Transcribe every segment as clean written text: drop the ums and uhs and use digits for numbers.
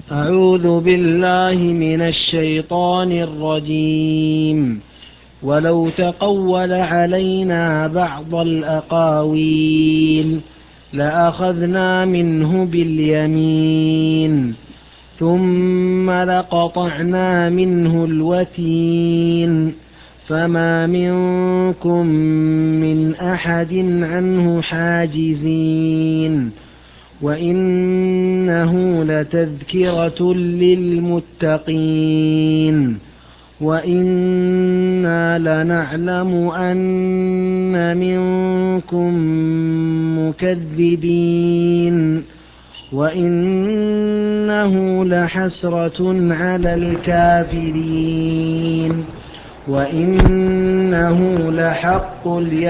أعوذ بالله من الشيطان الرجيم. ولو تقول علينا بعض الأقاويل لأخذنا منه باليمين ثم لقطعنا منه الوتين فما منكم من أحد عنه حاجزين وإنه لتذكرة للمتقين وإنا لنعلم أن منكم مكذبين وإنه لحسرة على الكافرين وإنه لحق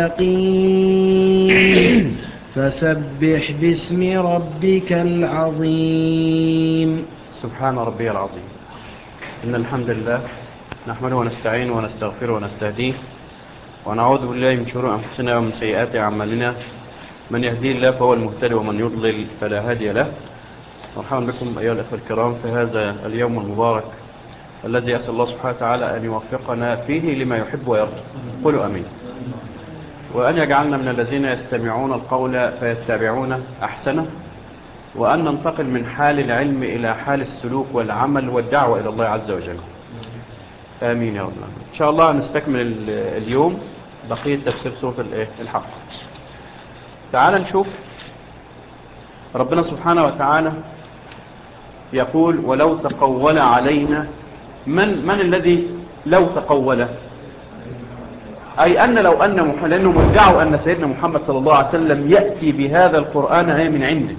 اليقين فسبح باسم ربك العظيم. سبحان ربي العظيم. إن الحمد لله نحمده ونستعينه ونستغفره ونستهديه ونعوذ بالله من شرور أنفسنا ومن سيئات أعمالنا. من يهديه الله فهو المهتدي ومن يضلل فلا هادي له. مرحبا بكم أيها الأخوة الكرام في هذا اليوم المبارك الذي أسأل الله سبحانه وتعالى أن يوفقنا فيه لما يحب ويرضى. قولوا أمين. وأن يجعلنا من الذين يستمعون القول فيتبعون أحسنه، وأن ننتقل من حال العلم إلى حال السلوك والعمل والدعوة إلى الله عز وجل. آمين يا رب. إن شاء الله نستكمل اليوم بقية تفسير سورة الحق. تعال نشوف ربنا سبحانه وتعالى يقول ولو تقول علينا. من الذي لو تقول؟ أي أن لو أن لأنهم ادعوا أن سيدنا محمد صلى الله عليه وسلم يأتي بهذا القرآن من عنده،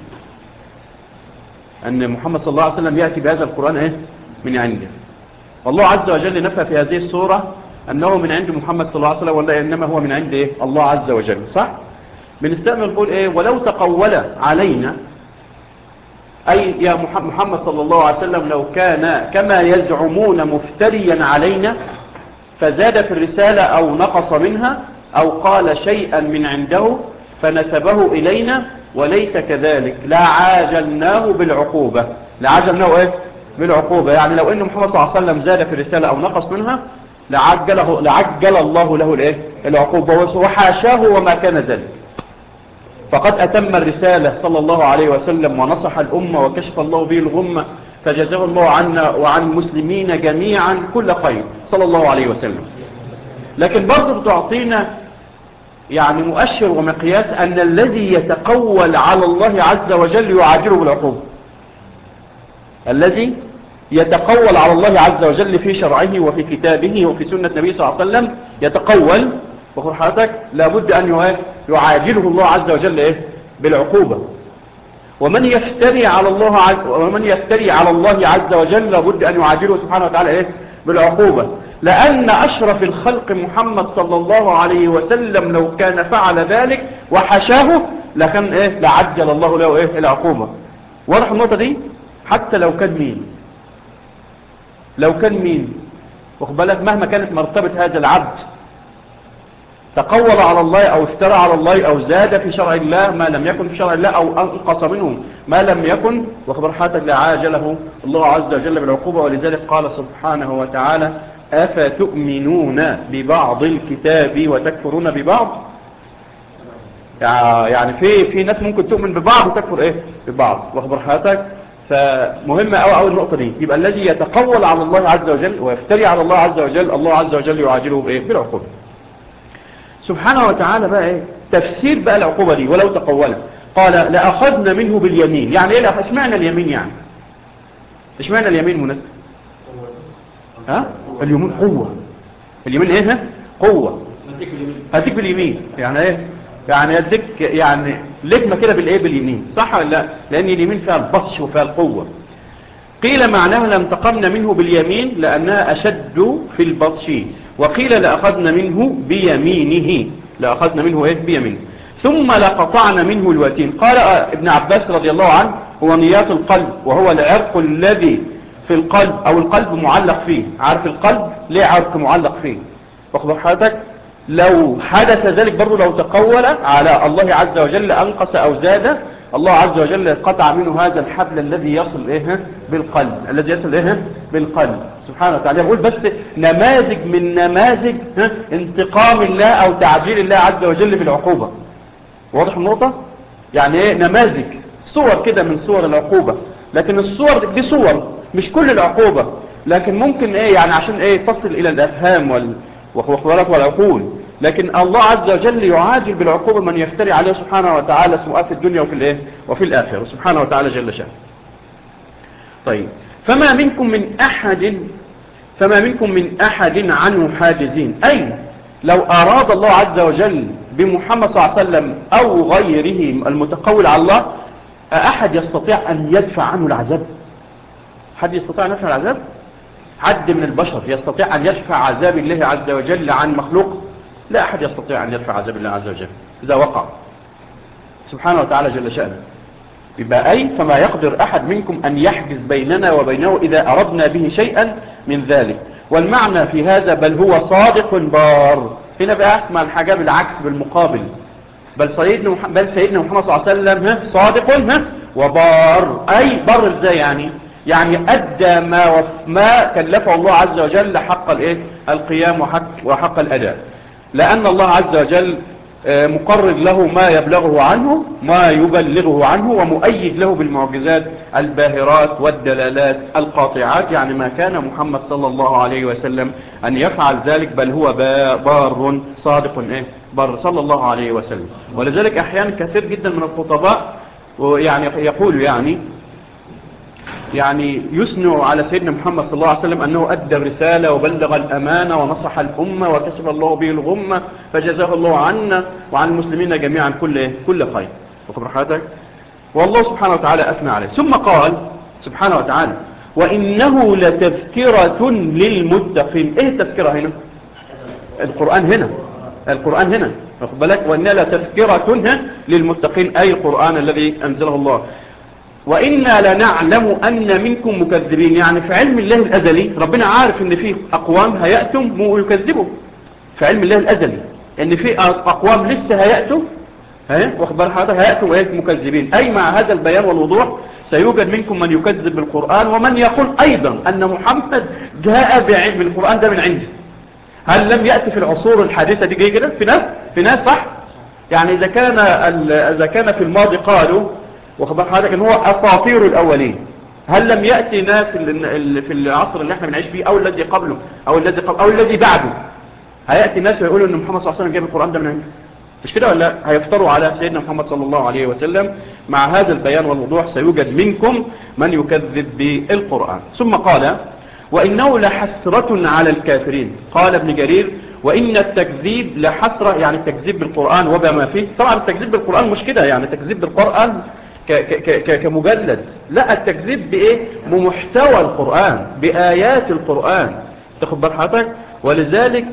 أن محمد صلى الله عليه وسلم يأتي بهذا القرآن من عنده. والله عز وجل نفى في هذه السورة أنه من عند محمد صلى الله عليه وسلم، ولا إنما هو من عند الله عز وجل. صح؟ بنستعمل نقول ولو تقول علينا، أي يا محمد صلى الله عليه وسلم لو كان كما يزعمون مفتريا علينا فزاد في الرسالة أو نقص منها أو قال شيئا من عنده فنسبه إلينا وليس كذلك لعاجلناه بالعقوبة. لعاجلناه بالعقوبة، يعني لو أن محمد صلى الله عليه وسلم زاد في الرسالة أو نقص منها لعجل الله له العقوبة، وحاشاه وما كان ذلك. فقد أتم الرسالة صلى الله عليه وسلم ونصح الأمة وكشف الله به الغمة، فجزاه الله عنا وعن المسلمين جميعا كل خير صلى الله عليه وسلم. لكن برضو تعطينا يعني مؤشر ومقياس أن الذي يتقول على الله عز وجل يعاجله بالعقوبة. الذي يتقول على الله عز وجل في شرعه وفي كتابه وفي سنة النبي صلى الله عليه وسلم يتقول بخور حضرتك لابد أن يعاجله الله عز وجل بالعقوبة. ومن يفتري على الله عز وجل لابد أن يعاجله سبحانه وتعالى بالعقوبة، لأن أشرف الخلق محمد صلى الله عليه وسلم لو كان فعل ذلك وحشاه لكان لعجل الله له العقوبة. واضح النقطة دي؟ حتى لو كان مين واخد بالك مهما كانت مرتبة هذا العبد تقول على الله أو افترى على الله أو زاد في شرع الله ما لم يكن في شرع الله أو أنقص منه ما لم يكن، وخبر حاتك لعاجله الله عز وجل بالعقوبة. ولذلك قال سبحانه وتعالى أفتؤمنون ببعض الكتاب وتكفرون ببعض. يعني في ناس ممكن تؤمن ببعض وتكفر ببعض، وخبر حاتك. فمهمة أو النقطة دي. يبقى الذي يتقول على الله عز وجل ويفتري على الله عز وجل الله عز وجل يعاجله بالعقوبة سبحانه وتعالى. بقى تفسير بقى العقوبة دي ولو تقوله. قال لأخذنا منه باليمين. يعني ايه اشمعنى اليمين؟ يعني اشمعنى اليمين مناسب؟ اليمين قوة. اليمين قوة. هديك باليمين يعني يعني يديك يعني لكمة كده باليمين. صح ولا لا؟ لأن اليمين فيها البطش وفيها القوة. قيل معناها لانتقمنا منه باليمين لأنها أشد في البطش، وقيل لأخذنا منه بيمينه. لأخذنا منه بيمينه ثم لقطعنا منه الوتين. قال ابن عباس رضي الله عنه هو نيات القلب، وهو العرق الذي في القلب أو القلب معلق فيه. عارف القلب ليه عرق معلق فيه؟ واخبر حضرتك لو حدث ذلك برضو لو تقول على الله عز وجل أنقص أو زاد الله عز وجل قطع منه هذا الحبل الذي يصل بالقلب، الذي يصل بالقلب سبحانه وتعالى. يقول بس نماذج من نماذج انتقام الله او تعجيل الله عز وجل في العقوبة. واضح النقطة؟ يعني نماذج صور كده من صور العقوبة، لكن الصور دي صور مش كل العقوبة، لكن ممكن يعني عشان تصل الى الافهام والعقول. لكن الله عز وجل يعاجل بالعقوبة من يفتري عليه سبحانه وتعالى سوء في الدنيا وفي الآخرة سبحانه وتعالى جل شأنه. طيب، فما منكم من أحد عنه حاجزين، أي لو أراد الله عز وجل بمحمد صلى الله عليه وسلم أو غيره المتقول على الله أحد يستطيع أن يدفع عنه العذاب؟ حد يستطيع أن يدفع العذاب؟ حد من البشر يستطيع أن يدفع عذاب الله عز وجل عن مخلوق؟ لا أحد يستطيع أن يدفع عذاب الله عز وجل إذا وقع سبحانه وتعالى جل شأنه. يبقى فما يقدر أحد منكم أن يحجز بيننا وبينه إذا أردنا به شيئا من ذلك. والمعنى في هذا بل هو صادق بار. هنا بقى اسمع الحاجة بالعكس بالمقابل، بل سيدنا محمد صلى الله عليه وسلم صادق وبار. أي بر ازاي؟ يعني أدى ما كلفه الله عز وجل حق القيام وحق الأداء، لأن الله عز وجل مقرر له ما يبلغه عنه ما يبلغه عنه، ومؤيد له بالمعجزات الباهرات والدلالات القاطعات. يعني ما كان محمد صلى الله عليه وسلم أن يفعل ذلك، بل هو بار صادق بار صلى الله عليه وسلم. ولذلك أحيانا كثير جدا من الخطباء يقول يعني يثنوا على سيدنا محمد صلى الله عليه وسلم أنه أدى الرسالة وبلغ الأمانة ونصح الأمة وكسب الله به الغمة فجزاه الله عنا وعن المسلمين جميعا كل خير. وخبر حضرتك، والله سبحانه وتعالى أثنى عليه. ثم قال سبحانه وتعالى وإنه لتذكرة للمتقين. إيه التذكرة هنا؟ القرآن هنا واخد بالك، وإنها لتذكرة للمتقين، أي القرآن الذي أنزله الله. وإنا لنعلم أن منكم مكذبين، يعني في علم الله الأزلي ربنا عارف أن في أقوام هيأتم ويكذبوا. في علم الله الأزلي أن في أقوام لسه هيأتوا واخبار حضرتك هيأتوا مكذبين. أي مع هذا البيان والوضوح سيوجد منكم من يكذب بالقرآن ومن يقول أيضا أن محمد جاء بالقرآن ده من عنده. هل لم يأتي في العصور الحديثة دي كده؟ في ناس صح؟ يعني إذا كان في الماضي قالوا وخبر حضرتك ان هو اساطير الاولين، هل لم يأتي ناس في العصر اللي احنا بنعيش فيه او الذي قبله او الذي بعده هيأتي ناس ويقولوا ان محمد صلى الله عليه وسلم جاب القرآن ده من عنده؟ مش كده ولا لا؟ هيفتروا على سيدنا محمد صلى الله عليه وسلم. مع هذا البيان والوضوح سيوجد منكم من يكذب بالقرآن. ثم قال وإنه لحسرة على الكافرين. قال ابن جرير وإن التكذيب لحسرة، يعني التكذيب بالقرآن وبما فيه. طبعا التكذيب بالقرآن مش كده، يعني التكذيب بالقرآن كمجلد، لا، التكذيب بمحتوى القرآن بآيات القرآن تاخد بال حضرتك. ولذلك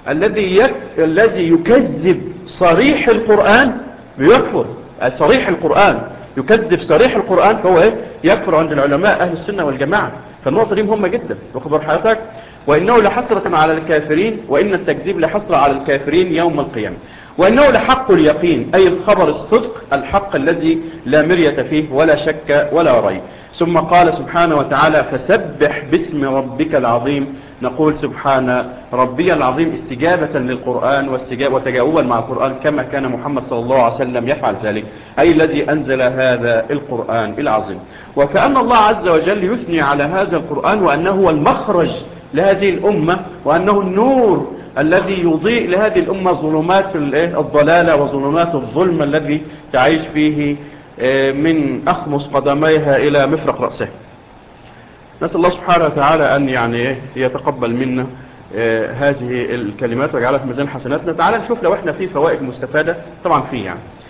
الذي يكذب صريح القرآن بيكفر. صريح القرآن يكذب صريح القرآن فهو يكفر عند العلماء أهل السنة والجماعة. فالنقطة دي مهمة جدا واخد بال حضرتك. وإنه لحسرة على الكافرين، وإن التكذيب لحسرة على الكافرين يوم القيامة. وإنه لحق اليقين، أي الخبر الصدق الحق الذي لا مرية فيه ولا شك ولا ريب. ثم قال سبحانه وتعالى فسبح باسم ربك العظيم. نقول سبحان ربي العظيم استجابة للقرآن وتجاوبا مع القرآن كما كان محمد صلى الله عليه وسلم يفعل ذلك، أي الذي أنزل هذا القرآن العظيم. وكأن الله عز وجل يثني على هذا القرآن وأنه هو المخرج لهذه الأمة، وأنه النور الذي يضيء لهذه الأمة ظلمات الضلالة وظلمات الظلم الذي تعيش فيه من أخمص قدميها إلى مفرق رأسه. نسأل الله سبحانه وتعالى أن يتقبل منا هذه الكلمات ويجعلها في ميزان حسناتنا. تعالى نشوف لو احنا في فوائد مستفادة. طبعا في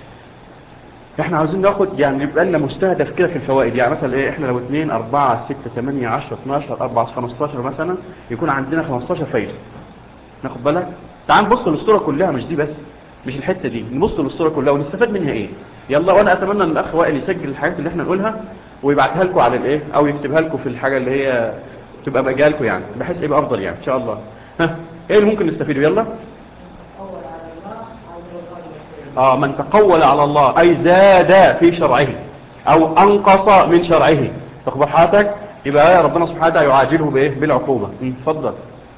احنا عاوزين ناخد يبقى لنا مستهدف كده في الفوائد. يعني مثلا احنا لو 2 4 6 8 10 12 4 15 مثلا يكون عندنا 15 فايدة. ناخد بالك. تعال نبص للصورة كلها، مش دي بس، مش الحتة دي، نبص للصورة كلها ونستفاد منها ايه. يلا، وانا اتمنى ان الاخ وائل يسجل الحاجات اللي احنا نقولها ويبعتها لكم على او يكتبها لكم في الحاجة اللي هي تبقى مجالكم، يعني بحيث يبقى افضل ان شاء الله. ايه اللي ممكن نستفيده؟ يلا. من تقول على الله اي زاد في شرعه. او انقص من شرعه. تخبر حياتك يبقى ربنا سبحانه وتعالى يعاجله بايه؟ بالعقوبة. اتفضل.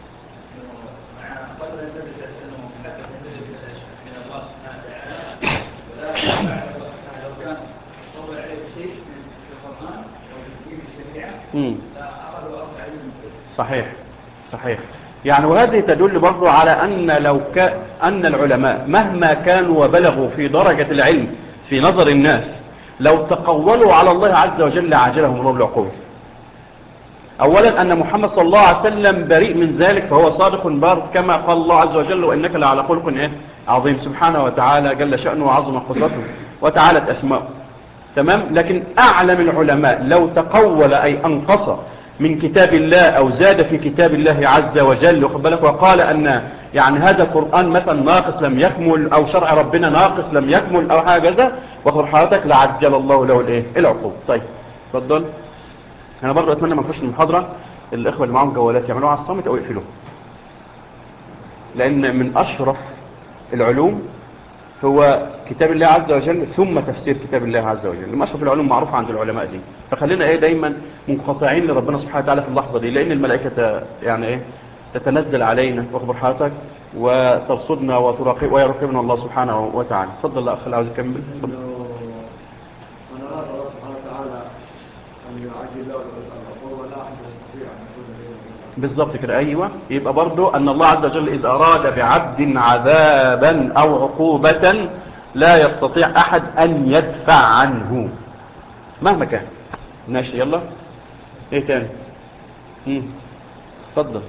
صحيح صحيح. يعني وهذه تدل برضو على أن العلماء مهما كانوا وبلغوا في درجة العلم في نظر الناس لو تقولوا على الله عز وجل عاجلهم الله بالعقوبة. أولا أن محمد صلى الله عليه وسلم بريء من ذلك، فهو صادق بار كما قال الله عز وجل وإنك لعلى خلق عظيم. سبحانه وتعالى جل شأنه وعظم قدرته وتعالت أسماؤه. تمام. لكن أعلم العلماء لو تقول أي أنقص من كتاب الله أو زاد في كتاب الله عز وجل وقال أن يعني هذا القرآن مثلا ناقص لم يكمل أو شرع ربنا ناقص لم يكمل أو حاجة كذا وخبر حضرتك لعجل الله له العقوبة. طيب اتفضل. أنا برضو أتمنى ما نخش المحاضرة الإخوة اللي معهم جوالات يعملوها على الصامت أو يقفلوها، لأن من أشرف العلوم هو كتاب الله عز وجل ثم تفسير كتاب الله عز وجل. من أشرف العلوم معروفة عند العلماء دي، فخلينا دايما منقطعين لربنا سبحانه وتعالى في اللحظة دي، لأن الملائكة يعني تتنزل علينا واخبر حضرتك وترصدنا ويراقبنا الله سبحانه وتعالى. اتفضل الله أخي عاوز يكمل. بالضبط كده. أيوة. يبقى برضو أن الله عز وجل إذا أراد بعبد عذابا أو عقوبة لا يستطيع أحد أن يدفع عنه مهما كان. ماشي يلا. ايه تاني؟ اتفضل.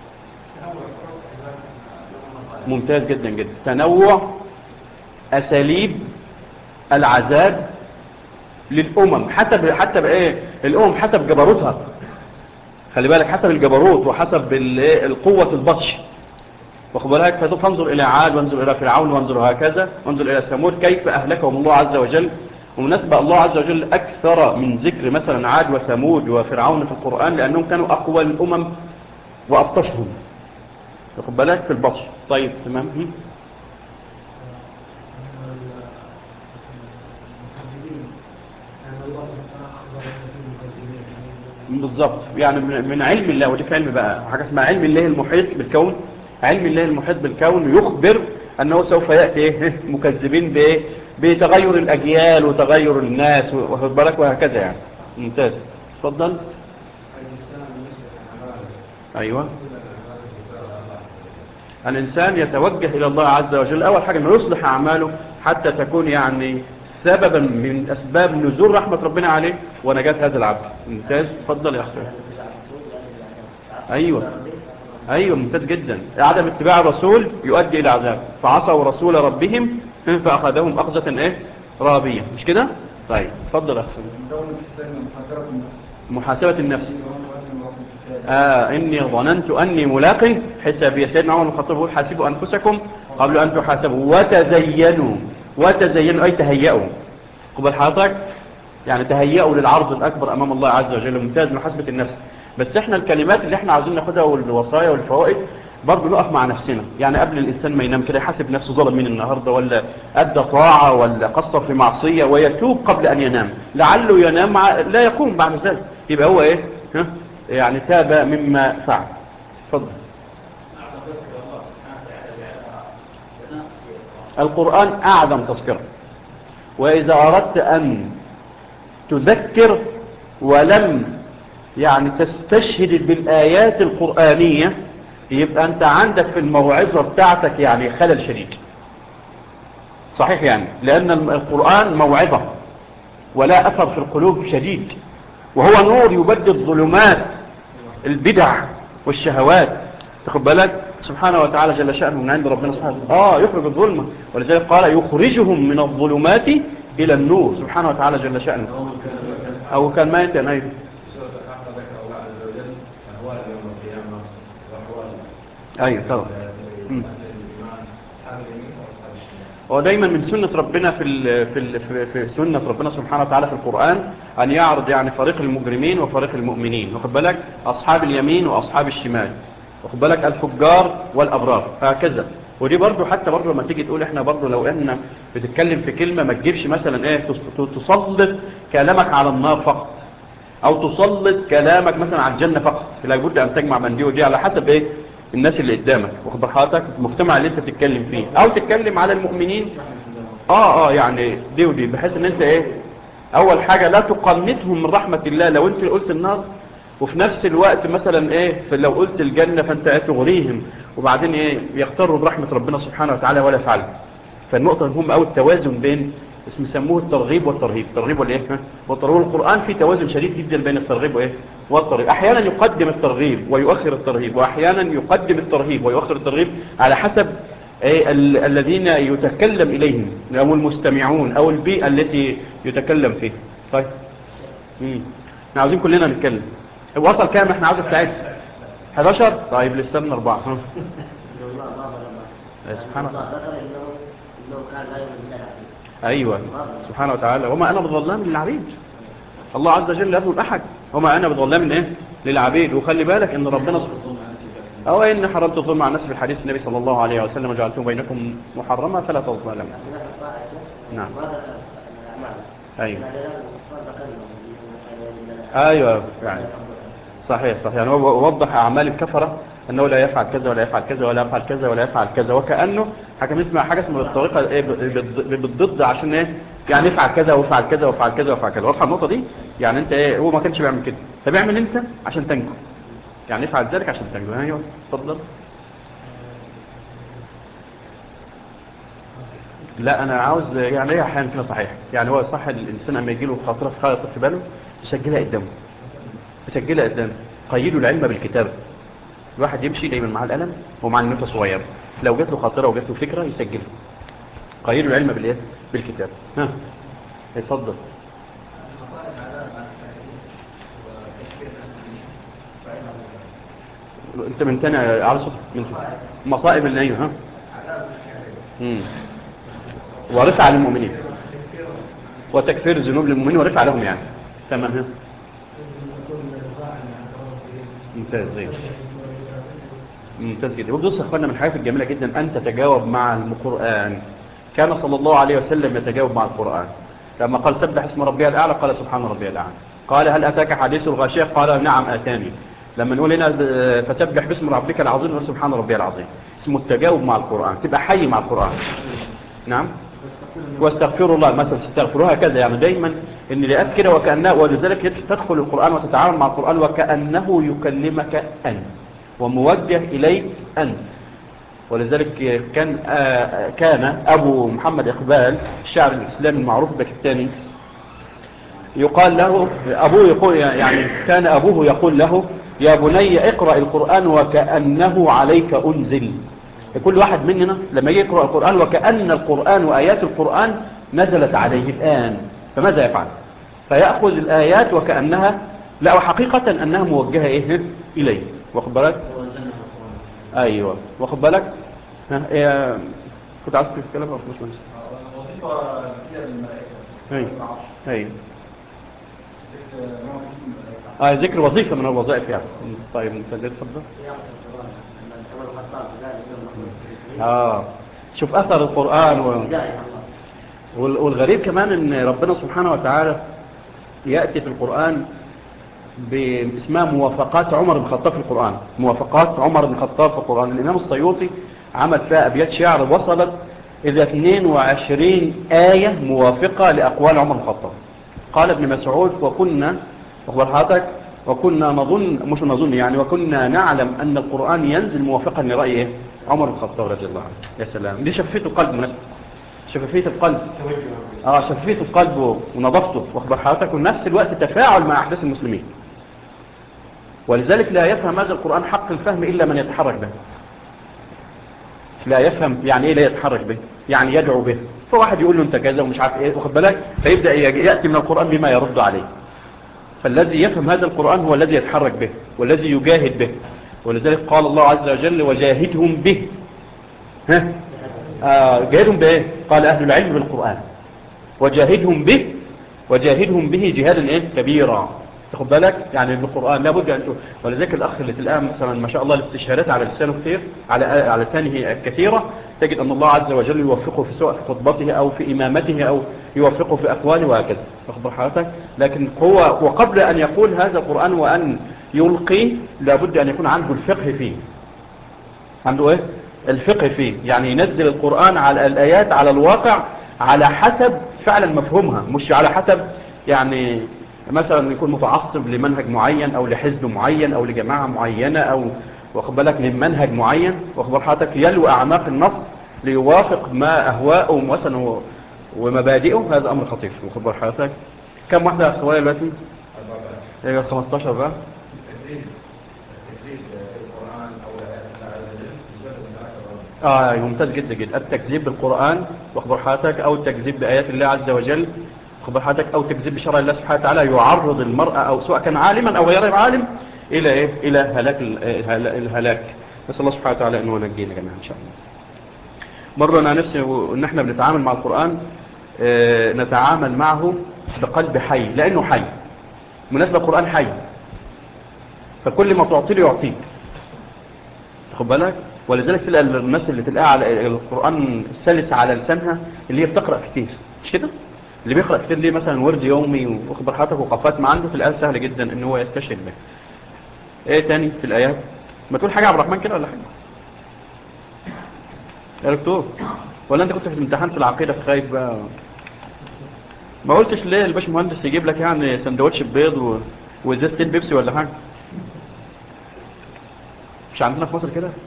ممتاز جدا جدا. تنوع أساليب العذاب للأمم حتى بإيه الأمم حسب جبروتها. خلي بالك حسب الجبروت وحسب القوة البطش واخد بالك. فانظر إلى عاد وانظر إلى فرعون وانظر هكذا وانظر إلى ثمود كيف أهلكهم الله عز وجل. ومناسبة الله عز وجل أكثر من ذكر مثلا عاد وثمود وفرعون في القرآن لأنهم كانوا أقوى الأمم وأبطشهم واخد بالك في البطش. طيب تمام. بالضبط. يعني من علم الله، ودي في علم بقى حاجة اسمها علم الله المحيط بالكون. علم الله المحيط بالكون يخبر أنه سوف يأتي مكذبين بتغير الأجيال وتغير الناس واخد بالك وهكذا يعني. ممتاز. اتفضل. أيوة. الإنسان يتوجه إلى الله عز وجل أول حاجة أنه يصلح أعماله حتى تكون يعني سببا من أسباب نزول رحمة ربنا عليه ونجاة هذا العبد. ممتاز. اتفضل يا أخي. أيوة أيوة. ممتاز جدا. عدم اتباع الرسول يؤدي إلى عذاب فعصوا رسول ربهم فأخذهم أخذة رابية. مش كده؟ طيب اتفضل يا أخي. محاسبة النفس. إني ظننت أني ملاق حسابي. سيدنا عمر بن الخطاب يقول حاسبوا أنفسكم قبل أن تحاسبوا وتزينوا أي تهيئوا قبل حضرتك يعني تهيئوا للعرض الأكبر أمام الله عز وجل. ممتاز. محاسبة النفس. بس احنا الكلمات اللي احنا عاوزين ناخدها والوصايا والفوائد برضه نقف مع نفسنا. يعني قبل الإنسان ما ينام كده يحاسب نفسه ظلم مين النهاردة ولا أدى طاعة ولا قصر في معصية ويتوب قبل أن ينام لعله ينام لا يقوم بعد ذلك يبقى هو يعني تاب مما فعل. تفضل. القرآن أعظم تذكرة. وإذا أردت أن تذكر ولم يعني تستشهد بالآيات القرآنية يبقى أنت عندك في الموعظة بتاعتك يعني خلل شديد. صحيح يعني لأن القرآن موعظة ولا أثر في القلوب شديد وهو نور يبدد ظلمات البدع والشهوات. تاخد بالك سبحانه وتعالى جل شأنه من عند ربنا سبحانه يخرج الظلمة ولذلك قال يخرجهم من الظلمات إلى النور سبحانه وتعالى جل شأنه. أو كان ما يتنايد أيوة طبعا. ودايما من سنة ربنا في سنة ربنا سبحانه وتعالى في القرآن أن يعرض يعني فريق المجرمين وفريق المؤمنين واخد بالك أصحاب اليمين وأصحاب الشمال واخد بالك الفجار والأبرار هكذا ودي برضو حتى برضو لما تيجي تقول احنا برضو لو احنا بتتكلم في كلمة ما تجيبش مثلا ايه تسلط كلامك على النار فقط، او تسلط كلامك مثلا على الجنة فقط، لابد ان تجمع بين دي ودي على حسب ايه الناس اللي قدامك واخد بحضرتك المجتمع اللي انت بتتكلم فيه، او تتكلم على المؤمنين يعني دي ودي، بحيث ان انت ايه اول حاجة لا تقنطهم من رحمة الله لو انت قلت النار، وفي نفس الوقت مثلا ايه فلو قلت الجنة فانت تغريهم وبعدين ايه يغتروا برحمة ربنا سبحانه وتعالى ولا يفعل. فالنقطة المهمة او التوازن بين يسموه الترغيب والترهيب، الترغيب والايه والترهيب. القرآن فيه توازن شديد جدا بين الترغيب وايه والترهيب، احيانا يقدم الترغيب ويؤخر الترهيب، واحيانا يقدم الترهيب ويؤخر الترغيب على حسب ايه الذين يتكلم اليهم او المستمعون او البيئة التي يتكلم فيها. طيب احنا عاوزين كلنا نتكلم. وصل كام احنا عاوز بتاعت 11؟ طيب لسه من 4 سبحان الله. ايوه سبحانه وتعالى وما انا بظلام للعبيد. الله عز وجل لا يظلم احد، وما انا بظلام ايه للعبيد. وخلي بالك ان ربنا او ان حرمت الظلم على نفسي في الحديث النبي صلى الله عليه وسلم وجعلته بينكم محرما فلا تظلموا. نعم ايوه يعني صحيح يعني هو وضح اعمال الكفره انه لا يفعل كذا ولا يفعل كذا ولا يفعل كذا ولا يفعل كذا، وكانه حكم اسمها حاجه اسمها بالطريقه ايه بالضد عشان ايه يعني يفعل كذا ويفعل كذا ويفعل كذا ويفعل كذا. واضحه النقطه دي؟ يعني انت ايه هو ما كانش بيعمل كده، طب اعمل انت عشان تنجو، يعني افعل ذلك عشان تنجو. ايوه اتفضل. لا انا عاوز يعني ايه احيانا كده صحيح، يعني هو صح الانسان لما يجي له خاطره في باله يسجلها قدامه، يسجلها قدامه. قيدوا العلم بالكتاب، الواحد يمشي دايما مع القلم ومع النوتة صغيرة، لو جات له خاطره وجات له فكره يسجلها. قيدوا العلم بالايه بالكتاب. ها اتفضل. انت من تاني على صوت من مصائب اللي ايوه ها ورفع للمؤمنين وتكفير الذنوب للمؤمنين ورفع لهم يعني. تمام ها ممتاز زي ممتاز جدا. وبص يا اخوانا من الحاجات الجميله جدا ان تتجاوب مع القران. كان صلى الله عليه وسلم يتجاوب مع القران، لما قال سبح اسم ربي الاعلى قال سبحان ربي الاعلى. قال هل اتاك حديث الغاشيه قال نعم اتاني. لما نقول هنا فسبح باسم ربك العظيم نقول سبحان ربي العظيم. اسمه التجاوب مع القران، تبقى حي مع القران. نعم واستغفروا الله مثلا تستغفروها كذا، يعني دايما ان لقيت كده وكانه، ولذلك تدخل القران وتتعامل مع القران وكانه يكلمك انت وموجه اليك انت. ولذلك كان ابو محمد اقبال الشاعر الاسلامي المعروف الباكستاني يقال له ابوه يقول يعني كان ابوه يقول له يا بني اقرا القران وكانه عليك انزل. كل واحد مننا لما يجي يقرأ القرآن وكأن القرآن وآيات القرآن نزلت عليه الآن، فماذا يفعل؟ فيأخذ الآيات وكأنها لا وحقيقة أنها موجهة إيه إليه. واخد بالك؟ أيوة واخد بالك؟ إيه كنت عايز تتكلم أو مش ماشي؟ وظيفة كتير للملائكة. أيوة ذكر وظيفة من الوظائف يعني. طيب ممتاز اتفضل. شوف أثر القرآن والغريب كمان ان ربنا سبحانه وتعالى يأتي في القرآن باسمها موافقات عمر بن الخطاب في القرآن. موافقات عمر بن الخطاب في القرآن. الإمام السيوطي عمل فيها أبيات شعر وصلت إلى 22 آية موافقة لأقوال عمر بن الخطاب. قال ابن مسعود وكنا نظن مش نظن يعني وكنا نعلم أن القرآن ينزل موافقا لرأيه عمر بن الخطاب رضي الله عنه. يا سلام دي شفافية القلب مناسبة، شفافية القلب شفافية القلب ونظافته واخبار حضرتك، ونفس الوقت تفاعل مع أحداث المسلمين. ولذلك لا يفهم هذا القرآن حق الفهم إلا من يتحرك به. لا يفهم يعني إيه لا يتحرك به، يعني يدعو به. فواحد يقول له أنت كذا ومش عارف إيه واخد بالك، فيبدأ يأتي من القرآن بما يرد عليه. فالذي يفهم هذا القرآن هو الذي يتحرك به والذي يجاهد به. ولذلك قال الله عز وجل وجاهدهم به. جاهدهم به قال أهل العلم بالقرآن وجاهدهم به، وجاهدهم به جهادا كبيرا. تاخد بالك يعني القرآن لابد أن ولذلك الأخ اللي تلقاه مثلا ما شاء الله الاستشهادات على لسانه كثير على لسانه كثيرة، تجد أن الله عز وجل يوفقه في سواء في خطبته أو في إمامته أو يوفقه في أقواله وهكذا. تاخد حضرتك. لكن هو وقبل أن يقول هذا القرآن وأن يلقيه لابد أن يكون عنده الفقه فيه. عنده إيه؟ الفقه فيه، يعني ينزل القرآن على الآيات على الواقع على حسب فعلا مفهومها، مش على حسب يعني مثلا يكون متعصب لمنهج معين او لحزب معين او لجماعة معينة او واخد بالك لمنهج معين، واخد بال حضرتك يلو اعماق النص ليوافق ما اهواءه مثلا ومبادئه. هذا امر خطير. واخد بال حضرتك. كم واحدة يا اخويا دلوقتي؟ 15 بقى. ممتاز جدا جدا. التكذيب بالقرآن واخبر حضرتك او التكذيب بآيات الله عز وجل واخبر حضرتك او التكذيب بشرع الله سبحانه وتعالى يعرض المرأة او سواء كان عالما او غير عالم الى ايه؟ الى هلاك الهلاك. نسأل الله سبحانه وتعالى انه ينجينا جميعا ان شاء الله. مرة انا نفسي ان احنا بنتعامل مع القرآن نتعامل معه بقلب حي لانه حي. مناسبة القرآن حي، فكل ما تعطيه يعطيك. تاخد بالك. ولذلك تلقى الناس اللي تلقاها على القرآن السلس على لسانها اللي هي بتقرأ كتير، مش كده؟ اللي بيقرأ كتير ليه مثلا ورد يومي واخبر حضرتك وقفات ما عنده في الآيات سهل جدا ان هو يستشهد به. ايه تاني في الآيات؟ ما تقول حاجة يا عبد الرحمن كده ولا حاجة يا دكتور؟ ولا انت كنت في الامتحان في العقيدة في خايف بقى؟ ما قلتش ليه الباش مهندس يجيب لك يعني سندوتش بيض وازازتين بيبسي ولا حاجة؟ مش عندنا في مصر كده؟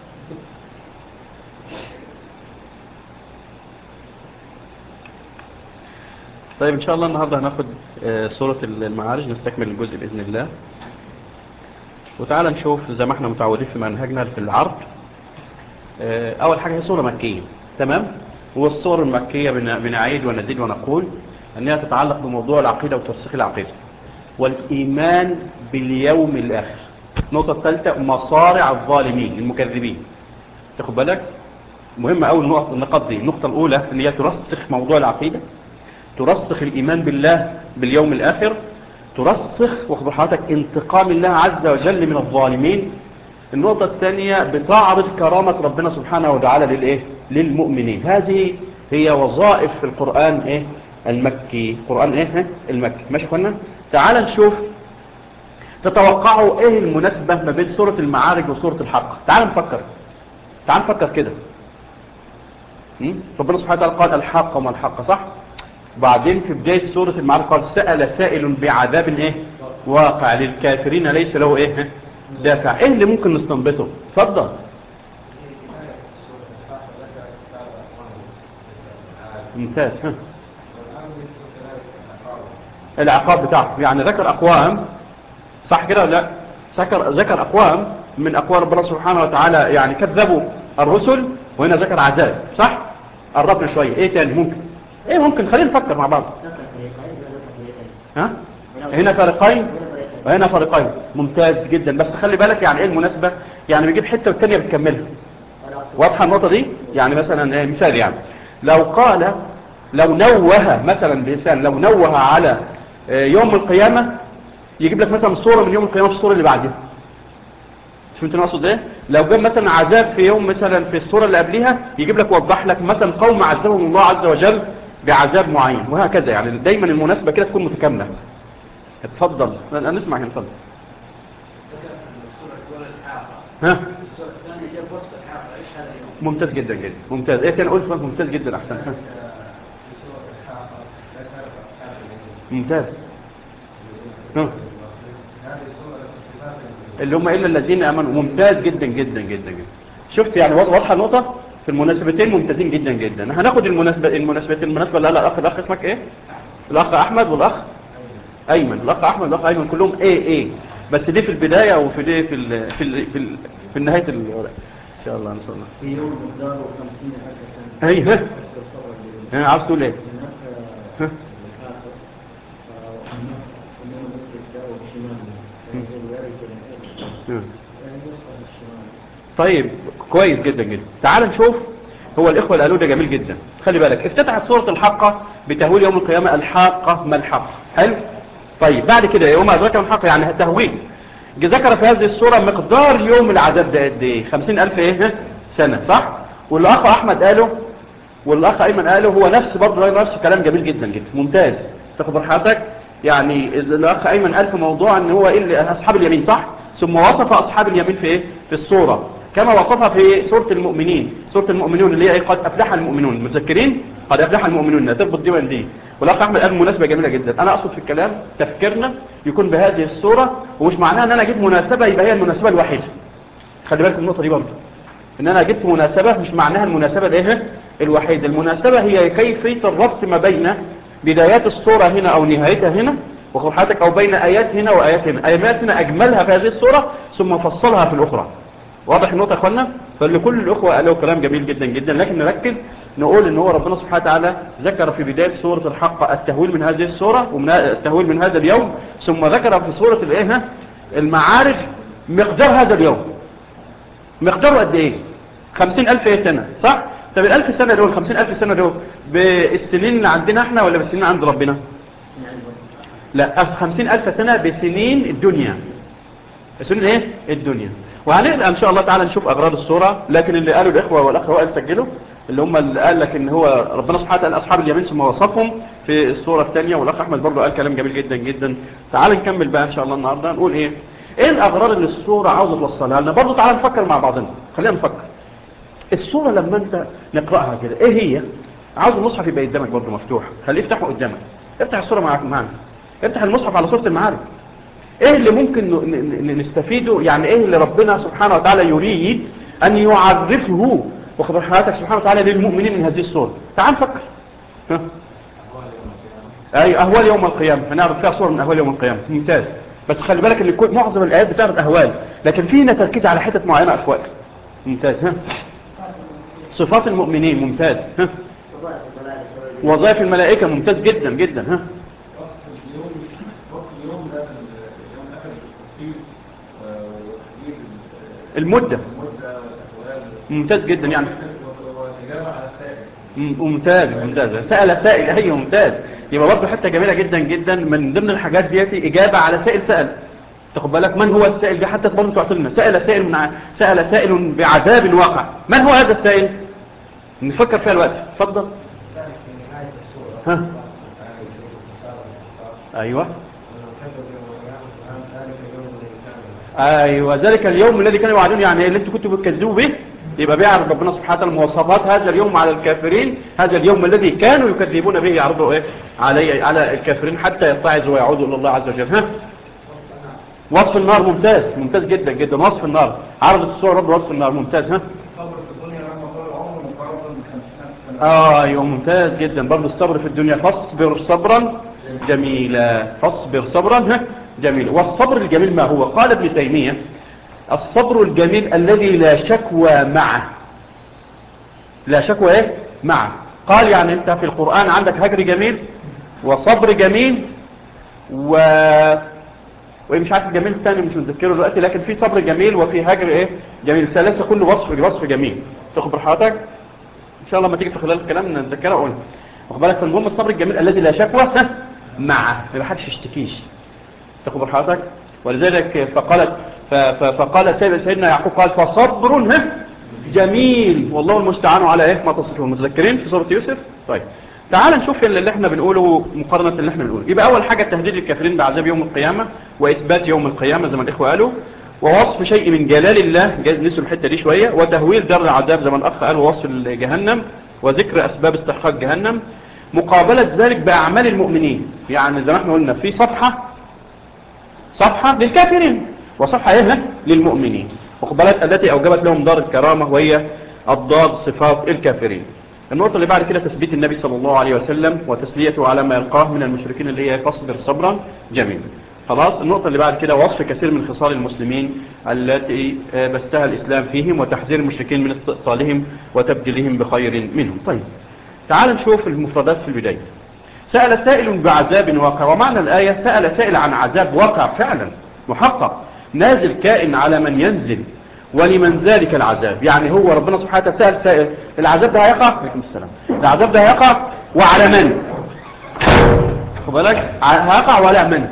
طيب ان شاء الله النهاردة هناخد سورة المعارج، نستكمل الجزء بإذن الله. وتعالى نشوف زي ما احنا متعودين في منهجنا في العرض. اول حاجة هي سورة مكية، تمام؟ والسور المكية بنعيد ونزيد ونقول انها تتعلق بموضوع العقيدة وترسيخ العقيدة والايمان باليوم الاخر. النقطة الثالثة مصارع الظالمين المكذبين. تاخد بالك؟ مهمة اول النقاط دي. النقطة الاولى ان هي ترسخ موضوع العقيدة، ترسخ الإيمان بالله باليوم الآخر، ترسخ واخد حضرتك انتقام الله عز وجل من الظالمين. النقطة الثانية بتعرض كرامة ربنا سبحانه وتعالى للإيه؟ للمؤمنين. هذه هي وظائف في القرآن إيه؟ المكي. قرآن إيه؟ المكي. ماشي اخوانا؟ تعال نشوف تتوقعوا إيه المناسبة ما بين سورة المعارج وسورة الحق. تعال نفكر كده. ربنا سبحانه وتعالى قال الحق وما الحق، صح؟ بعدين في بداية سورة المعارج قال سأل سائل بعذاب ايه واقع للكافرين ليس له ايه دافع. ايه اللي ممكن نستنبطه؟ اتفضل. ممتاز. العقاب بتاعه يعني ذكر اقوام، صح كده ولا لا؟ ذكر اقوام من اقوال ربنا سبحانه وتعالى يعني كذبوا الرسل، وهنا ذكر عذاب، صح؟ قربنا شوية. ايه تاني ممكن؟ ايه ممكن؟ خلينا نفكر مع بعض. ها؟ هنا فريقين وهنا فريقين. ممتاز جدا. بس خلي بالك يعني ايه المناسبة، يعني بيجيب حتة والتانية بتكملها. واضحة النقطة دي؟ يعني مثلا مثال يعني لو نوه مثلا بإنسان لو نوه على يوم القيامة يجيب لك مثلا صورة من يوم القيامة في الصورة اللي بعدها. فهمت انا اقصد ايه؟ لو جاب مثلا عذاب في يوم مثلا في الصورة اللي قبلها يجيب لك وضح لك مثلا قوم عذبهم الله عز وجل بعذاب معين وهكذا. يعني دايما المناسبة كده تكون متكاملة. اتفضل انا نسمع هنا. اتفضل. ها ممتاز جدا جدا. ممتاز. ايه تاني قلت؟ ممتاز جدا. احسن. ممتاز. اللي هم الا الذين امنوا. ممتاز جدا جدا جدا جدا. شفت يعني واضحه النقطه في المناسبتين. ممتازين جدا جدا. هناخد المناسبه اللي قالها الاخ اسمك ايه؟ الاخ احمد والاخ ايمن. الاخ احمد والاخ ايمن كلهم ايه بس دي في البدايه وفي دي في نهايه الورق ان شاء الله. ان شاء الله في يوم مقداره 50,000 سنه. ايوه عاوز تقول ايه؟ طيب كويس جدا جدا. تعال نشوف. هو الإخوة اللي قالوا ده جميل جدا. خلي بالك افتتحت سورة الحاقة بتهويل يوم القيامة. الحاقة ما الحق؟ حلو. طيب بعد كده يوم أدراك ما الحق يعني تهويل. ذكر في هذه السورة مقدار يوم العذاب ده قد ايه؟ 50,000 ايه سنة، صح؟ والأخ أحمد قاله والأخ أيمن قاله هو نفس برضه نفس كلام جميل جدا جدا ممتاز. تاخد راحتك. يعني الأخ أيمن قال في موضوع ان هو ايه أصحاب اليمين، صح؟ ثم وصف أصحاب اليمين في ايه؟ في السورة كما وصفها في سورة المؤمنين. سورة المؤمنون اللي هي ايه؟ قد أفلح المؤمنون. متذكرين؟ قد أفلح المؤمنون. تربط دي دي. والأخ أحمد قال مناسبة جميلة جدا. أنا أقصد في الكلام تفكيرنا يكون بهذه السورة، ومش معناها ان انا اجيب مناسبة يبقى هي المناسبة الوحيدة. خلي بالكم النقطة دي برضه، ان انا جبت مناسبة مش معناها المناسبة الايه الوحيدة. المناسبة هي كيفية الربط ما بين بدايات السورة هنا او نهايتها هنا وخطحاتك، او بين ايات هنا وايات هنا. ايات هنا اجملها في هذه السورة ثم فصلها في الاخرى. واضح النقطة يا اخوانا؟ فلكل الاخوة قالوا كلام جميل جدا جدا، لكن نركز نقول ان هو ربنا سبحانه وتعالى ذكر في بداية سورة الحق التهويل من هذه السورة ومن التهويل من هذا اليوم، ثم ذكر في سورة الايه المعارج مقدار هذا اليوم. مقداره قد ايه؟ 50,000 سنة، صح؟ طب ال1000 سنة دول 50,000 سنة دول بالسنين اللي عندنا احنا ولا بالسنين عند ربنا؟ لا، 50,000 سنة بسنين الدنيا. سنين ايه؟ الدنيا. وهنبقى ان شاء الله تعالى نشوف اغراض الصورة. لكن اللي قالوا الاخوة والاخ وائل سجلوا اللي هم اللي قال لك ان هو ربنا سبحانه وتعالى اصحاب اليمين ثم وصفهم في الصورة الثانية، والاخ احمد برضه قال كلام جميل جدا جدا. تعال نكمل بقى ان شاء الله النهارده نقول ايه الاغراض اللي الصورة عاوزة توصلها لنا. برضه تعال نفكر مع بعضنا، خلينا نفكر. الصورة لما انت نقرأها كده ايه هي؟ عاوز المصحف يبقى قدامك برضه مفتوح، خليه يفتحه قدامك. افتح الصورة معنا، افتح المصحف على سورة المعارج. ايه اللي ممكن نستفيده؟ يعني ايه اللي ربنا سبحانه وتعالى يريد ان يعرفه وخبر حياتك سبحانه وتعالى للمؤمنين من هذه الصورة؟ تعال نفكر. اي اهوال يوم القيامة، هنعرف فيها صورة من اهوال يوم القيامة. ممتاز. بس خلي بالك ان معظم الايات بتعرض اهوال، لكن في هنا تركيز على حتة معينة افوال. ممتاز. صفات المؤمنين. ممتاز. وظائف الملائكة. ممتاز جدا جدا. المدة. ممتاز جدا يعني. ممتاز ممتاز. سأل سائل. ايوه ممتاز. يبقى برضه حتة جميلة جدا جدا من ضمن الحاجات ديتي إجابة على سائل سأل. تاخد بالك من هو السائل ده؟ حتى برضه تعطينا سأل سائل بعذاب واقع. من هو هذا السائل؟ نفكر فيها الوقت. اتفضل. ها. ايوه ايوه ذلك اليوم الذي كانوا يوعدون، يعني اللي انتوا كنتوا بتكذبوا به. يبقى بيعرض ربنا سبحانه وتعالى مواصفات هذا اليوم على الكافرين. هذا اليوم الذي كانوا يكذبون به يعرضوا ايه على الكافرين حتى يتعظوا ويعودوا الى الله عز وجل. ها. وصف النار. ممتاز ممتاز جدا جدا. وصف النار عرضت الصور رب وصف النار. ممتاز. ها. ايوه ممتاز جدا. برضه الصبر في الدنيا. فاصبر صبرا جميلا. فاصبر صبرا جميلا. والصبر الجميل ما هو؟ قال ابن تيمية الصبر الجميل الذي لا شكوى معه. لا شكوى ايه معه. قال يعني انت في القرآن عندك هجر جميل وصبر جميل ومش عارف الجميل الثاني مش متذكره دلوقتي، لكن في صبر جميل وفي هجر ايه جميل. ثلاثة كل وصف جميل. تاخد بحضرتك ان شاء الله ما تيجي في خلال الكلام نتذكرها اقول واخد بالك. فالمهم الصبر الجميل الذي لا شكوى معه، ما حدش يشتكيش. تاخد بحضرتك. ولذلك فقال سيدنا يعقوب قال فصبر جميل والله المستعان على ايه ما تصفون. متذكرين في سورة يوسف؟ طيب تعال نشوف اللي احنا بنقوله مقارنة اللي احنا بنقوله. يبقى اول حاجة تهديد الكافرين بعذاب يوم القيامة واثبات يوم القيامة زي ما الاخوة قالوا، ووصف شيء من جلال الله جايز نسوا الحتة دي شوية، وتهويل دار العذاب زي ما الاخ قال ووصف جهنم وذكر اسباب استحقاق جهنم، مقابلة ذلك باعمال المؤمنين. يعني زي ما احنا قلنا في صفحة للكافرين وصفحة ايه للمؤمنين مقابلات التي اوجبت لهم دار الكرامة وهي الضاد صفات الكافرين. النقطة اللي بعد كده تثبيت النبي صلى الله عليه وسلم وتسليته على ما يلقاه من المشركين اللي هي فاصبر صبرا جميلا. خلاص. النقطة اللي بعد كده وصف كثير من خصال المسلمين التي بثها الإسلام فيهم وتحذير المشركين من استئصالهم وتبديلهم بخير منهم. طيب تعال نشوف المفردات في البداية. سأل سائل بعذاب واقع. ومعنى الآية سأل سائل عن عذاب واقع فعلا محقق نازل كائن على من ينزل ولمن ذلك العذاب. يعني هو ربنا سبحانه وتعالى سأل سائل العذاب ده هيقع. عليكم السلام. العذاب ده هيقع وعلى من؟ خد بالك هيقع وعلى من؟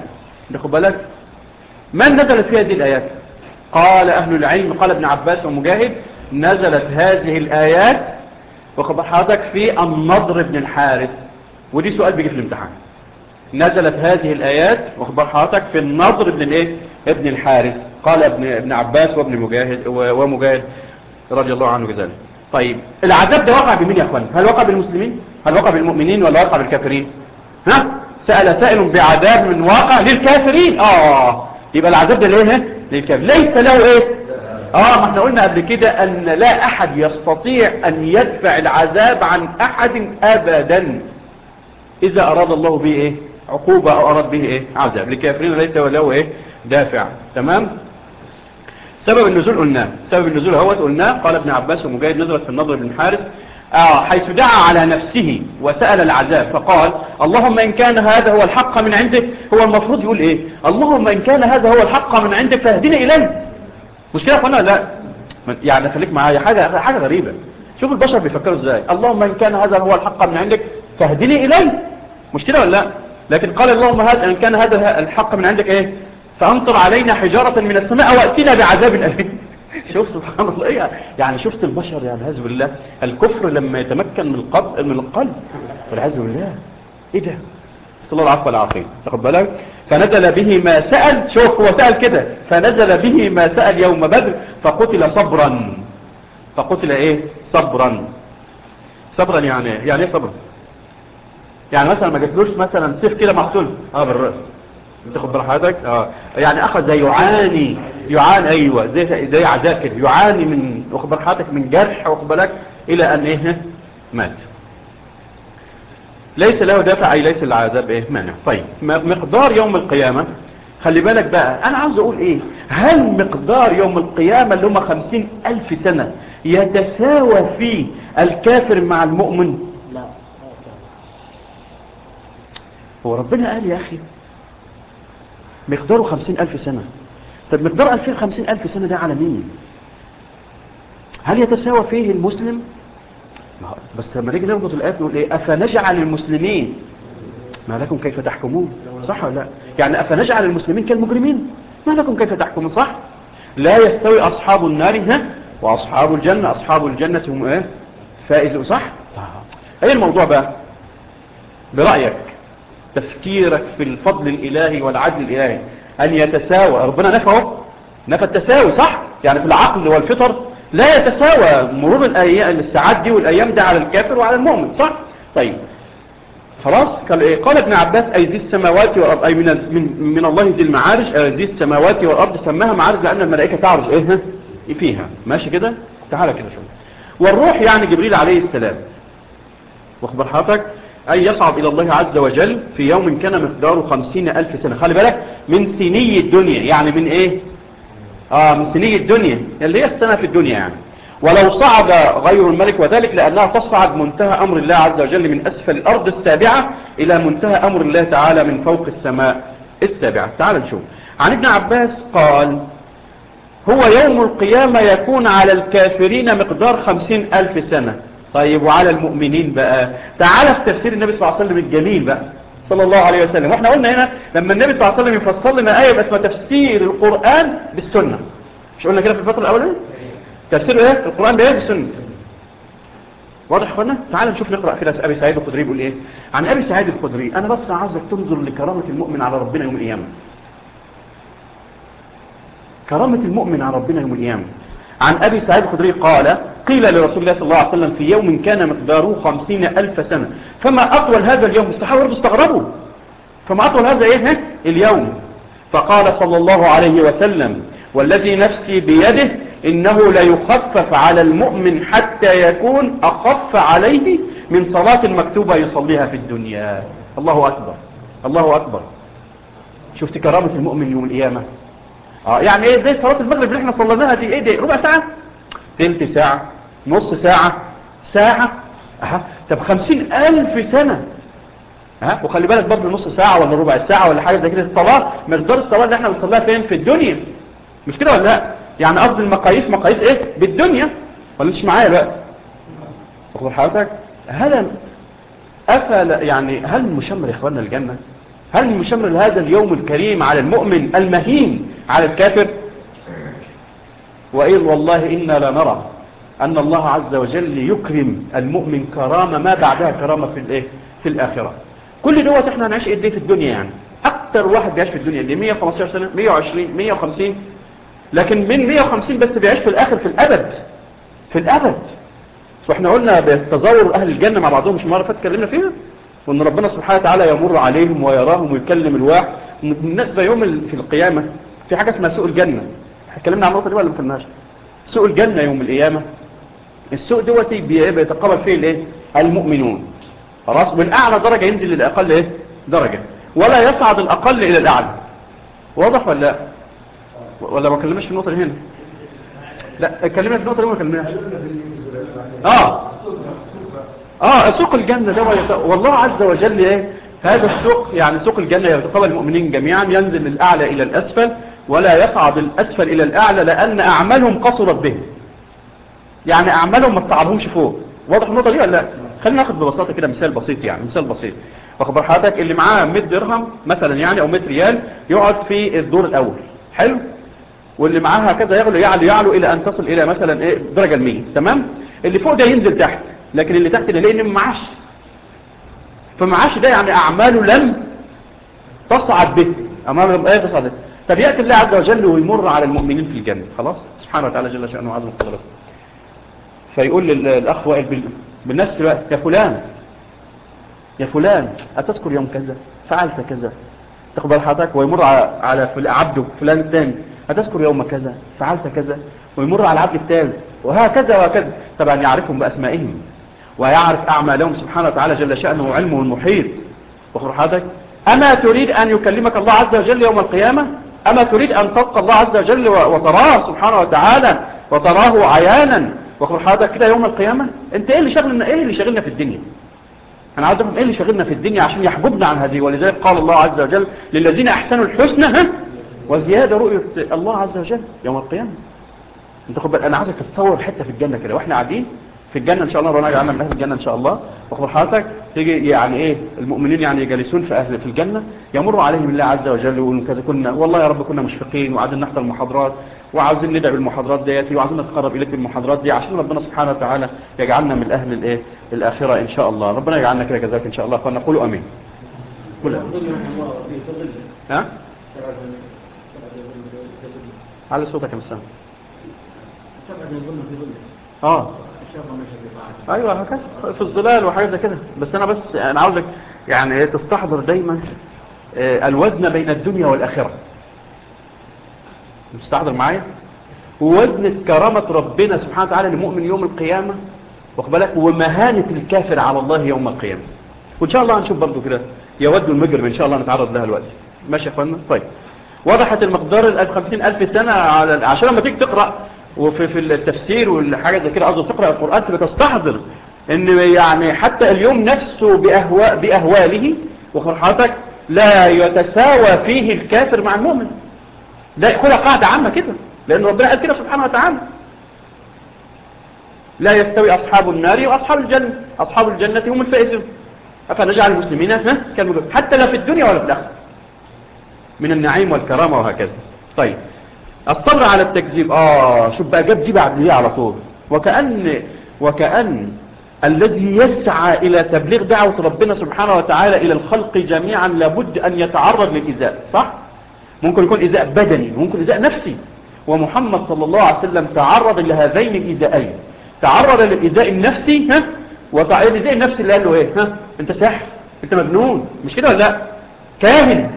خد بالك. من نزلت في هذه الآيات؟ قال أهل العلم، قال ابن عباس ومجاهد، نزلت هذه الآيات وخبر حضرتك في النضر بن الحارث. ودي سؤال بيجي في الامتحان. نزلت هذه الآيات وخبر حضرتك في النضر بن الايه ابن الحارث. قال ابن عباس وابن مجاهد ومجاهد رضي الله عنه كذلك. طيب العذاب ده وقع بمين يا اخوان؟ هل وقع بالمسلمين؟ هل وقع بالمؤمنين ولا وقع بالكافرين؟ ها؟ سأل سائل بعذاب من واقع للكافرين. يبقى العذاب ده ليه؟ للكافر. ليس له ايه؟ ما احنا قلنا قبل كده ان لا احد يستطيع ان يدفع العذاب عن احد ابدا اذا اراد الله به ايه؟ عقوبة او اراد به ايه؟ عذاب. للكافرين ليس له ايه؟ دافع. تمام؟ سبب النزول قلناه. سبب النزول هو قلناه. قال ابن عباس ومجاهد نزلت في النضر بن حارث حيث دعا على نفسه وسأل العذاب فقال اللهم إن كان هذا هو الحق من عندك. هو المفروض يقول ايه؟ اللهم إن كان هذا هو الحق من عندك فاهدنا إليه. مش كده قلنا؟ لا يعني خليك معايا. حاجة غريبة. شوف البشر بيفكروا ازاي. اللهم إن كان هذا هو الحق من عندك فاهدني إليه. مش كده ولا لا؟ لكن قال اللهم إن كان هذا الحق من عندك ايه؟ فأمطر علينا حجارة من السماء وأتنا بعذاب أليم. شوف سبحان الله ايه يعني. شفت البشر يعني عز بالله. الكفر لما يتمكن من القلب والعز بالله. ايه ده؟ صلى الله العفو والعافية. تاخد بالك. فنزل به ما سأل. شوف هو سأل كده. فنزل به ما سأل يوم بدر فقتل صبرا. فقتل ايه؟ صبرا. صبرا يعني ايه صبرا؟ يعني مثلا ما جاتلوش مثلا سيف كده مقتول بالرأس. تاخد براحتك. يعني اخذ زي يعاني. ايوه زي عذاب كده. يعاني من واخد براحتك من جرح واخد بالك الى ان ايه؟ مات. ليس له دافع اي ليس العذاب ايه؟ مانع. طيب مقدار يوم القيامة. خلي بالك بقى. انا عاوز اقول ايه؟ هل مقدار يوم القيامة اللي هم 50,000 سنة يتساوى فيه الكافر مع المؤمن؟ لا. هو ربنا قال يا اخي مقداره 50,000 سنة. طب مقدار 50,000 سنة ده على مين؟ هل يتساوى فيه المسلم؟ بس لما نيجي نربط الآيات نقول ايه؟ أفنجعل المسلمين ما لكم كيف تحكمون. صح ولا لا؟ يعني أفنجعل المسلمين كالمجرمين ما لكم كيف تحكمون. صح؟ لا يستوي أصحاب النار وأصحاب الجنة. أصحاب الجنة هم ايه؟ فائزون. صح؟ ايه الموضوع بقى برأيك؟ تفكيرك في الفضل الإلهي والعدل الإلهي أن يتساوى. ربنا نفى التساوي. صح؟ يعني في العقل والفطر لا يتساوى مرور الساعات دي والأيام دي على الكافر وعلى المؤمن. صح؟ طيب خلاص. قال ابن عباس أي ذي السماوات والأرض أي من الله ذي المعارج. ذي السماوات والأرض سماها معارج لأن الملائكة تعرج ايه فيها. ماشي كده. تعالى كده شوية. والروح يعني جبريل عليه السلام واخبر حضرتك أي يصعد إلى الله عز وجل في يوم كان مقداره 50,000 سنة. خلي بالك من سني الدنيا. يعني من إيه؟ من سني الدنيا اللي هي السنة في الدنيا يعني. ولو صعد غير الملك وذلك لأنها تصعد منتهى أمر الله عز وجل من أسفل الأرض السابعة إلى منتهى أمر الله تعالى من فوق السماء السابعة. تعال نشوف. عن ابن عباس قال هو يوم القيامة يكون على الكافرين مقدار 50,000 سنة. طيب وعلى المؤمنين بقى؟ تعالى في تفسير النبي صلى الله عليه وسلم الجميل بقى صلى الله عليه وسلم. واحنا قلنا هنا لما النبي صلى الله عليه وسلم يفسر لنا آية اسمها تفسير القرآن بالسنة. مش قلنا كده في الفترة الأولى؟ تفسير ايه؟ القرآن بايه؟ بالسنة. واضح يا اخوانا؟ تعالى نشوف نقرأ كده أبي سعيد الخدري بيقول ايه. عن أبي سعيد الخدري. أنا بس عاوزك تنظر لكرامة المؤمن على ربنا يوم القيامة. كرامة المؤمن على ربنا يوم القيامة. عن أبي سعيد الخدري قال قيل لرسول الله صلى الله عليه وسلم في يوم كان مقداره 50,000 سنة فما أطول هذا اليوم. الصحابة استغربوا. فما أطول هذا إيه اليوم؟ فقال صلى الله عليه وسلم والذي نفسي بيده إنه ليخفف على المؤمن حتى يكون أخف عليه من صلاة مكتوبة يصليها في الدنيا. الله أكبر. الله أكبر. شفت كرامة المؤمن يوم القيامة؟ يعني ايه زي صلاة المغرب اللي احنا صليناها دي. ايه دي؟ ربع ساعة؟ تلت ساعة؟ نص ساعة؟ ساعة؟ طب 50,000 سنة. وخلي بالك برضه نص ساعة ولا ربع ساعة ولا حاجة زي كده. الصلاة مقدار الصلاة اللي احنا بنصليها فين؟ في الدنيا. مش كده ولا لا؟ يعني قصد المقاييس مقاييس ايه؟ بالدنيا. ولا مش معايا الوقت؟ اخبر حضرتك هل مشمر يا اخواننا الجنة؟ هل يشمل هذا اليوم الكريم على المؤمن المهين على الكافر؟ وإن والله إنا لنرى أن الله عز وجل يكرم المؤمن كرامة ما بعدها كرامة في الآخرة. كل دوت احنا هنعيش قد ايه في الدنيا؟ يعني أكتر واحد بيعيش في الدنيا اللي 115 سنة 120 150، لكن من 150 بس بيعيش في الآخر في الأبد. واحنا قلنا بتزاور أهل الجنة مع بعضهم، مش مرة فاتت اتكلمنا فيها، وأن ربنا سبحانه وتعالى يمر عليهم ويراهم ويكلم الواحد. بالنسبة يوم في القيامة في حاجة اسمها سوق الجنة. اتكلمنا عن النقطة دي ولا ما اتكلمناش؟ سوق الجنة يوم القيامة، السوق دوتي بيتقابل فيه الايه؟ المؤمنون، خلاص، والأعلى درجة ينزل للأقل ايه؟ درجة، ولا يصعد الأقل إلى الأعلى. واضح ولا ما كلمناش في النقطة دي هنا؟ لا اتكلمنا في النقطة دي وما كلمناش. سوق الجنة ده والله عز وجل ايه؟ هذا السوق يعني سوق الجنة يتقابل المؤمنين جميعا، ينزل الأعلى إلى الأسفل ولا يصعد الأسفل إلى الأعلى، لأن أعمالهم قصرت بهم، يعني أعمالهم ما تصعدهمش فوق. واضح النقطة دي ولا لا؟ خلينا ناخد ببساطة كده مثال بسيط، يعني مثال بسيط. واخبر حضرتك اللي معاه 100 درهم مثلا يعني، أو 100 ريال، يقعد في الدور الأول، حلو، واللي معاها كذا يعلو إلى أن تصل إلى مثلا ايه درجة 100، تمام. اللي فوق ده ينزل تحت، لكن اللي تحت ده لأنه معاش، فمعاش ده يعني أعماله لم تصعد به، أمام لم تصعد به. طب يأتي الله عز وجل ويمر على المؤمنين في الجنة، خلاص، سبحانه وتعالى جل شأنه وعظم قدرته، فيقول للأخ وائل بالنفس الوقت: يا فلان أتذكر يوم كذا فعلت كذا، تقبل حضرتك، ويمر على عبده فلان الثاني: أتذكر يوم كذا فعلت كذا، ويمر على العبد الثالث، وهكذا وهكذا. طبعا يعرفهم بأسمائهم ويعرف أعمالهم سبحانه وتعالى جل شأنه وعلمه المحيط. واخبر حضرتك: أما تريد أن يكلمك الله عز وجل يوم القيامة؟ أما تريد أن تلقى الله عز وجل وتراه سبحانه وتعالى وتراه عيانا؟ واخبر حضرتك كده يوم القيامة. انت ايه اللي شغلنا في الدنيا؟ انا عاوز افهم ايه اللي شغلنا في الدنيا عشان يحجبنا عن هذه. ولذلك قال الله عز وجل: للذين احسنوا الحسنى وزيادة، رؤية الله عز وجل يوم القيامة. انت خد بالك، انا عايزك تتصور حته في الجنه كده، واحنا قاعدين في الجنه ان شاء الله، ربنا يجعلنا من اهل الجنه ان شاء الله. واخبر حضرتك تيجي يعني ايه المؤمنين يعني جالسون في الجنه، يمر عليهم الله عز وجل ويقولوا كذا كنا والله يا رب كنا مشفقين وقاعدين نحضر المحاضرات وعاوزين ندعي بالمحاضرات ديت وعاوزين نتقرب اليك بالمحاضرات دي عشان ربنا سبحانه وتعالى يجعلنا من اهل الايه الاخره ان شاء الله. ربنا يجعلنا كده كذلك ان شاء الله، فنقول امين. قول امين. ها على صوتك يا مسام. ايوه هكذا في الظلال وحاجات زي كده. بس انا عاوزك يعني تستحضر دايما الوزن بين الدنيا والاخره. تستحضر معايا ووزن كرامه ربنا سبحانه وتعالى للمؤمن يوم القيامه، واخد بالك، ومهانه الكافر على الله يوم القيامه. وان شاء الله هنشوف برضو كده يود المجرم ان شاء الله نتعرض لها دلوقتي. ماشي يا اخوانا؟ طيب، وضحت المقدار 50,000 سنه عشان لما تيجي تقرا وفي التفسير والحاجة زي كده، أظن تقرأ القرآن بتستحضر ان يعني حتى اليوم نفسه بأهواله وخرحاتك لا يتساوى فيه الكافر مع المؤمن. ده كلها قاعدة عامة كده، لأن ربنا قال كده سبحانه وتعالى: لا يستوي أصحاب النار وأصحاب الجنة، أصحاب الجنة هم الفائزون. أفنجعل المسلمين كالمجرمين حتى لا في الدنيا ولا في الآخرة من النعيم والكرامة وهكذا. طيب، الصبر على التكذيب. شوف بقى جاب دي بعد دي على طول. وكأن الذي يسعى إلى تبليغ دعوة ربنا سبحانه وتعالى إلى الخلق جميعا لابد أن يتعرض للإيذاء، صح؟ ممكن يكون إيذاء بدني وممكن إيذاء نفسي، ومحمد صلى الله عليه وسلم تعرض لهذين الإيذاءين. تعرض للإيذاء النفسي، والإيذاء النفسي اللي قال له ايه؟ انت ساحر، انت مجنون، مش كده ولا لا؟ كاهن،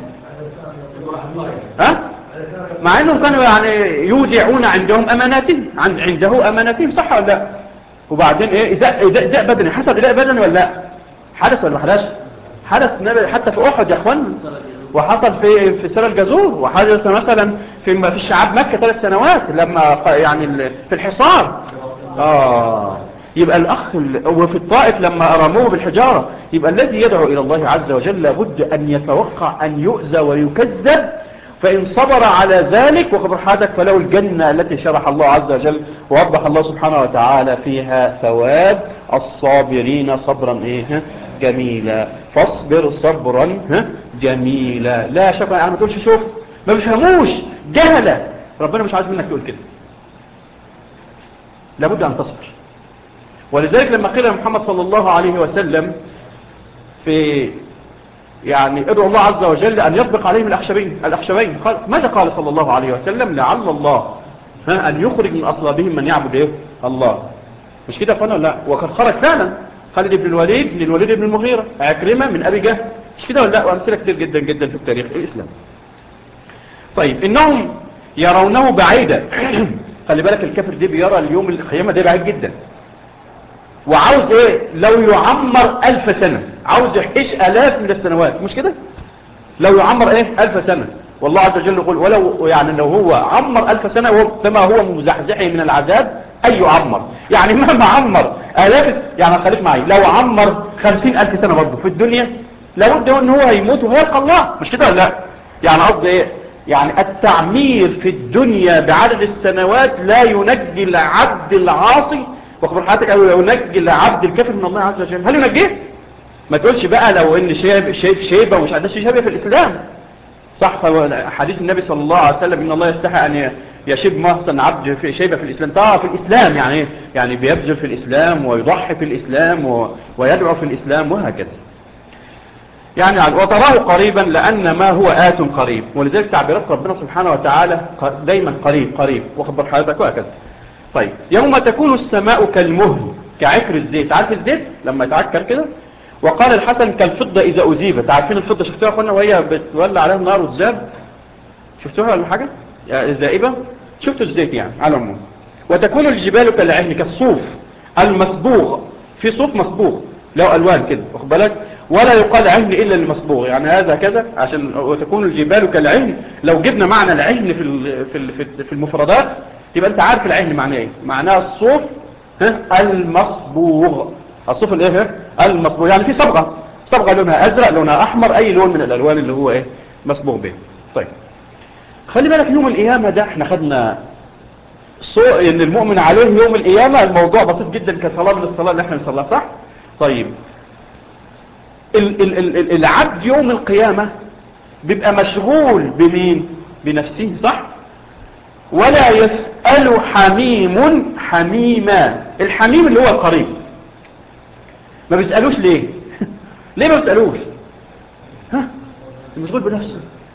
مع انهم كانوا يعني يودعون عندهم اماناتهم، عنده اماناتهم، صح ولا لا؟ وبعدين ايه؟ إيذاء بدني. حصل إيذاء بدني ولا لا؟ حدث ولا ما حدثش؟ حدث حتى في احد يا اخوان، وحصل في سر الجزور، وحدث مثلا في شعاب مكة 3 سنوات لما يعني في الحصار. يبقى الأخ وفي الطائف لما أرموه بالحجارة. يبقى الذي يدعو إلى الله عز وجل لابد أن يتوقع أن يؤذى ويكذب، فإن صبر على ذلك وخبر حالك فله الجنة التي شرح الله عز وجل ووضح الله سبحانه وتعالى فيها ثواب الصابرين صبرا جميلا. فاصبر صبرا جميلة. لا شك يعني ما تقولش شوف ما بيفهموش جهلة. ربنا مش عايز منك تقول كده، لابد أن تصبر. ولذلك لما قيل محمد صلى الله عليه وسلم في يعني ادعو الله عز وجل أن يطبق عليهم الأخشبين قال ماذا قال صلى الله عليه وسلم؟ لعل الله أن يخرج من أصلابهم من يعبد إيه؟ الله. مش كده فانا لا؟ وقد خرج فعلا خالد بن الوليد من الوليد بن المغيرة، عكرمة من أبي جهل، مش كده ولا لا؟ وأمثلة كتير جدا جدا في التاريخ الإسلام. طيب إنهم يرونه بعيدا. خلي بالك الكافر دي بيرى اليوم القيامة ده بعيد جدا، وعاوز ايه؟ لو يعمر 1000 سنة، عاوز يحيش 1000 من السنوات، مش كده؟ لو يعمر ايه 1000 سنة، والله عز وجل يقول ولو يعني لو هو عمر 1000 سنة فما هو مزحزحه من العذاب أي يعمر. يعني مهما عمر 1000 يعني خليك معي، لو عمر 50,000 سنة برضه في الدنيا لابد ان هو هيموت وهيلقى الله، مش كده ولا لا؟ يعني قصد ايه؟ يعني التعمير في الدنيا بعدد السنوات لا ينجي العبد العاصي واخبر حياتك او ينجي العبد الكافر من الله عز وجل. هل ينجيه؟ ما تقولش بقى لو ان شيبه ومش عندنا شيبه في الاسلام، صح؟ حديث النبي صلى الله عليه وسلم ان الله يستحي ان يشيب محسن عبد في شيبه في الاسلام. طبعا في الاسلام يعني ايه؟ يعني بيبذل في الاسلام ويضحي في الاسلام ويدعو في الاسلام وهكذا. يعني وتراه قريبا لأن ما هو آت قريب، ولذلك تعبيرات ربنا سبحانه وتعالى دايما قريب واخبر حضرتك وهكذا. طيب يوم تكون السماء كالمهل كعكر الزيت، عارف الزيت لما يتعكر كده؟ وقال الحسن كالفضة إذا أزيبت. عارفين الفضة شفتوها يا أخوانا وهي بتولع عليها النار والزاب؟ شفتوها ولا حاجة؟ الزائبة؟ شفتوا الزيت يعني على العموم. وتكون الجبال كالعهن كالصوف المصبوغ، في صوف مصبوغ له ألوان كده واخد بالك، ولا يقال عهن إلا المصبوغ، يعني هذا كذا عشان وتكون الجبال كالعهن. لو جبنا معنى العهن في المفردات يبقى أنت عارف العهن معناه إيه؟ معناه الصوف المصبوغ، الصوف الايه المصبوغ، يعني في صبغة لونها أزرق لونها أحمر، أي لون من الألوان اللي هو إيه مصبوغ به. طيب خلي بالك يوم القيامة ده احنا خدنا ان المؤمن عليه يوم القيامة الموضوع بسيط جدا كصلاة من الصلاة اللي احنا نصليها، صح؟ طيب العبد يوم القيامة بيبقى مشغول بمين؟ بنفسه، صح؟ ولا يسأل حميم حميما. الحميم اللي هو القريب ما بيسألوش ليه؟ ليه ما بيسألوش؟ مشغول بنفسه.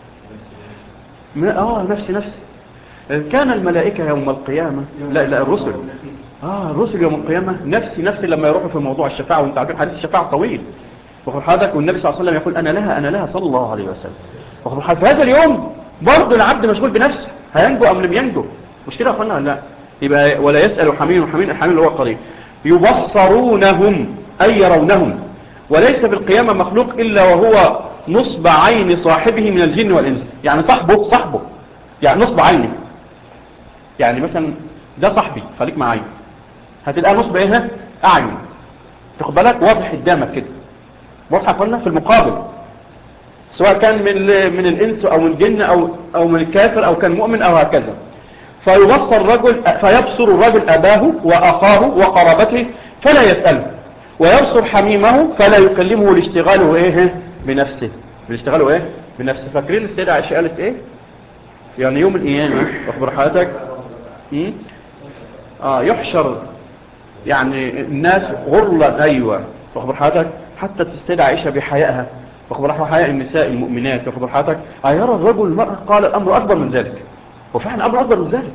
نفسي. كان الملائكة يوم القيامة لا الرسل الرسل يوم القيامة نفسي لما يروحوا في موضوع الشفاعة، وانت عارفين حديث الشفاعة طويل وخبر حضرتك، والنبي صلى الله عليه وسلم يقول أنا لها صلى الله عليه وسلم وخبر حضرتك. في هذا اليوم برضه العبد مشغول بنفسه، هينجو أم لم ينجو؟ مش كده يا أخوانا؟ لا. يبقى ولا يسأل حميم الحميم اللي هو قريب. يبصرونهم أي يرونهم، وليس بالقيامة مخلوق إلا وهو نصب عين صاحبه من الجن والإنس. يعني صاحبه يعني نصب عينه، يعني مثلا ده صاحبي خليك معايا، هتلقى نصب ايه اعين، تاخد بالك واضح قدامك كده، واضحه ولا في المقابل، سواء كان من الانس او من الجن او من الكافر او كان مؤمن او هكذا. فيبصر الرجل اباه واخاه وقرابته فلا يسأله، ويبصر حميمه فلا يكلمه لاشتغاله ايه بنفسه. فاكرين السيدة عائشة قالت ايه؟ يعني يوم القيامة اخبر حضرتك يحشر يعني الناس غرلا، ايوه واخبر حضرتك، حتى السيدة عائشة بحيائها واخبر حضرتك حياء النساء المؤمنات واخبر حضرتك، يرى الرجل المرأة، قال الامر اكبر من ذلك، وفعلا امر اكبر من ذلك.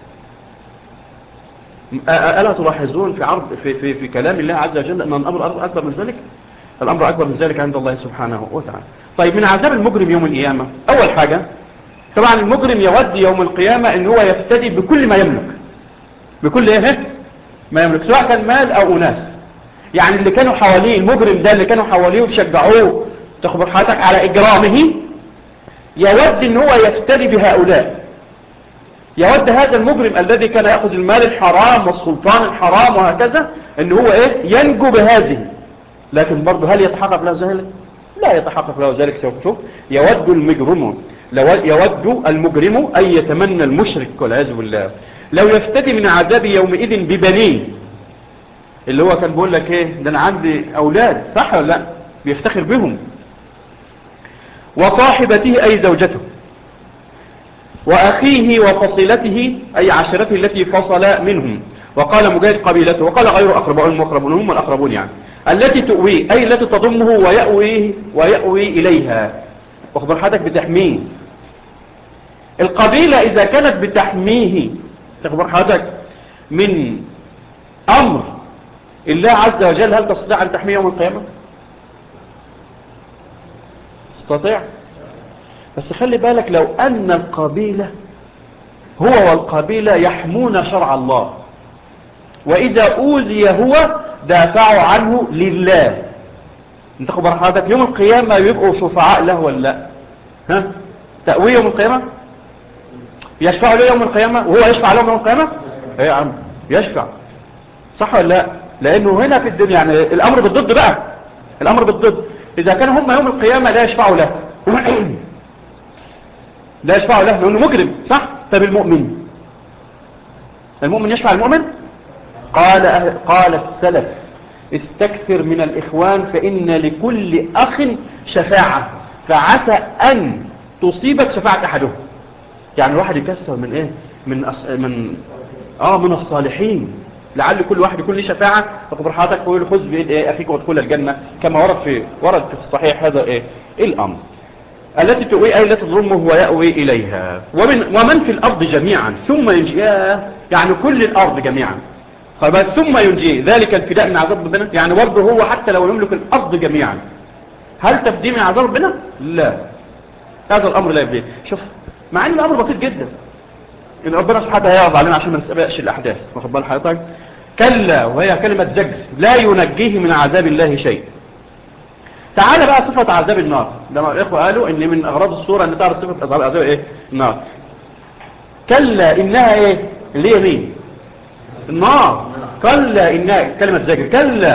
ألا تلاحظون في عرض في كلام الله عز وجل ان الامر اكبر من ذلك؟ الامر اكبر من ذلك عند الله سبحانه وتعالى. طيب من عذاب المجرم يوم القيامة اول حاجة طبعا المجرم يود يوم القيامة ان هو يفتدي بكل ما يملك، بكل ما يملك، سواء كان مال او اناس. يعني اللي كانوا حواليه المجرم ده اللي كانوا حواليه وشجعوه تخبر حضرتك على اجرامه، يود ان هو يفتدي بهؤلاء. يود هذا المجرم الذي كان يأخذ المال الحرام والسلطان الحرام وهكذا ان هو ينجو بهذه، لكن برضه هل يتحقق له ذلك؟ لا يتحقق له ذلك. سوف تشوف. يود المجرم أن يتمنى المشرك والعياذ بالله لو يفتدي من عذاب يومئذ ببنيه، اللي هو كان بيقول لك ده انا عندي اولاد، صح ولا لا؟ بيفتخر بهم. وصاحبته أي زوجته، وأخيه وفصيلته أي عشيرته التي فصل منهم. وقال مجاهد قبيلته، وقال غير أقربون المقربون هم الأقربون يعني، التي تؤويه أي التي تضمه ويأوي إليها، واخبر حضرتك بتحميه. القبيلة إذا كانت بتحميه تخبر حضرتك من أمر الله عز وجل، هل تستطيع أن تحميه يوم القيامة؟ تستطيع. بس خلي بالك لو أن القبيلة هو والقبيلة يحمون شرع الله، وإذا أوذي هو دافعوا عنه لله، انت خبر حضرتك يوم القيامة يبقوا شفعاء له ولا لا؟ ها؟ تأويه يوم القيامة؟ يشفع له يوم القيامة وهو يشفع له يوم القيامة؟ ايه يا عم يشفع، صح ولا لا؟ لأنه هنا في الدنيا يعني الأمر بالضد بقى، الأمر بالضد. إذا كانوا هم يوم القيامة لا يشفعوا له لا يشفعوا له لأنه مجرم، صح؟ طب المؤمن يشفع المؤمن؟ قال السلف استكثر من الإخوان فإن لكل أخ شفاعة، فعسى أن تصيبك شفاعة أحدهم. يعني الواحد يكسر من إيه؟ من الصالحين، لعل كل واحد يكون له شفاعة. فخبر حضرتك يقول خذ بيد إيه أخيك وادخل الجنة، كما ورد في الصحيح هذا إيه الأمر. التي تؤوي أي التي تضمه ويأوي إليها، ومن في الأرض جميعا ثم ينجيه، يعني كل الأرض جميعا خلاص ثم ينجيه، ذلك الفداء من عذاب ربنا. يعني برضه هو حتى لو يملك الأرض جميعا هل تفديه من عذاب ربنا؟ لا، هذا الأمر لا يفديه. شوف مع ان الأمر بسيط جدا، إن ربنا سبحانه يعرض علينا عشان ما نستبقش الأحداث، واخد بال حضرتك؟ كلا، وهي كلمة زجر، لا ينجيه من عذاب الله شيء. تعال بقى صفة عذاب النار، لما الإخوة قالوا إن من أغراض الصورة أن تعرف صفة عذاب إيه؟ النار. كلا إنها إيه؟ اللي هي مين؟ النار. كلا إنها كلمة زجر،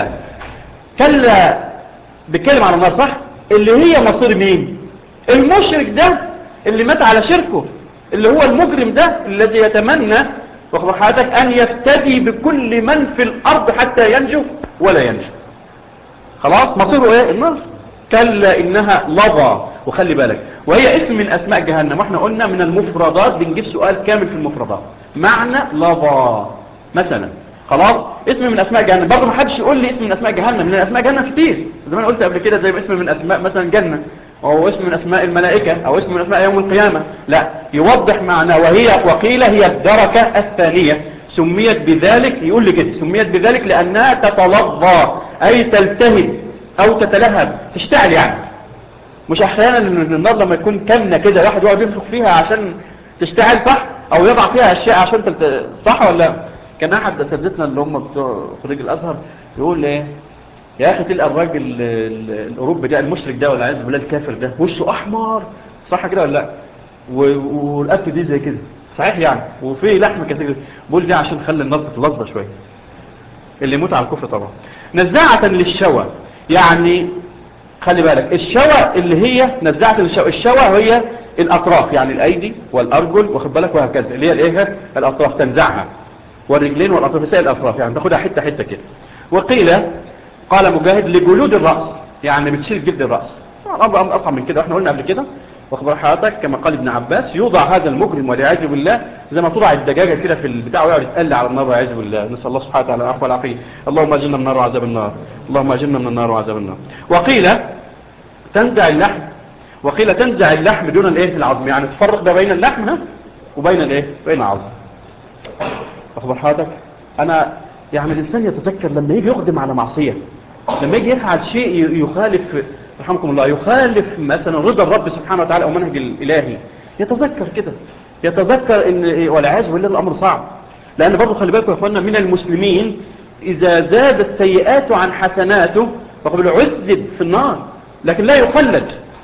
كلا بيتكلم عن النار، صح؟ اللي هي مصير مين؟ المشرك ده اللي مات على شركه، اللي هو المجرم ده الذي يتمنى واخبر حضرتك أن يفتدي بكل من في الأرض حتى ينجو ولا ينجو. خلاص مصيره ايه؟ النار. كلا إنها لظى، وخلي بالك وهي اسم من أسماء جهنم، واحنا قلنا من المفردات بنجيب سؤال كامل في المفردات معنى لظى مثلا. خلاص اسم من أسماء جهنم، برضه ما حدش يقول لي اسم من أسماء جهنم، من أسماء جهنم كتير زي ما انا قلت قبل كده، زي اسم من أسماء مثلا جنة، أو اسم من أسماء الملائكة، أو اسم من أسماء يوم القيامة. لا، يوضح معنى. وقيل هي الدركة الثانية، سميت بذلك، يقول لي كده سميت بذلك لأنها تتلظى أي تلتهب أو تتلهب، تشتعل يعني. مش أحيانا النار لما يكون كامنة كده واحد يقعد ينفخ فيها عشان تشتعل، صح؟ أو يضع فيها أشياء عشان صح ولا لا؟ كان أحد أساتذتنا اللي هم بتوع خريج الأزهر يقول إيه يا أخي تلقى الراجل الأوروبي ده المشرك ده والعياذ بالله الكافر ده وشه أحمر، صح كده ولا لا؟ والأكل دي زي كده صحيح يعني، وفي لحم كثير، بقول دي عشان خلي النار تتلظى شوية، اللي يموت على الكفر طبعا. نزاعة للشوى، يعني خلي بالك الشوى اللي هي نزاعة للشوى، الشوى هي الأطراف يعني الأيدي والأرجل واخد بالك وهكذا، اللي هي الايه الأطراف تنزعها، والرجلين والأطراف سائل الأطراف يعني تاخدها حتة حتة كده. وقيل قال مجاهد لجلود الرأس، يعني بتشيل جلد الرأس. الأمر أصعب من كده، احنا قلنا قبل كده واخبر حضرتك كما قال ابن عباس يوضع هذا المجرم والعياذ بالله زي ما توضع الدجاجه كده في البتاع ويقعد يتقل على النار والعياذ بالله، نسال الله سبحانه وتعالى العفو والعافيه. اللهم اجرنا من النار وعذاب النار، اللهم اجرنا من النار وعذاب النار. وقيل تنزع اللحم، وقيل تنزع اللحم دون الايه العظم، يعني تفرق ده بين اللحم وبين الايه بين العظم. اخبر حضرتك انا يعني الانسان يتذكر لما يجي يقدم على معصيه، لما يجي يفعل شيء يخالف رحمكم الله، يخالف مثلا رضا الرب سبحانه وتعالى او منهج الالهي، يتذكر كده، يتذكر ان والعياذ بالله الامر صعب. لان برضه خلي بالكم يا اخوانا من المسلمين اذا زادت سيئاته عن حسناته فقد عذب في النار لكن لا يخلد.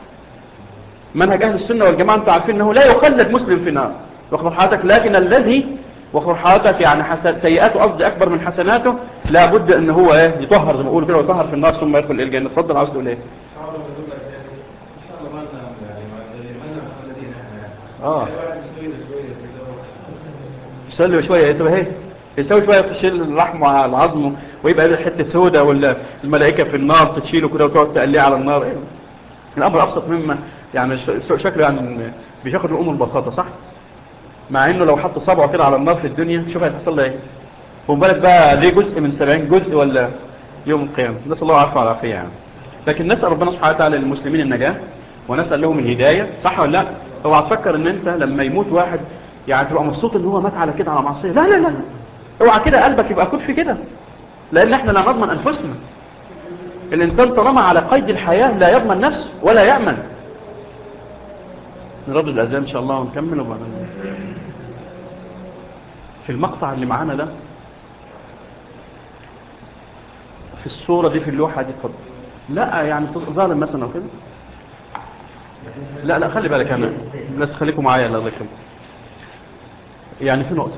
منهج اهل السنه والجماعه انتم عارفين انه لا يخلد مسلم في النار واخبر حضرتك، لكن الذي واخبر حضرتك يعني سيئاته قصدي اكبر من حسناته لابد ان هو يطهر زي ما بيقولوا كده، ويطهر في النار ثم يدخل الجنه. اتفضل عاوز تقول ايه؟ يسلم شويه تبقى اهي يسوي شويه تشيل اللحم على العظم ويبقى حته سوداء، ولا الملائكه في النار تشيله كده وتقعد تقليه على النار. الامر ابسط مما يعني شكله يعني بياخد الامور ببساطه، صح؟ مع انه لو حط صبعه كده على النار في الدنيا شوف هيحصل له ايه. خد بالك بقى ليه جزء من 70 جزء ولا يوم القيامه. نسال الله العافيه والعافيه يعني. لكن نسال ربنا سبحانه وتعالى للمسلمين النجاه ونسال لهم الهدايه، صح ولا لا؟ اوعى تفكر ان انت لما يموت واحد يعني تبقى مبسوط ان هو مات على كده على معصيه. لا لا لا، اوعى كده قلبك يبقى كفر كده، لان احنا لا نضمن انفسنا. الانسان طالما على قيد الحياه لا يضمن نفسه ولا يامن. نردد الاذان ان شاء الله ونكمل. وبعدين في المقطع اللي معانا ده في الصورة دي في اللوحة دي اتفضل. لا يعني ظالم مثلا او كده. لا لا خلي بالك انا الناس خليكم معايا الله يكرمكم. يعني في نقطة،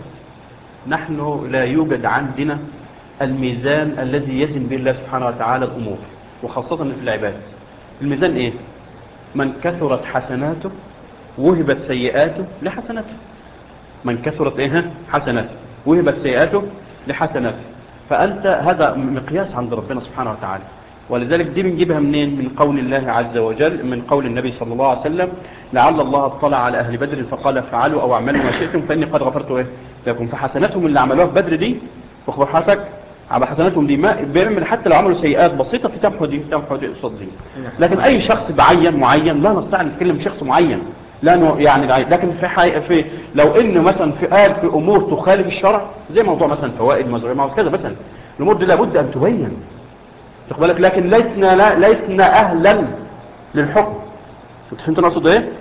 نحن لا يوجد عندنا الميزان الذي يزن به الله سبحانه وتعالى الامور وخاصة في العباد. الميزان ايه؟ من كثرت حسناته وهبت سيئاته لحسناته. من كثرت ايه حسناته وهبت سيئاته لحسناته. فأنت هذا مقياس عند ربنا سبحانه وتعالى. ولذلك دي بنجيبها منين؟ من قول الله عز وجل، من قول النبي صلى الله عليه وسلم لعل الله اطلع على أهل بدر فقال افعلوا أو اعملوا ما شئتم فإني قد غفرت ايه لكم. فحسناتهم اللي عملوها في بدر دي واخبر حضرتك على حسناتهم دي ما بيعمل حتى لو عملوا سيئات بسيطة في تمحو دي قصاد دي. لكن أي شخص معين لا نستطيع نتكلم شخص معين لانه يعني لكن في لو انه مثلا في امور تخالف الشرع زي موضوع مثلا فوائد مزرعه كذا مثلا، الامور دي لابد ان تبين تاخد بالك. لكن لسنا اهلا للحكم. فهمت انا اقصد ايه؟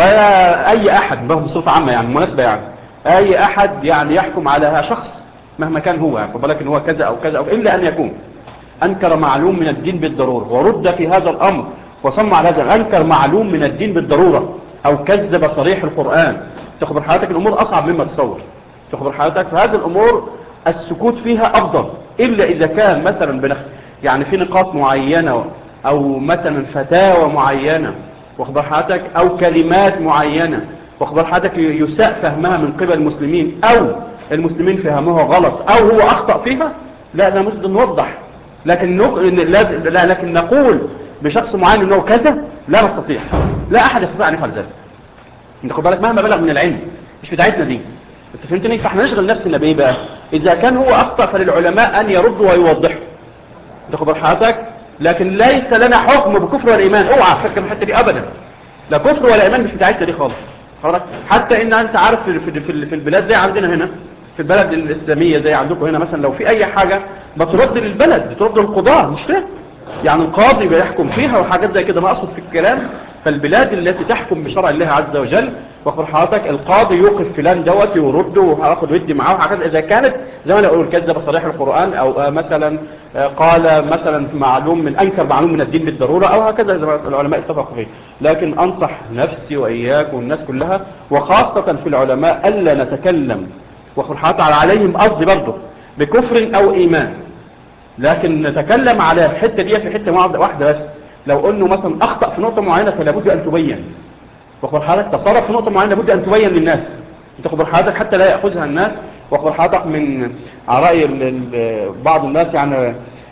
واي احد بصفه عامه يعني مناسبه يعني اي احد يعني يحكم على شخص مهما كان هو خد بالك ان هو كذا او كذا الا ان يكون انكر معلوم من الدين بالضروره ورد في هذا الامر وصمم على هذا. انكر معلوم من الدين بالضروره او كذب صريح القرآن تخبر حضرتك الامور اصعب مما تصور. تخبر حضرتك فهذه الامور السكوت فيها افضل الا اذا كان مثلا يعني في نقاط معينة او مثلا فتاوى معينة واخبر حضرتك او كلمات معينة واخبر حضرتك يساء فهمها من قبل المسلمين او المسلمين فهموها غلط او هو اخطأ فيها. لا ده ممكن نوضح. لكن لكن نقول بشخص معين انه كذا لا نستطيع. لا احد يستطيع ان يفعل ذلك. انت خد بالك مهما بلغ من العلم مش بتاعتنا دي. انت فهمتني؟ فاحنا نشغل نفسنا بايه بقى؟ اذا كان هو اخطأ فللعلماء ان يردوا ويوضحوا. انت خد حضرتك. لكن ليس لنا حكم بكفر والايمان. اوعى تفكر الحته دي ابدا. لا كفر ولا ايمان مش بتاعتنا دي خالص. حتى ان انت عارف في البلاد زي عندنا هنا في البلد الاسلاميه زي عندكم هنا مثلا لو في اي حاجه بترد للبلد بترد للقضاه مش كده؟ يعني القاضي بيحكم فيها وحاجات زي كده. ما اقصد في الكلام فالبلاد التي تحكم بشرع الله عز وجل واخبر حضرتك القاضي يوقف فلان دوت ويرده وهاخد ودي معاه وحاجات اذا كانت زي ما نقول كذب صريح القرآن او مثلا قال مثلا معلوم من انكر معلوم من الدين بالضرورة او هكذا زي ما العلماء اتفقوا فيه. لكن انصح نفسي واياك والناس كلها وخاصة في العلماء الا نتكلم واخبر حضرتك عليهم قصدي برضه بكفر او ايمان. لكن نتكلم على الحتة دي في حتة واحدة بس. لو انه مثلا اخطأ في نقطة معينة فلابد ان تبين واخبر حضرتك تصرف في نقطة معينة لابد ان تبين للناس. انت خبر حضرتك حتى لا يأخذها الناس واخبر حضرتك من رأي بعض الناس يعني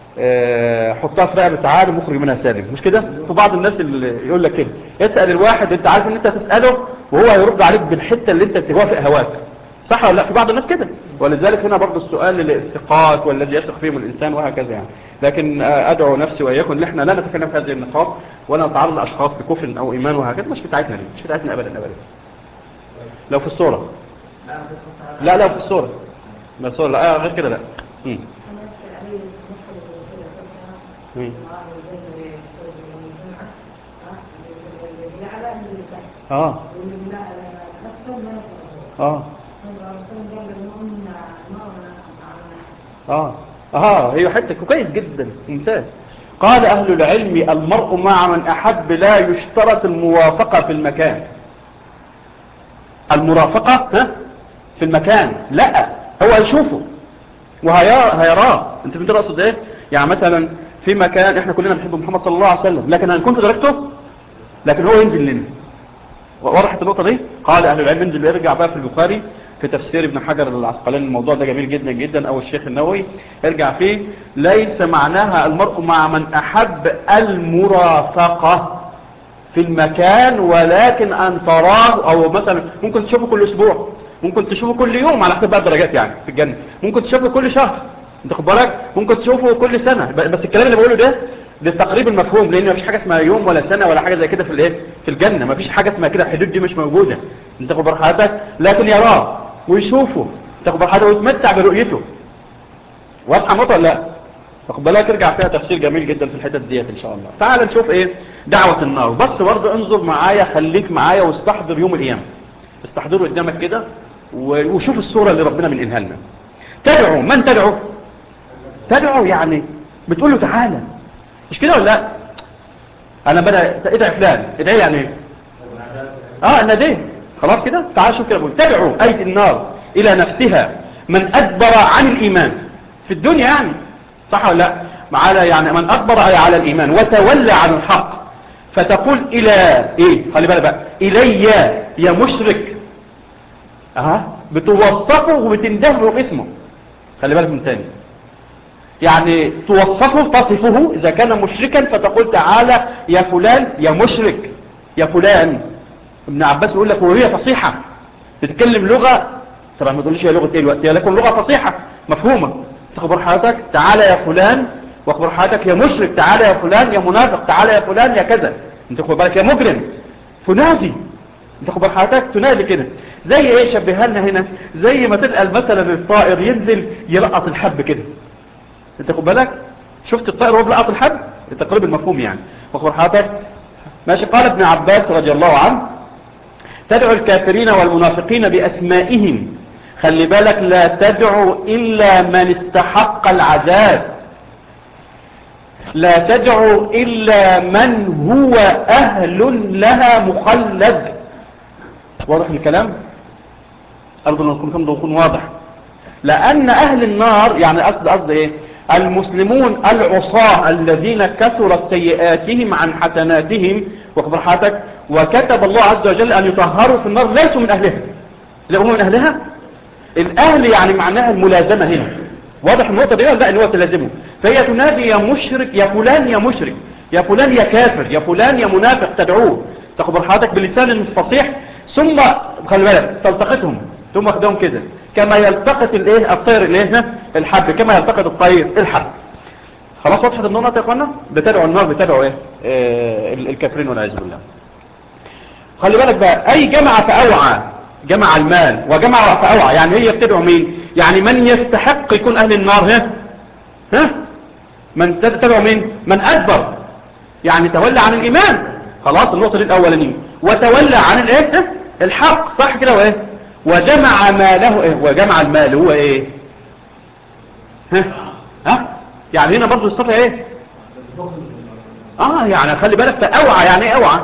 حطها في رقبة عالم مخرج منها سالم مش كده؟ في بعض الناس اللي يقول لك كده اسأل الواحد انت عارف ان انت تسأله وهو هيرد عليك بالحتة اللي انت توافق هواك صح ولا لا؟ في بعض الناس كده. ولذلك هنا برضو السؤال للثقات والذي يثق فيهم الإنسان وهكذا يعني. لكن أدعو نفسي وإياكم ان احنا لا نتكلم في هذه النقاط ولا نتعرض لأشخاص بكفر أو إيمان وهكذا. مش بتاعتنا دي مش بتاعتنا أبدا أبدا. لو في الصورة لا في الصورة ما الصورة لا غير كده لا. هي حتة كويس جدا ممتاز. قال أهل العلم المرء مع من أحب لا يشترط الموافقة في المكان. المرافقة في المكان لا هو يشوفه وهيراه. انت فهمت اقصد ايه؟ يعني مثلا في مكان احنا كلنا بنحب محمد صلى الله عليه وسلم لكن هنكون في درجته لكن هو ينزل لنا. وضحت النقطة دي؟ قال أهل العلم ينزل يرجع بقى في البخاري في تفسير ابن حجر العسقلاني الموضوع ده جميل جدا جدا او الشيخ النووي ارجع فيه. ليس معناها المرء مع من احب المرافقة في المكان، ولكن أن تراه، أو مثلا ممكن تشوفه كل أسبوع، ممكن تشوفه كل يوم على حسب بقى الدرجات يعني في الجنة، ممكن تشوفه كل شهر، انت خد بالك، ممكن تشوفه كل سنة. بس الكلام اللي بقوله ده للتقريب المفهوم، لأن مفيش حاجة اسمها يوم ولا سنة ولا حاجة زي كده في الايه في الجنة، مفيش حاجة اسمها كده، الحدود دي مش موجودة، انت خد بالك، لكن يراه ويشوفه، انت خد بالك، ويتمتع برؤيته. واضحة النقطة ولا لا؟ واخد بالك، ارجع فيها تفسير جميل جدا في الحتت ديت ان شاء الله. تعال نشوف ايه دعوة النار. بس برضه انظر معايا، خليك معايا واستحضر يوم القيامة، استحضره قدامك كده وشوف الصورة اللي ربنا من انها لنا. تدعو من تدعو؟ تدعو يعني بتقول له تعالى، مش كده ولا لا؟ انا بدأ ادعي فلان، ادعي يعني ايه؟ ناديه، خلاص كده. تعال شوف كده، بقول تدعو ايدي النار الى نفسها من ادبر عن الايمان في الدنيا، يعني صح ولا لا؟ معانا يعني من أكبر أي على الإيمان وتولى عن الحق، فتقول إلى إيه؟ خلي بالك بقى، إلي يا مشرك. بتوصفه وبتنده باسمه، خلي بالك من تاني، يعني توصفه تصفه إذا كان مشركا، فتقول تعالى يا فلان يا مشرك يا فلان. ابن عباس يقول لك وهي فصيحة تتكلم لغة، طبعا ما تقوليش هي لغة ايه الوقت، لكن لغة فصيحة مفهومة. تخبر حضرتك تعالى يا فلان، واخبر حضرتك يا مشرك تعالى يا فلان، يا منافق تعالى يا فلان، يا كذا، انت خبر بالك، يا مجرم تنادي، انت خبر حضرتك تنادي كده. زي ايه؟ شبهها لنا هنا زي ما تلقى مثلا الطائر ينزل يلقط الحب كده، انت خبر بالك، شفت الطائر وهو بيلقط الحب، التقريب المفهوم يعني، واخبر حضرتك ماشي. قال ابن عباس رضي الله عنه تدعو الكافرين والمنافقين بأسمائهم، خلي بالك، لا تدعو إلا من استحق العذاب، لا تدعو إلا من هو أهل لها مخلد. واضح الكلام؟ أرجو أن يكون واضح. لأن أهل النار يعني قصد إيه؟ المسلمون العصاة الذين كثرت سيئاتهم عن حسناتهم، واخبر حضرتك، وكتب الله عز وجل أن يطهروا في النار، ليسوا من أهلها. لا هم من أهلها. الأهل يعني معناها الملازمة هنا، واضح النقطة دي؟ لا، ان هو تلازمه، فهي تنادي يا مشرك يا فلان يا مشرك يا فلان يا كافر يا فلان يا منافق، تدعوه، تخبر حضرتك بلسان فصيح، ثم خلي بالك تلتقطهم، ثم اخدهم كده كما يلتقط الايه الطير الايه الحب، كما يلتقط الطير الحب. خلاص وضحت النقطة يا اخوانا؟ بتدعو النار، بتدعو ايه الكافرين والعياذ بالله. خلي بالك بقى، اي جمع فاوعى، جمع المال وجمع فاوعى، يعني هي بتدعو مين؟ يعني من يستحق يكون اهل النار، من تدعو مين؟ من ادبر، يعني تولى عن الايمان، خلاص النقطة دي الاولانية، وتولى عن الايه الحق، صح كده، وايه وجمع ماله، ايه وجمع المال هو ايه؟ يعني هنا برضو الصفة ايه؟ يعني خلي بالك، فاوعى يعني ايه اوعى؟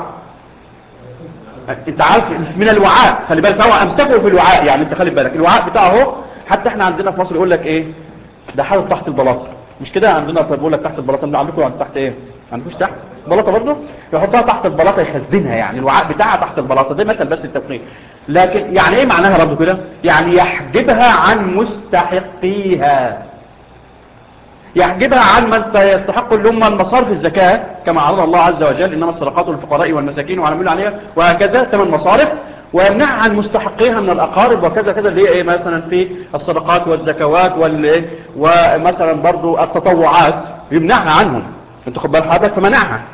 انت عارف من الوعاء، خلي بالك، هو امسكه في الوعاء، يعني انت خلي بالك الوعاء بتاعه، حتى احنا عندنا في مصر يقول لك ايه ده حاطط تحت البلاطه، مش كده عندنا؟ طيب بيقول لك تحت البلاطه، اللي عندكم تحت ايه؟ ما عندكوش تحت البلاطه برضه؟ يحطها تحت البلاطه يخزنها، يعني الوعاء بتاعها تحت البلاطه، ده مثل بس التفقير. لكن يعني ايه معناها برضه كده؟ يعني يحجبها عن مستحقيها، يحجبها عن من يستحق، اللي هم المصارف الزكاة كما عرض الله عز وجل، إنما الصدقات للفقراء والمساكين وعلى عليها وهكذا 8 مصارف، ويمنعها عن مستحقيها من الأقارب وكذا كذا، اللي هي إيه مثلا في الصدقات والزكوات ومثلا برضو التطوعات، يمنعها عنهم، انت خد بال حضرتك، فمنعها.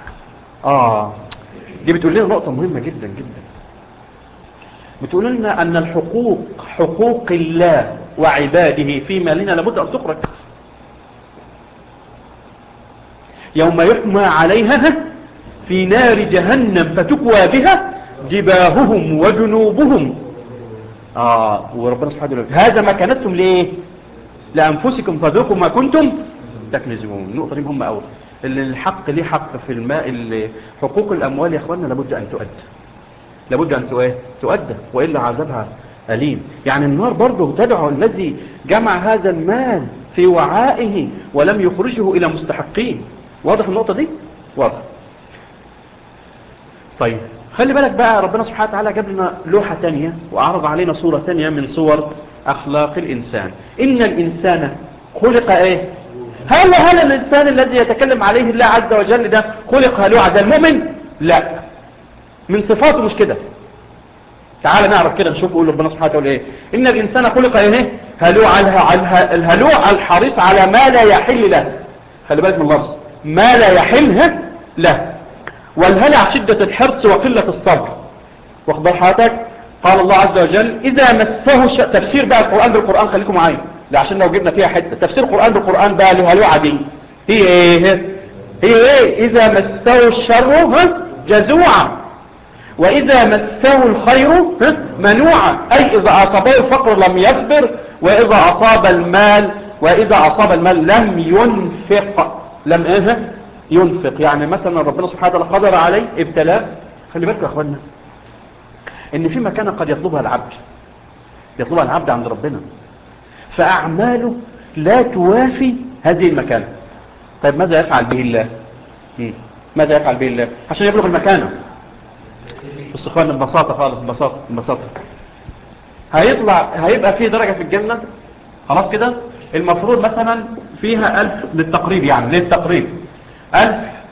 دي بتقول لنا نقطة مهمة جدا جدا، بتقول لنا أن الحقوق، حقوق الله وعباده في مالنا لابد أن تخرج. يوم يحمى عليها في نار جهنم فتكوى بها جباههم وجنوبهم. وربنا سبحانه وتعالى هذا ما كنتم ليه لأنفسكم فذوقوا ما كنتم تكنزون. النقطة دي مهمة أوي، الحق ليه حق في الماء، حقوق الأموال يا أخواننا لابد أن تؤدى، لابد أن تؤدى، وإلا عذابها أليم. يعني النار برضه تدعو الذي جمع هذا المال في وعائه ولم يخرجه إلى مستحقين. واضح النقطة دي؟ واضح. طيب خلي بالك بقى، ربنا سبحانه وتعالى جاب لنا لوحة تانية وأعرض علينا صورة تانية من صور أخلاق الإنسان. إن الإنسان خلق إيه؟ هل الإنسان الذي يتكلم عليه الله عز وجل ده خلق هلوعا ده المؤمن؟ لا، من صفاته مش كده. تعال نعرف كده نشوف. يقول ربنا سبحانه وتعالى ايه؟ ان الانسان خلق ايه؟ هلوع. الهلوع الحريص على ما لا يحل له. خلي بالك من اللفظ، ما لا يحل له. والهلع شدة الحرص وقلة الصبر. واخد حضرتك؟ قال الله عز وجل اذا مسه تفسير بقى القرآن بالقرآن، خليكم معايا عشان لو جبنا فيها حتة تفسير القرآن بالقرآن بقى لهلوعة دي هي ايه؟ اذا مسه الشر جزوعا، وإذا مسه الخير منوعا. أي إذا أصابه الفقر لم يصبر، وإذا أصاب المال لم ينفق. ينفق. يعني مثلا ربنا سبحانه وتعالى قدر عليه ابتلاء. خلي بالكم يا أخوانا إن في مكانة قد يطلبها العبد عند ربنا، فأعماله لا توافي هذه المكانة. طيب ماذا يفعل به الله؟ ماذا يفعل به الله عشان يبلغ المكانة؟ بس اخوانا ببساطة خالص، ببساطة هيبقى فيه درجة في الجنة خلاص كده، المفروض مثلا فيها 1000 للتقريب، يعني للتقريب 1000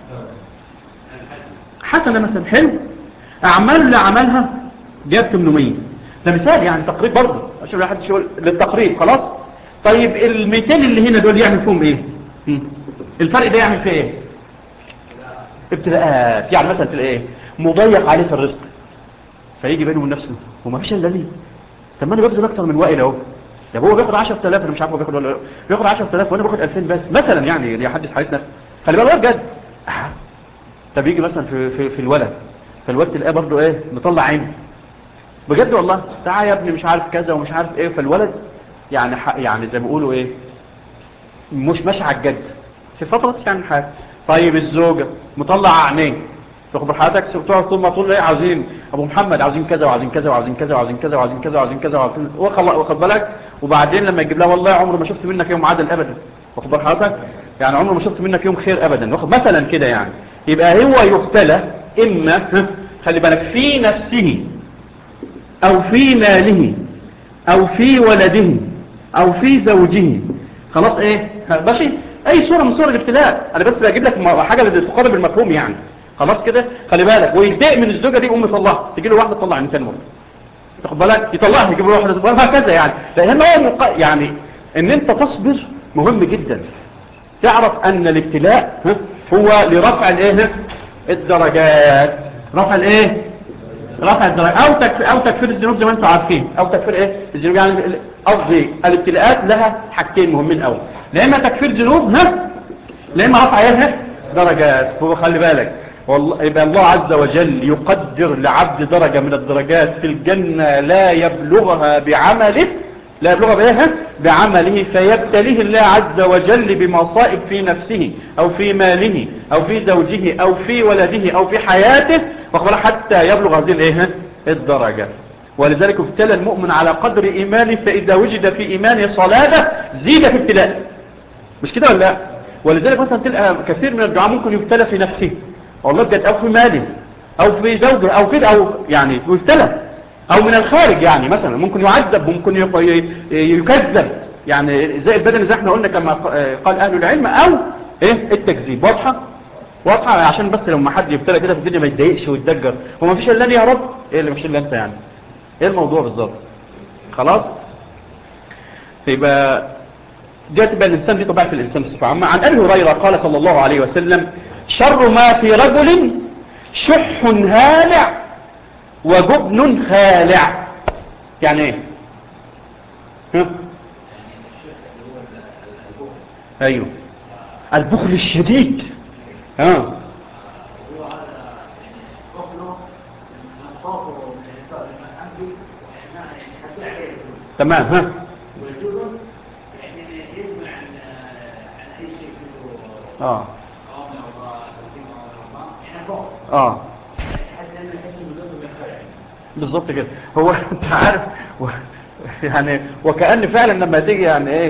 حسنة مثلا. حلو. اعمال اللي عملها جاب 800. ده مثال يعني تقريب برضه عشان لا حد يقول للتقريب. خلاص. طيب ال 200 اللي هنا دول يعمل فيهم ايه؟ الفرق ده يعمل فيه ايه؟ ابتلاءات. يعني مثلا تلاقي ايه؟ مضيق عليه في الرزق، فيجي بينه من نفسه وما فيش الا ليه. طب ما انا ببذل اكتر من وائل اهو. طب هو بياخد 10000، انا مش عارف هو بياخد ولا بياخد 10000 وانا باخد 2000 بس مثلا، يعني يحدث حديث نفسه. خلي بالك بجد. طب يجي مثلا في الولد، فالولد تلاقيه برضه ايه؟ مطلع عينه بجد والله. تعال يا ابني مش عارف كذا ومش عارف ايه. فالولد يعني زي ما بيقولوا ايه، مش ماشي على الجد في فتره يعني حاجه. طيب الزوجه مطلع عينين، تاخد حضرتك تقعد طول ما تقول ايه؟ عاوزين ابو محمد، عاوزين كذا وعاوزين كذا وعاوزين كذا وعاوزين كذا وعاوزين كذا وعاوزين كذا واخد بالك. وبعدين لما يجيب لها والله عمره ما شفت منك يوم عدل ابدا، واخد بال حضرتك، يعني عمره ما شفت منك يوم خير ابدا، واخد مثلا كده يعني. يبقى هو يبتلى اما خلي بالك في نفسه او في ماله او في ولده او في زوجه. خلاص ايه ماشي؟ اي صورة من صور الابتلاء. انا بس بجيب لك حاجة تقارب المفهوم يعني. خلاص كده. خلي بالك. ويتضايق من الزوجة دي يطلعها، تجي له واحدة تطلع انسان مرة، تاخد بالك، يطلعها يجيب له واحدة تطلعها هكذا يعني. لان هو يعني ان انت تصبر مهم جدا. تعرف ان الابتلاء هو لرفع الايه؟ الدرجات. رفع الايه؟ رفع الدرجات او تكفير الذنوب زي ما انتم عارفين، او تكفير ايه الذنوب. يعني قصدي الابتلاءات لها حاجتين مهمين قوي، لا اما تكفير ذنوب لا اما رفع ايه؟ درجات. هو خلي بالك والله يبقى الله عز وجل يقدر لعبد درجة من الدرجات في الجنة لا يبلغها بعمله، لا يبلغها بايه؟ بعمله، فيبتليه الله عز وجل بمصائب في نفسه او في ماله او في زوجه او في ولده او في حياته، حتى يبلغ هذه الايه؟ الدرجة. ولذلك ابتلى المؤمن على قدر ايمانه، فاذا وجد في ايمانه صلابة زيد في ابتلاء. مش كده ولا لا؟ ولذلك مثلا تلقى كثير من الدعاء ممكن يبتلى في نفسه والله بجد، او في ماله او في زوجه او كده، او يعني يبتلى، او من الخارج يعني مثلا ممكن يعذب، ممكن يكذب، يعني زي البدن زي احنا قلنا كما قال اهل العلم، او ايه التكذيب. واضحه عشان بس لما حد يبتلى كده في الدنيا ما يتضايقش ويتدجر. هو ما فيش الا يا رب، ايه اللي مش الا انت يعني؟ ايه الموضوع بالظبط؟ خلاص. يبقى دي تبقى الانسان، دي طبيعه الانسان بصفه عامه. عن ابي هريره قال صلى الله عليه وسلم: شر ما في رجل شح هالع وجبن خالع. يعني ايه؟ ايوه، البخل الشديد. تمام. بالظبط كده. هو انت عارف يعني وكأن فعلا لما تيجي يعني ايه،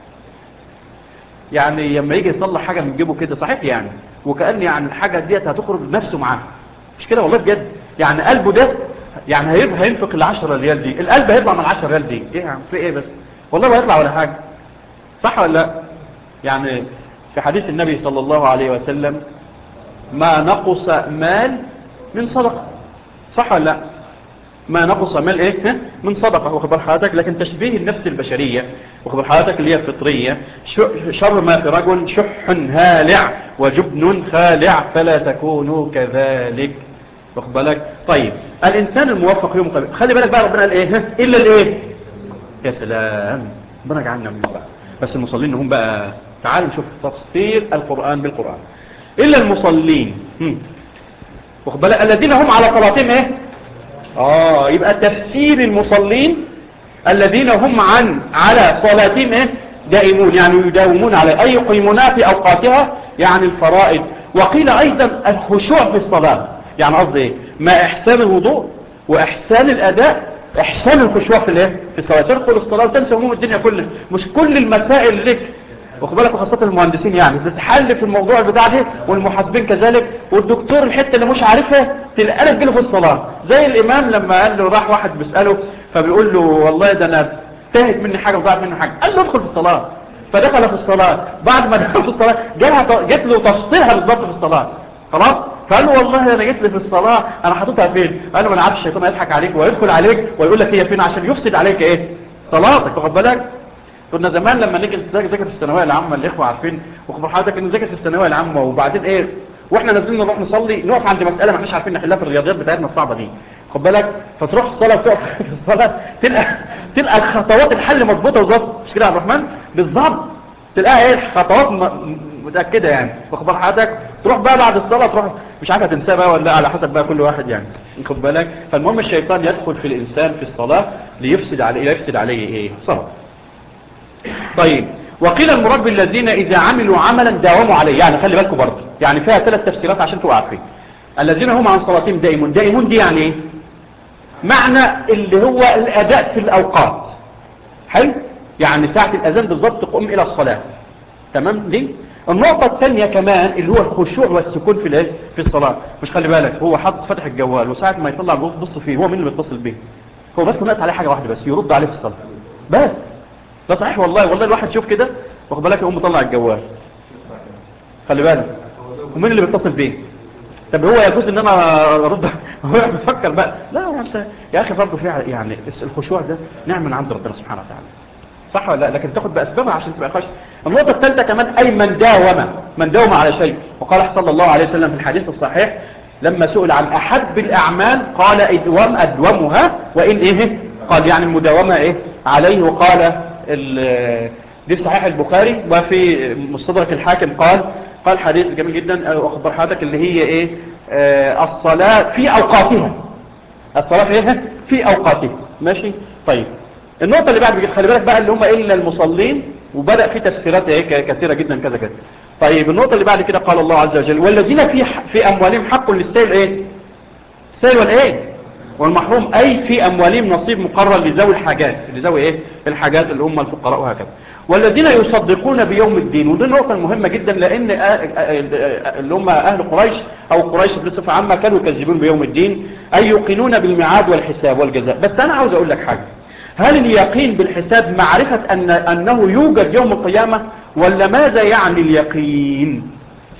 يعني لما يجي يطلع حاجة من جيبه كده صحيح يعني، وكأن يعني الحاجة ديت هتخرج نفسه معاه، مش كده والله بجد. يعني قلبه ده يعني هينفق ال10 ريال دي، القلب هيطلع من 10 ريال دي ايه يعني في ايه بس والله ما يطلع ولا حاجة، صح ولا لا؟ يعني في حديث النبي صلى الله عليه وسلم: ما نقص مال من صدقة. صح ولا لا؟ ما نقص مال ايه من صدقه، واخبر حضرتك. لكن تشبيه النفس البشريه واخبر حضرتك اللي هي فطريه، شر ما في رجل شح هالع وجبن خالع فلا تكونوا كذلك، واخد بالك. طيب الانسان الموفق يوم القيامه، خلي بالك بقى ربنا قال ايه الا الايه، يا سلام ربنا جعلنا من بقى. بس المصلين هم بقى، تعالوا نشوف تفسير القران بالقران. الا المصلين واخد بالك الذين هم على صلاتهم ايه، يبقى تفسير المصلين الذين هم على صلاتهم ايه دائمون، يعني يداومون على اي يقيمونها في اوقاتها، يعني الفرائض. وقيل ايضا الخشوع في الصلاة، يعني قصدي ايه، ما احسان الوضوء واحسان الاداء، احسان الخشوع في الايه في الصلاة. تدخل الصلاة وتنسى هموم الدنيا كلها، مش كل المسائل لك واخد بالك، وخاصة المهندسين يعني تتحل في الموضوع بتاع ده، والمحاسبين كذلك، والدكتور الحتة اللي مش عارفها تلقى تجيله في الصلاة. زي الامام لما قال له، راح واحد بيسأله فبيقول له والله ده انا تاهت مني حاجة وضاعت مني حاجة، قال له ادخل في الصلاة. فدخل في الصلاة، بعد ما دخل في الصلاة جات له تفصيلها بالضبط في الصلاة، خلاص. فقال له والله انا جيت لي في الصلاة انا حاططها فين، قال له ما انا عارف الشيطان يضحك عليك ويدخل عليك ويقول لك هي فين عشان يفسد عليك ايه صلاتك، واخد بالك. كنا زمان لما نيجي نذاكر في الثانويه العامه، الاخوه عارفين واخبار حضرتك ان نذاكر في الثانويه العامه، وبعدين ايه واحنا نازلين نروح نصلي نقف عند مساله ما احناش عارفين نحلها في الرياضيات بتاعتنا الصعبه دي، خد بالك. فتروح الصلاه وتقف في الصلاه تلقى الخطوات الحل مضبوطه بالظبط، مش كده يا عبد الرحمن بالظبط، تلقاها ايه خطوات متاكده يعني، واخبار حضرتك. تروح بقى بعد الصلاه تروح مش عارف هتنساها بقى ولا على حسب بقى كل واحد يعني، خد بالك. فالمهم الشيطان يدخل في الانسان في الصلاه ليفسد عليه ايه صلاه. طيب وقيل المراد بالذين إذا عملوا عملا داوموا عليه، يعني خلي بالكم برضه، يعني فيها 3 تفسيرات عشان تبقوا عارفين. الذين هم عن صلاتهم دائمون، دائمون دي يعني ايه، معنى اللي هو الأداء في الأوقات، حلو، يعني ساعة الأذان بالضبط تقوم إلى الصلاة، تمام دي. النقطة الثانية كمان اللي هو الخشوع والسكون في الايه في الصلاة، مش خلي بالك هو حط فتح الجوال وساعة ما يطلع بص فيه، هو مين اللي بيتصل بيه؟ هو بس ناقص عليه حاجة واحدة بس، يرد عليه في الصلاة بس. ده صحيح والله الواحد شوف كده واخد بالك يقوم مطلع الجوال، خلي بالك ومين اللي بيتصل بيه؟ طب هو يجوز ان انا ارد هو بيفكر بقى، لا يا اخي برضه في يعني الخشوع ده نعمه من عند ربنا سبحانه وتعالى، صح ولا لا؟ لكن تاخد باسبابها عشان تبقى خشع. النقطه الثالثه كمان اي من داوم على شيء، وقال صلى الله عليه وسلم في الحديث الصحيح لما سئل عن احب الاعمال قال ادومها وان ايه، قال يعني المداومه ايه عليه. وقال دي في صحيح البخاري وفي مستدرك الحاكم قال حديث جميل جدا، واخبر حضرتك اللي هي ايه الصلاة في اوقاتها، الصلاة في ايه في اوقاتها، ماشي. طيب النقطة اللي بعد خلي بالك بقى اللي هم الا المصلين، وبدأ في تفسيرات ايه كثيرة جدا كذا كذا. طيب النقطة اللي بعد كده قال الله عز وجل والذين في اموالهم حق للسائل ايه، السائل والايه والمحروم، أي في أموالهم نصيب مقرر لذوي الحاجات، لذوي إيه الحاجات اللي هم الفقراء وهكذا. والذين يصدقون بيوم الدين، ودي النقطة المهمة جدا، لأن اللي هم أهل قريش أو قريش بصفة عامة كانوا يكذبون بيوم الدين، أي يوقنون بالميعاد والحساب والجزاء. بس أنا عاوز أقول لك حاجة، هل اليقين بالحساب معرفة أنه يوجد يوم القيامة، ولا ماذا يعني اليقين؟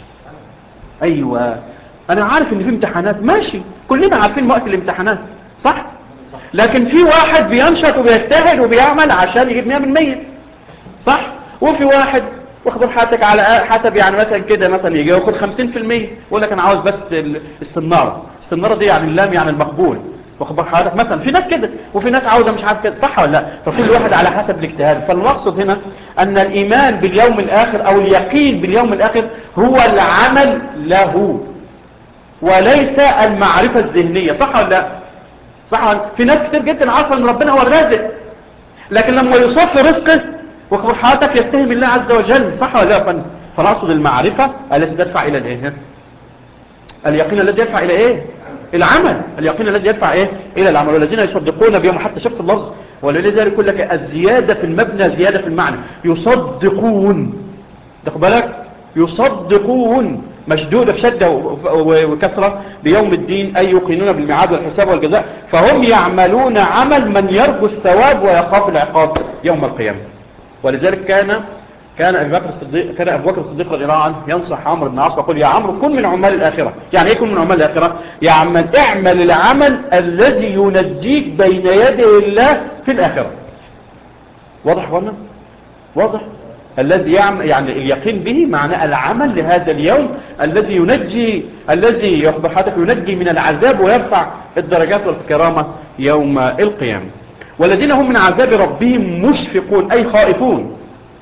أيوة أنا عارف إن في امتحانات، ماشي كلنا عارفين وقت الامتحانات صح، لكن في واحد بينشط وبيجتهد وبيعمل عشان يجيب 100%، صح. وفي واحد واخد حياتك على حسب يعني مثلا كده مثلا يجي ياخد 50%، يقول لك انا عاوز بس السناره دي يعني اللام يعني المقبول، واخد حياتك مثلا. في ناس كده وفي ناس عاوزه مش عارف كده، صح ولا لا؟ فكل واحد على حسب الاجتهاد. فالمقصد هنا ان الايمان باليوم الاخر او اليقين باليوم الاخر هو العمل له وليس المعرفة الذهنية، صح ولا لا؟ صح. في ناس كتير جدا عارفة ان ربنا هو الرازق، لكن لما يصف رزقه وخبر حياتك يتهم الله عز وجل، صح ولا لا؟ فنقصد المعرفة التي تدفع الى الايه، اليقين الذي يدفع الى ايه العمل، اليقين الذي يدفع ايه الى العمل. والذين يصدقون بيوم، حتى شفت اللفظ، ولذلك يقول لك الزيادة في المبنى زيادة في المعنى، يصدقون، تاخد بالك يصدقون مشدودة بشدة وكسرة بيوم الدين، أي يوقنون بالميعاد والحساب والجزاء، فهم يعملون عمل من يرجو الثواب ويخاف العقاب يوم القيامة. ولذلك كان أبو بكر الصديق رضي الله عنه ينصح عمرو بن العاص ويقول: يا عمرو كن من عمال الآخرة. يعني ايه كن من عمال الآخرة؟ يا عم اعمل العمل الذي ينجيك بين يدي الله في الآخرة. واضح ولا؟ واضح. الذي يعمل يعني اليقين به معنى العمل لهذا اليوم الذي يخبر حضرتك ينجي من العذاب ويرفع الدرجات والكرامة يوم القيامة. والذين هم من عذاب ربهم مشفقون أي خائفون.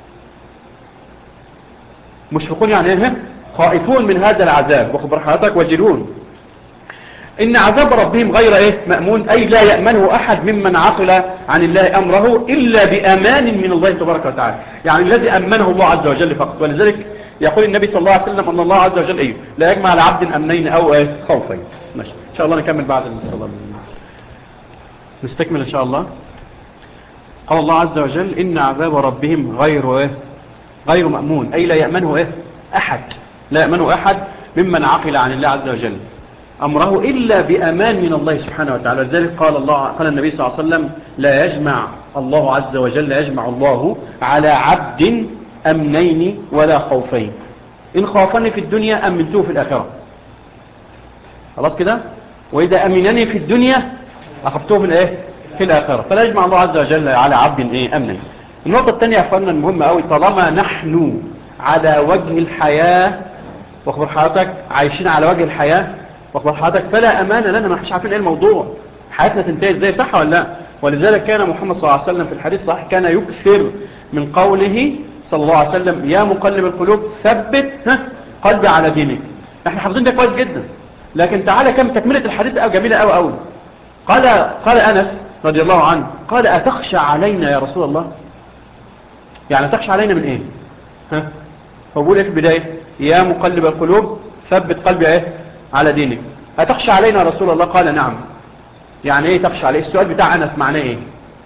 مشفقون يعني ايه؟ خائفون من هذا العذاب وخبر حضرتك وجلون. إن عذاب ربهم غير ايه؟ مأمون أي لا يأمنه أحد ممن عقل عن الله أمره إلا بأمان من الله تبارك وتعالى. يعني الذي أمنه الله عز وجل فقط. ولذلك يقول النبي صلى الله عليه وسلم أن الله عز وجل ايه؟ لا يجمع لعبد أمنين أو ايه؟ خوفين. ماشي إن شاء الله نكمل بعد الصلاة. نستكمل إن شاء الله. قال الله عز وجل إن عذاب ربهم غير ايه؟ غير مأمون أي لا يأمنه ايه؟ أحد. لا يأمنه أحد ممن عقل عن الله عز وجل أمره إلا بأمان من الله سبحانه وتعالى. لذلك قال النبي صلى الله عليه وسلم: لا يجمع الله عز وجل الله على عبد أمنين ولا خوفين. إن خافني في الدنيا أمنته في الآخرة. خلاص كده. وإذا أمنني في الدنيا أخفته في الآخرة. فلا يجمع الله عز وجل على عبد أمنين. النقطة الثانية يا أخواننا المهمة أوي، طالما نحن على وجه الحياة واخبر حضرتك عايشين على وجه الحياة واخبر حضرتك فلا أمان لنا، ما احناش عارفين ايه الموضوع، حياتنا تنتهي ازاي، صح ولا لا؟ ولذلك كان محمد صلى الله عليه وسلم في الحديث صحيح كان يكثر من قوله صلى الله عليه وسلم: يا مقلب القلوب ثبت قلبي على دينك. احنا حافظين ده كويس جدا، لكن تعالى كم تكملة الحديث جميلة قوي قوي. قال أنس رضي الله عنه قال: أتخشى علينا يا رسول الله؟ يعني تخشى علينا من ايه؟ هو بيقول ايه في البداية؟ يا مقلب القلوب ثبت قلبي على دينك. أتخشى علينا يا رسول الله؟ قال: نعم. يعني ايه تخشى عليه؟ السؤال بتاع أنس معناه ايه؟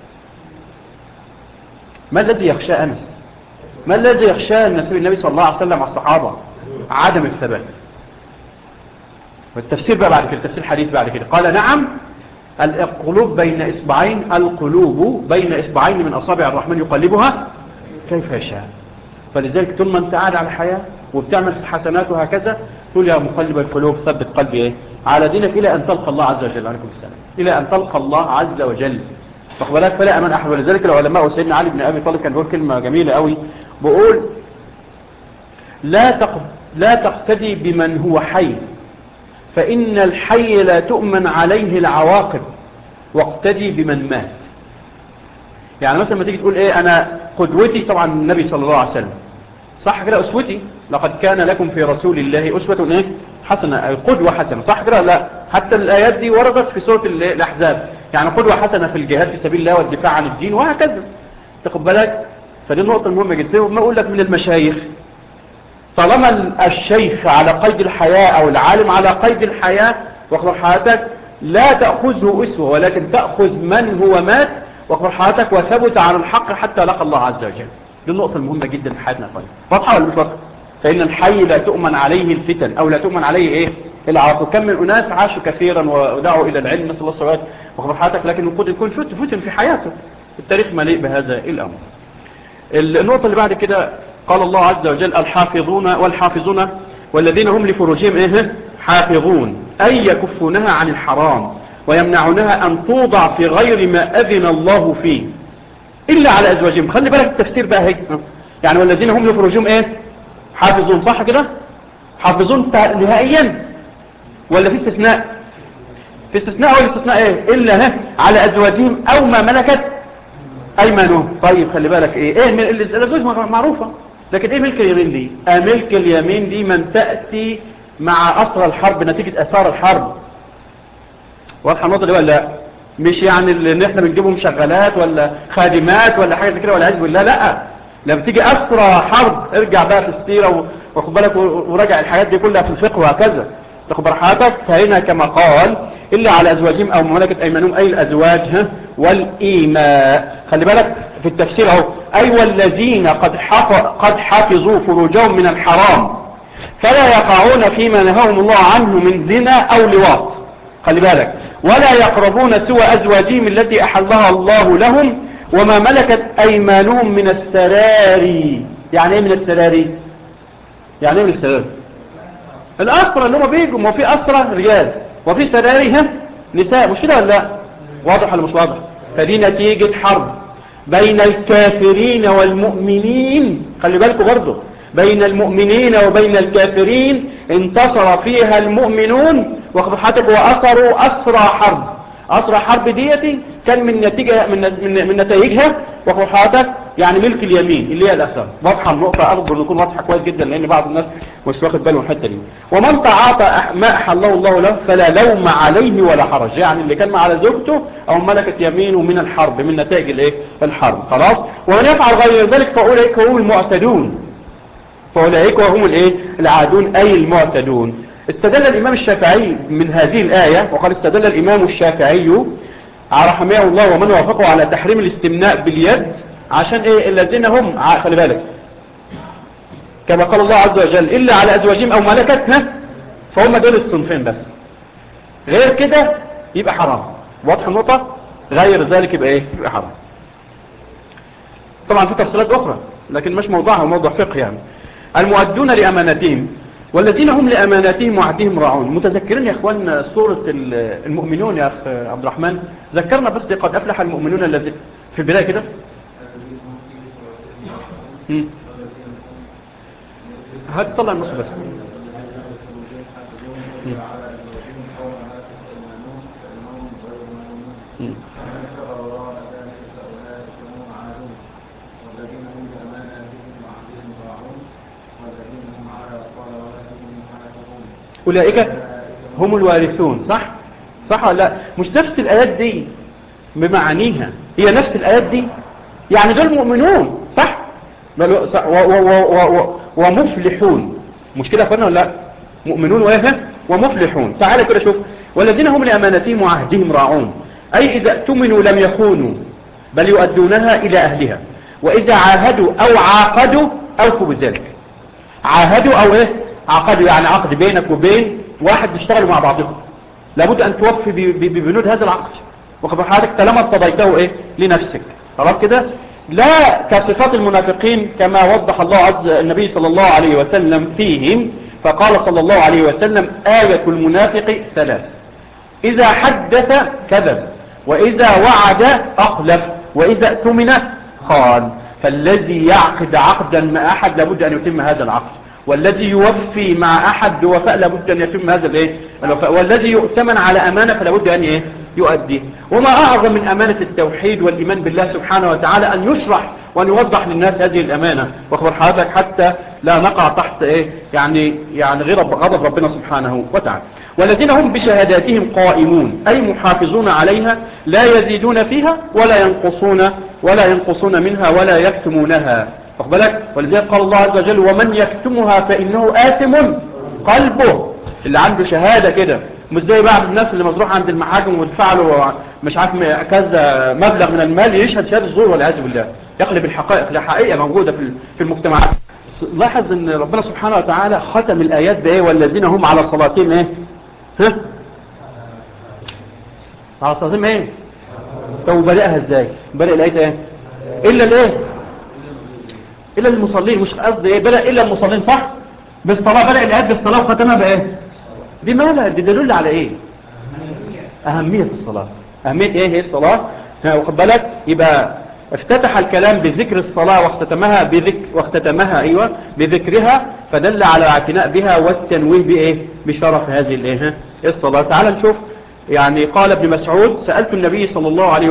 ما الذي يخشى أنس؟ ما الذي يخشى النبي صلى الله عليه وسلم على الصحابة؟ عدم الثبات. والتفسير بقى بعد كده، تفسير الحديث بعد كده قال: نعم القلوب بين إصبعين، القلوب بين إصبعين من أصابع الرحمن يقلبها كيف يشاء. فلذلك طول ما انت قاعد على الحياة وبتعمل حسنات وهكذا تقول: يا مقلب القلوب ثبت قلبي على دينك إلى أن تلقى الله عز وجل. عليكم السلام. إلى أن تلقى الله عز وجل. فقبلك فلا أمان أحد. ولذلك العلماء وسيدنا علي بن أبي طالب كان بيقول كلمة جميلة قوي، بيقول: لا تقتدي بمن هو حي، فإن الحي لا تؤمن عليه العواقب، واقتدي بمن مات. يعني مثلا ما تيجي تقول أنا قدوتي طبعا النبي صلى الله عليه وسلم، صح كده؟ أسوتي لقد كان لكم في رسول الله أسوة حسنة، قدوة حسنة، صح كده؟ لا، حتى الآيات دي وردت في سورة الأحزاب، يعني قدوة حسنة في الجهاد في سبيل الله والدفاع عن الدين وهكذا. تاخد بالك؟ فدي النقطة المهمة جدا. ما أقول لك من المشايخ، طالما الشيخ على قيد الحياة أو العالم على قيد الحياة واخبر حياتك لا تأخذه أسوة، ولكن تأخذ من هو مات واخبر حياتك وثبت على الحق حتى لقى الله عز وجل. دي النقطة المهمة جدا في حياتنا. واضحة ولا مش واضحة؟ فإن الحي لا تؤمن عليه الفتن أو لا تؤمن عليه العواقب. كم من أناس عاشوا كثيرا ودعوا إلى العلم نسأل الله الصلاة واخبر حياتك، لكن قد يكون فتن في حياته. التاريخ مليء بهذا الأمر. النقطة اللي بعد كده قال الله عز وجل: الحافظون والحافظون والذين هم لفروجهم حافظون، أي يكفونها عن الحرام ويمنعونها أن توضع في غير ما أذن الله فيه إلا على أزواجهم. خلي بالك التفسير بقى هيك، يعني والذين هم لفروجهم حافظون، صح كده؟ حافظون نهائيا ولا في استثناء؟ في استثناء. ولا استثناء إلا على أزواجهم أو ما ملكت أيمانهم. طيب خلي بالك الأزواج معروفة، لكن ملك اليمين دي؟ ملك اليمين دي من تأتي مع أسرى الحرب نتيجة أثار الحرب. واضحة النقطة دي ولا لا؟ مش يعني اللي احنا بنجيبهم شغالات ولا خادمات ولا حاجة كده ولا عزب بالله، لا. لما تيجي أسرى حرب ارجع بقى في السيرة واخد بالك وراجع الحاجات دي كلها في الفقه وهكذا تاخد حياتك. فهنا كما قال: إلا على أزواجهم أو ملكة أيمانهم، أي الأزواج والإيماء. خلي بالك في التفسير اهو: أي والذين قد حفظوا فروجهم من الحرام فلا يقعون فيما نهاهم الله عنه من زنا أو لواط. خلي بالك: ولا يقربون سوى أزواجهم التي أحلها الله لهم وما ملكت أيمانهم من السراري. يعني ايه من السراري؟ يعني ايه من السراري؟ الأسرى اللي هم بيجوا، ما في أسرى رجال وفي سراري نساء، مش كده ولا لا؟ واضح ولا مش واضح؟ فدي نتيجة حرب بين الكافرين والمؤمنين. خلي بالكم برضه بين المؤمنين وبين الكافرين انتصر فيها المؤمنون وخبحتك وأثروا أسرى حرب. أسرى حرب ديتي كان من نتيجة من نتائجها وخبحتك يعني ملك اليمين اللي هي الأسرى. واضحة النقطة، أرجو أن يكون واضحة كويس جدا لأن بعض الناس مش واخد باله من الحتة دي. ومن تعاطى ما أحله الله له فلا لوم عليه ولا حرج، يعني اللي كان على زوجته أو ملكة يمينه من الحرب من نتائج الايه الحرب خلاص. ومن يفعل غير ذلك فأولئك هم المعتدون، فأولئك هم الايه العادون أي المعتدون. استدل الإمام الشافعي من هذه الآية وقال استدل الإمام الشافعي رحمه الله ومن وافقه على تحريم الاستمناء باليد عشان ايه الذين هم خلي بالك كما قال الله عز وجل إلا على أزواجهم أو ملكتها فهم دول الصنفين بس، غير كده يبقى حرام. واضح النقطة؟ غير ذلك يبقى ايه يبقى حرام. طبعا في تفصيلات أخرى لكن مش موضوعها موضوع فقه يعني. المؤدون لأماناتهم والذين هم لأماناتهم وعهدهم راعون. متذكرين يا اخوان سورة المؤمنون يا اخ عبد الرحمن؟ ذكرنا بس قد أفلح المؤمنون الذين في البداية كده. هتطلع النص بس. أولئك هم الوارثون. صح؟ صح ولا لا؟ مش نفس الآيات دي بمعانيها هي نفس الآيات دي؟ يعني دول مؤمنون صح؟ ومفلحون، مش كده أخوانا ولا لا؟ مؤمنون ومفلحون. تعالى كده شوف والذين هم لأمانتهم وعهدهم راعون، أي إذا اؤتمنوا لم يخونوا بل يؤدونها إلى أهلها، وإذا عاهدوا أو عاقدوا أوفوا بذلك. عاهدوا أو إيه؟ عقدوا، يعني عقد بينك وبين واحد بيشتغلوا مع بعضهم لابد أن توفي ببنود هذا العقد وخبر حالك طالما ارتضيته إيه لنفسك. خلاص كده؟ لا كصفات المنافقين كما وضح الله عز النبي صلى الله عليه وسلم فيهم، فقال صلى الله عليه وسلم آية المنافق ثلاث: إذا حدث كذب، وإذا وعد أخلف، وإذا اؤتمن خان. فالذي يعقد عقدا مع أحد لابد أن يتم هذا العقد، والذي يوفي مع أحد بوفاء لابد أن يتم هذا الوفاء، والذي يؤتمن على أمانة فلابد أن يؤديه. وما أعظم من أمانة التوحيد والإيمان بالله سبحانه وتعالى أن يشرح وأن يوضح للناس هذه الأمانة واخبر حضرتك حتى لا نقع تحت يعني غير غضب ربنا سبحانه وتعالى. والذين هم بشهاداتهم قائمون، أي محافظون عليها لا يزيدون فيها ولا ينقصون منها ولا يكتمونها. بالك؟ ولذلك قال الله عز وجل ومن يكتمها فإنه آثم قلبه. اللي عنده شهادة كده مش زي بعض الناس اللي مزروح عند المحاكم ويدفع له مش عارف كذا مبلغ من المال يشهد شهادة الزور والعياذ بالله، يقلب الحقائق لحقيقة موجودة في المجتمعات. لاحظ ان ربنا سبحانه وتعالى ختم الآيات بايه؟ والذين هم على صلاتهم على صلاتهم طب بدأها ازاي؟ بدأ الآية إلا المصلين، مش قصدي بدأ إلا المصلين صح؟ بالصلاة، بدأ الآيات بالصلاة وختمها بإيه؟ دي مالها؟ دي دليل على إيه؟ أهمية الصلاة. أهمية إيه هي الصلاة؟ واخد بالك؟ يبقى افتتح الكلام بذكر الصلاة واختتمها بذكرها، فدل على الاعتناء بها والتنويه بإيه؟ بشرف هذه الصلاة. تعال نشوف. يعني قال ابن مسعود سألت النبي صلى الله عليه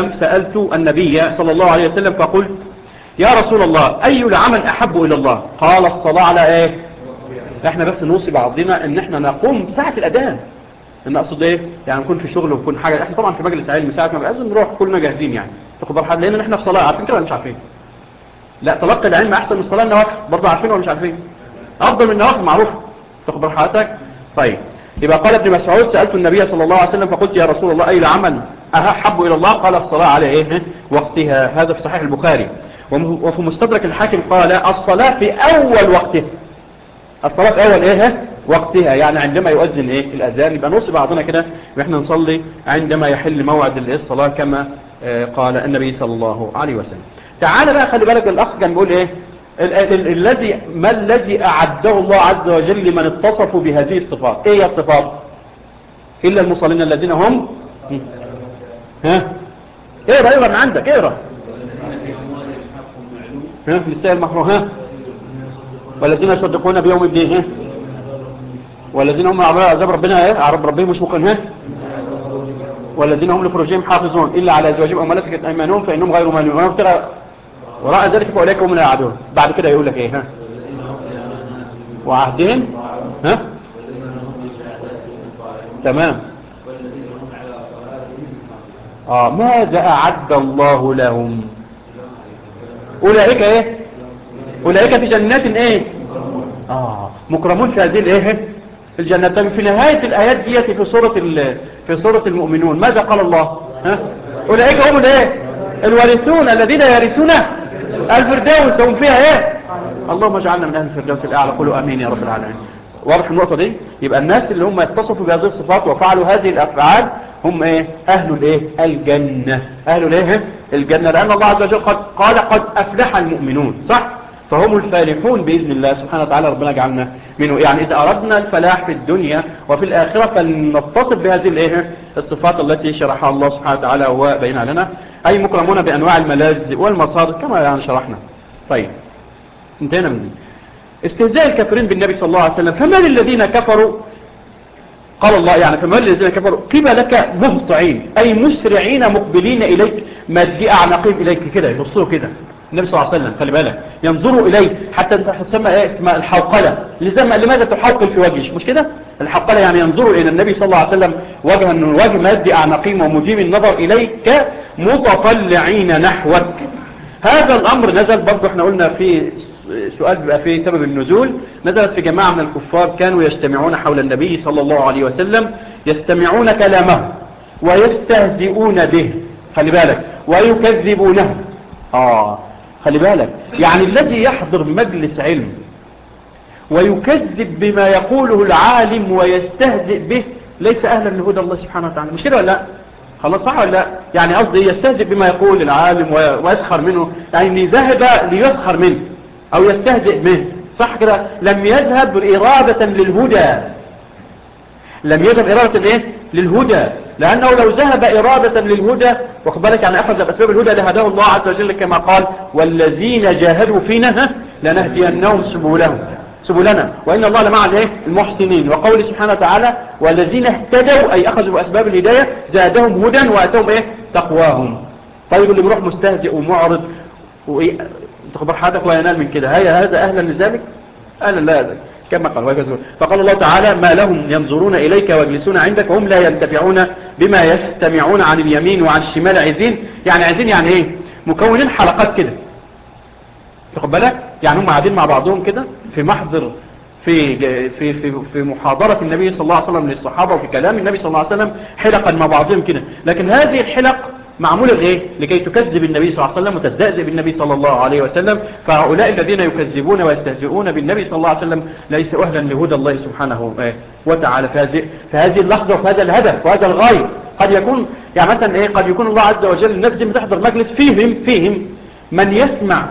وسلم فقلت يا رسول الله أي العمل أحب إلى الله؟ قال الصلاة على إيه؟ احنا بس نوصي بعضنا ان احنا نقوم ساعة الأذان. ان اقصد ايه؟ يعني نكون في شغل ونكون حاجة. احنا طبعا في مجلس علم ساعة ما لازم نروح كلنا جاهزين يعني تاخد بالحد، لان احنا في صلاة. عارفين كده ولا مش عارفين؟ لا تلقي العلم احسن من الصلاة النوافل، برضه عارفين ولا مش عارفين؟ افضل من النوافل معروفة تاخد بالحضرتك. طيب يبقى قال ابن مسعود سألت النبي صلى الله عليه وسلم فقلت يا رسول الله أي العمل أحب إلى الله؟ قال الصلاة على إيه؟ وقتها. هذا في صحيح البخاري. وفي مستدرك الحاكم قال الصلاة في أول وقتها. الصلاة في أول وقتها، يعني عندما يؤذن الأذان. يبقى نوصي بعضنا كده وإحنا نصلي عندما يحل موعد الصلاة كما قال النبي صلى الله عليه وسلم. تعال بقى خلي بالك الأخ كان بيقول ما الذي أعده الله عز وجل لمن اتصفوا بهذه الصفات؟ ايه هي الصفات؟ إلا المصلين الذين هم اقرأ من عندك، اقرأ لسه المحروم والذين يصدقون بيوم الدين والذين هم على عذاب ربنا عرب ربهم مش ممكن والذين هم لفروجهم حافظون إلا على أزواجهم أو ملكت أيمانهم فإنهم غير مالون وراء ذلك فأولئك هم لا يعدون. بعد كده يقول لك ايه وعهدهم تمام. ماذا أعد الله لهم؟ أولئك ايه؟ أولئك في جنات ايه؟ مكرمون في هذه الايه؟ الجنة. في نهاية الآيات دي في سورة المؤمنون ماذا قال الله؟ أولئك هم الايه؟ الوارثون الذين يرثون الفردوس هم فيها ايه؟ اللهم اجعلنا من أهل الفردوس الأعلى. قولوا أمين يا رب العالمين. واضح النقطة دي؟ يبقى الناس اللي هم يتصفوا بهذه الصفات وفعلوا هذه الأفعال هم ايه؟ أهل الايه؟ الجنة. أهل الايه؟ الجنة، لأن الله عز وجل قال قد أفلح المؤمنون، صح؟ فهم الفالحون بإذن الله سبحانه وتعالى. ربنا جعلنا منه. يعني إذا أردنا الفلاح في الدنيا وفي الآخرة فلنتصف بهذه الايه؟ الصفات التي شرحها الله سبحانه وتعالى وبينها لنا، أي مكرمون بأنواع الملاذ والمصادر كما يعني شرحنا. طيب انتهينا من دي. استهزاء الكافرين بالنبي صلى الله عليه وسلم. فما للذين كفروا، قال الله يعني فما للذين كفروا قبلك مهطعين أي مسرعين مقبلين إليك مادي أعناقهم إليك كده يبصوا كده. النبي صلى الله عليه وسلم خلي بالك ينظروا إليه حتى انت تسمى ايه اسمها الحوقلة. لماذا تحوقل في وجهش؟ مش كده الحوقلة يعني ينظروا إلى النبي صلى الله عليه وسلم وجها من وجه مادي أعناقهم ومديم النظر إليك متطلعين نحوك. هذا الأمر نزل برضو احنا قلنا في سؤال بقى في سبب النزول. نزلت في جماعة من الكفار كانوا يجتمعون حول النبي صلى الله عليه وسلم يستمعون كلامه ويستهزئون به خلي بالك ويكذبونه. خلي بالك يعني الذي يحضر مجلس علم ويكذب بما يقوله العالم ويستهزئ به ليس أهلا لهدى الله سبحانه وتعالى. مش كده ولا لا؟ خلاص صح ولا لا؟ يعني قصدي يستهزئ بما يقول العالم ويسخر منه، يعني ذهب ليسخر منه أو يستهزئ به، صح كده؟ لم يذهب إرادة للهدى، لم يذهب إرادة إيه؟ للهدى، لأنه لو ذهب إرادة للهدى واخد بالك يعني أخذ بأسباب الهدى لهداه الله عز وجل كما قال والذين جاهدوا فينا لنهدينهم سبلنا وإن الله لمع المحسنين. وقول سبحانه وتعالى والذين اهتدوا أي أخذوا بأسباب الهداية زادهم هدى وأتهم تقواهم. طيب اللي بيروح مستهزئ ومعرض تخبر حياتك وينال من كده هذا أهلا لذلك؟ أهلا لا ذلك كما قال ويكذبون. فقال الله تعالى ما لهم ينظرون إليك ويجلسون عندك وهم لا ينتفعون بما يستمعون عن اليمين وعن الشمال عزين. يعني عزين يعني ايه؟ مكونين حلقات كده تاخد بالك، يعني هم قاعدين مع بعضهم كده في محضر في محاضرة النبي صلى الله عليه وسلم للصحابة وفي كلام النبي صلى الله عليه وسلم حلقا مع بعضهم كده. لكن هذه الحلق معمولة لإيه؟ لكي تكذب النبي صلى الله عليه وسلم وتستهزئ بالنبي صلى الله عليه وسلم. فهؤلاء الذين يكذبون ويستهزئون بالنبي صلى الله عليه وسلم ليسوا أهلا لهدى الله سبحانه وتعالى في هذه اللحظة وفي هذا الهدف وهذا الغاية. قد يكون يعني مثلا إيه؟ قد يكون الله عز وجل الناس دي بتحضر مجلس فيهم من يسمع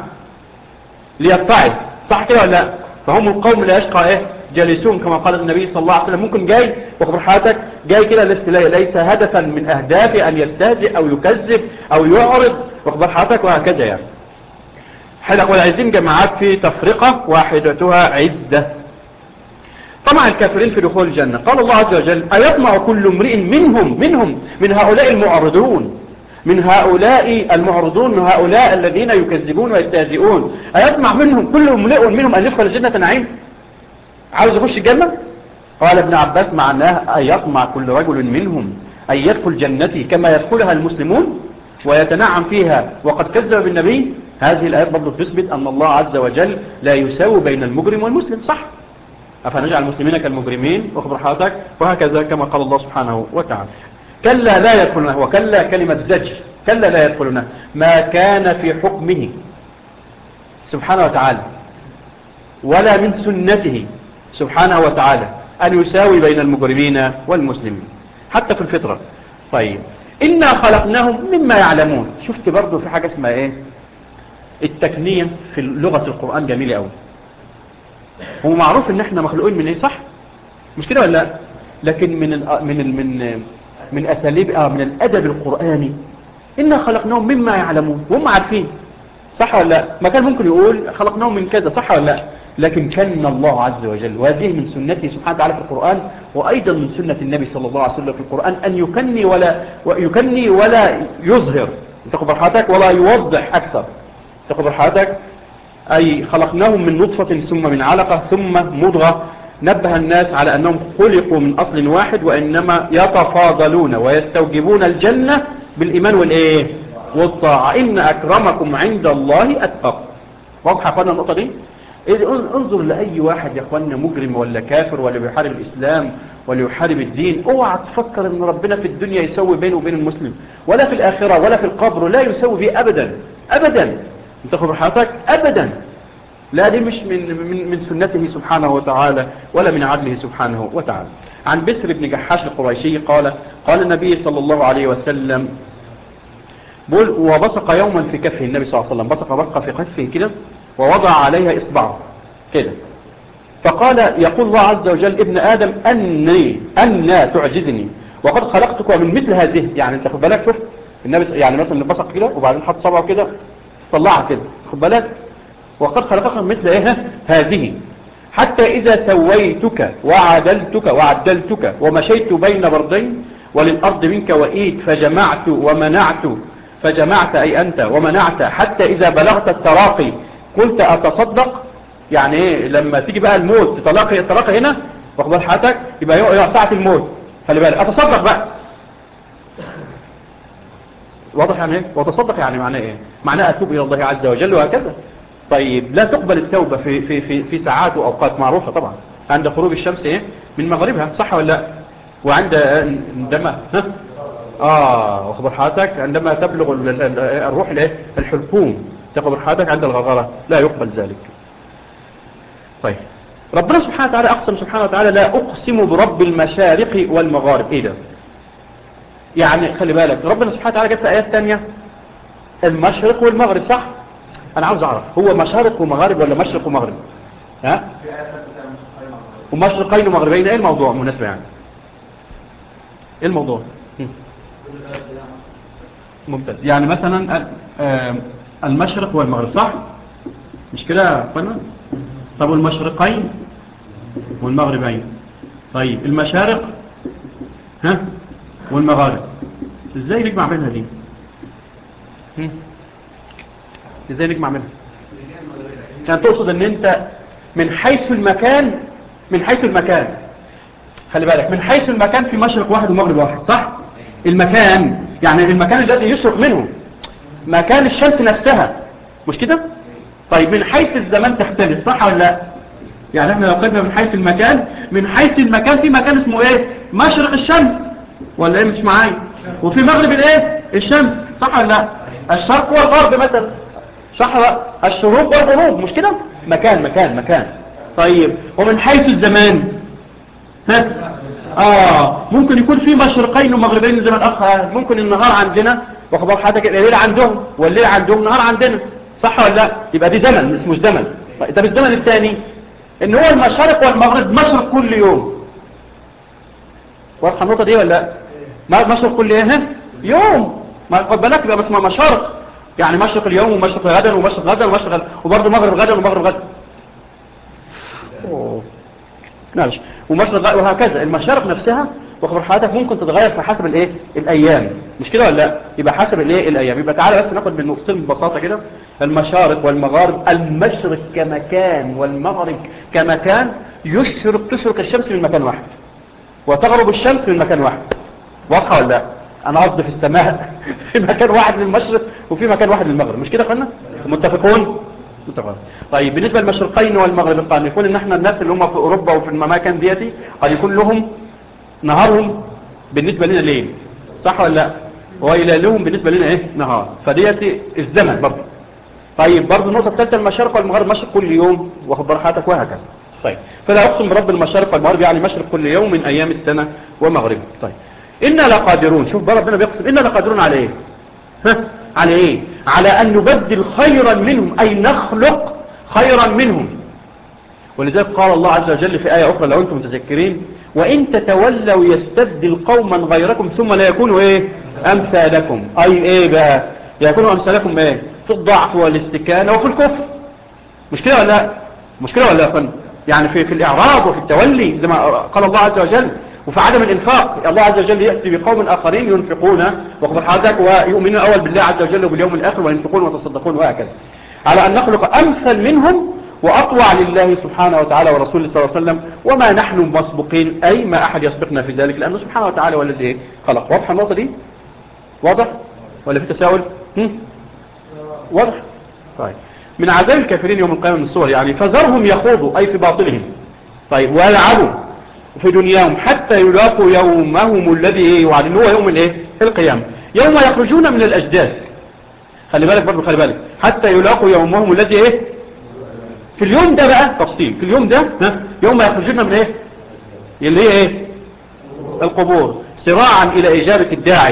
ليتعظ، صح كده ولا لا؟ فهم القوم لا يشقى جالسون كما قال النبي صلى الله عليه وسلم. ممكن جاي وخبر حياتك جاي كده ليس هدفا من أهداف أن يستهزئ أو يكذب أو يعرض وخبر حياتك وهكذا يعني. حلق والعزين جماعات في تفرقة واحدتها عدة. طمع الكافرين في دخول الجنة. قال الله عز وجل أيطمع كل امرئ منهم من هؤلاء المعرضون من هؤلاء الذين يكذبون ويستهزئون أيطمع منهم كل امرئ منهم أن يدخل الجنة نعيم؟ عاوز يخش الجنة؟ قال ابن عباس معناه أيطمع كل رجل منهم أن يدخل جنتي كما يدخلها المسلمون ويتنعم فيها وقد كذب بالنبي. هذه الآيات برضو تثبت أن الله عز وجل لا يساوي بين المجرم والمسلم، صح؟ أفنجعل المسلمين كالمجرمين واخبر حياتك وهكذا كما قال الله سبحانه وتعالى. كلا لا يدخلونه، وكلا كلمة زجر، كلا لا يدخلونه ما كان في حكمه سبحانه وتعالى ولا من سنته سبحانه وتعالى أن يساوي بين المجرمين والمسلمين حتى في الفطرة. طيب إنا خلقناهم مما يعلمون. شفت برضو في حاجة اسمها ايه؟ التكنية في لغة القرآن جميلة قوي. هو معروف ان احنا مخلوقين من ايه، صح؟ مش كده ولا لا؟ لكن من اساليب من الادب القرآني إنا خلقناهم مما يعلمون، وهم عارفين، صح ولا لا؟ ما كان ممكن يقول خلقناهم من كذا، صح ولا لا؟ لكن كان الله عز وجل، وهذه من سنته سبحانه وتعالى في القرآن، وأيضا من سنة النبي صلى الله عليه وسلم في القرآن أن يكني ولا يظهر، تاخد برحاتك، ولا يوضح أكثر، تاخد برحاتك. أي خلقناهم من نطفة ثم من علقة ثم مضغة. نبه الناس على أنهم خلقوا من أصل واحد، وإنما يتفاضلون ويستوجبون الجنة بالإيمان والإيه والطاعة. إن أكرمكم عند الله أتقاكم. واضحة يا أخوانا النقطة دي؟ انظر لأي واحد يا أخوانا مجرم ولا كافر ولا بيحارب الإسلام ولا يحارب الدين، اوعى تفكر ان ربنا في الدنيا يسوي بينه وبين المسلم، ولا في الآخرة ولا في القبر لا يسوي به أبدا أبدا. انت خبر حياتك أبدا. لا، دي مش من سنته سبحانه وتعالى ولا من عدله سبحانه وتعالى. عن بسر بن جحاش القريشي قال النبي صلى الله عليه وسلم بقول وبصق يوما في كفه، النبي صلى الله عليه وسلم بصق في كفه كده ووضع عليها إصبعه كده، فقال يقول الله عز وجل ابن آدم أن تعجزني وقد خلقتك من مثل هذه. يعني انت خد بالك، شوف النبي يعني مثلا بصق كده وبعدين حط صبعه كده طلعها كده، خد بالك، وقد خلقك من مثل هذه حتى إذا سويتك وعدلتك ومشيت بين بردين وللأرض منك وإيد فجمعت أي أنت ومنعت حتى إذا بلغت التراقي قلت أتصدق. يعني إيه لما تيجي بقى الموت التراقي هنا واخبار حياتك يبقى يقع ساعة الموت، خلي بالك أتصدق بقى. واضح يعني إيه؟ وتصدق يعني معناه إيه؟ معناه أتوب إلى الله عز وجل وهكذا. طيب لا تقبل التوبة في ساعات وأوقات معروفة طبعا، عند غروب الشمس إيه من مغربها، صح ولا لا؟ وعند عندما واخبر حياتك عندما تبلغ الروح الحلقوم، تخبر حياتك عند الغرغرة لا يقبل ذلك. طيب ربنا سبحانه وتعالى أقسم سبحانه وتعالى لا أقسم برب المشارق والمغارب. إيه ده؟ يعني خلي بالك ربنا سبحانه وتعالى جاب في آيات تانية المشرق والمغرب، صح؟ أنا عاوز أعرف هو مشارق ومغارب ولا مشرق ومغرب؟ ها؟ ومشرقين ومغربين، إيه الموضوع مناسبة يعني؟ إيه الموضوع؟ ممتاز. يعني مثلا المشرق والمغرب، صح؟ مش كده يا أخوانا؟ طب والمشرقين والمغربين، طيب المشارق والمغارب ازاي نجمع بينها دي؟ ازاي نجمع بينها؟ كان تقصد ان انت من حيث المكان خلي بالك من حيث المكان في مشرق واحد ومغرب واحد، صح؟ المكان يعني المكان الذي يشرق منه مكان الشمس نفسها، مش كده؟ طيب من حيث الزمان تختلف، صح ولا لا؟ يعني احنا لو قلنا من حيث المكان في مكان اسمه ايه؟ مشرق الشمس، ولا ايه مش معايا؟ وفي مغرب الايه؟ الشمس، صح ولا لا؟ الشرق والغرب مثلا، صح ولا الشروق والغروب، مش كده؟ مكان. طيب ومن حيث الزمان ممكن يكون في مشرقين ومغربين زي ما الاخ، ممكن النهار عندنا واخبار حضرتك الليل عندهم والليل عندهم نهار عندنا، صح ولا لا؟ يبقى دي زمن اسمه زمن. طيب الزمن الثاني ان هو المشارق والمغرب مشرق كل يوم. واضحه النقطه دي ولا لا؟ مشرق كل يوم، ما خد بالك يبقى اسمها مشارق، يعني مشرق اليوم ومشرق غدا ومشرق غدا ومشرق غدا وبرضه مغرب غدا ومغرب غدا ماشي ومشرق غدا وهكذا. المشارق نفسها واخبار حضرتك ممكن تتغير في حسب الايه الايام، مش كده ولا لا؟ يبقى حسب الايه الايام. يبقى تعالى بس ناخد بالنقطتين ببساطه كده. المشارق والمغارب، المشرق كمكان والمغرب كمكان، تشرق الشمس من مكان واحد وتغرب الشمس من مكان واحد. واضحه ولا لا؟ انا قصدي في السماء في مكان واحد للمشرق وفي مكان واحد للمغرب، مش كده يا اخوانا؟ متفقون؟ طيب بالنسبه للمشرقين والمغرب قد يكون ان احنا الناس اللي هم في اوروبا وفي الاماكن ديتي قد يكون لهم نهارهم بالنسبه لنا ليل، صح ولا لا؟ وهلالهم بالنسبه لنا ايه نهار، فديتي الزمن برضه. طيب برضه النقطه الثالثه المشارق والمغرب مشرق كل يوم واخد براحتك وهكذا. طيب فلا اقسم برب المشارق والمغرب يعني مشرق كل يوم من ايام السنه ومغرب. طيب إنا لقادرون، شوف بقى ربنا بيقسم إنا لقادرون على إيه؟ على ايه؟ على ان نبدل خيرا منهم، اي نخلق خيرا منهم. ولذلك قال الله عز وجل في آية أخرى لو أنتم متذكرين: وإن تتولوا يستبدل قوما غيركم ثم لا يكونوا إيه؟ أمثالكم. أي إيه بقى؟ يكونوا أمثالكم إيه؟ في الضعف والاستكانة وفي الكفر. مش كده ولا لا؟ مش كده ولا لا؟ يعني في الإعراض وفي التولي زي ما قال الله عز وجل، وفي عدم الإنفاق. الله عز وجل يأتي بقوم آخرين ينفقون وقبل حضرتك ويؤمنون أول بالله عز وجل وباليوم الآخر وينفقون ويتصدقون وهكذا، على أن نخلق أمثل منهم وأطوع لله سبحانه وتعالى ورسوله صلى الله عليه وسلم، وما نحن مسبقين، أي ما أحد يسبقنا في ذلك، لأنه سبحانه وتعالى هو الذي خلق. واضح النقطة دي؟ واضح؟ ولا في تساؤل؟ واضح؟ طيب، من عذاب الكافرين يوم القيامة من الصور يعني: فذرهم يخوضوا، أي في باطلهم، طيب، ويلعبوا في دنياهم حتى يلاقوا يومهم الذي يوعدون، هو يوم القيامة، يوم يخرجون من الأجداث. خلي بالك برضو، خلي بالك، حتى يلاقوا يومهم الذي في اليوم ده بقى تفصيل، في اليوم ده يوم يخرجون من اللي هي القبور، سراعا إلى إجابة الداعي،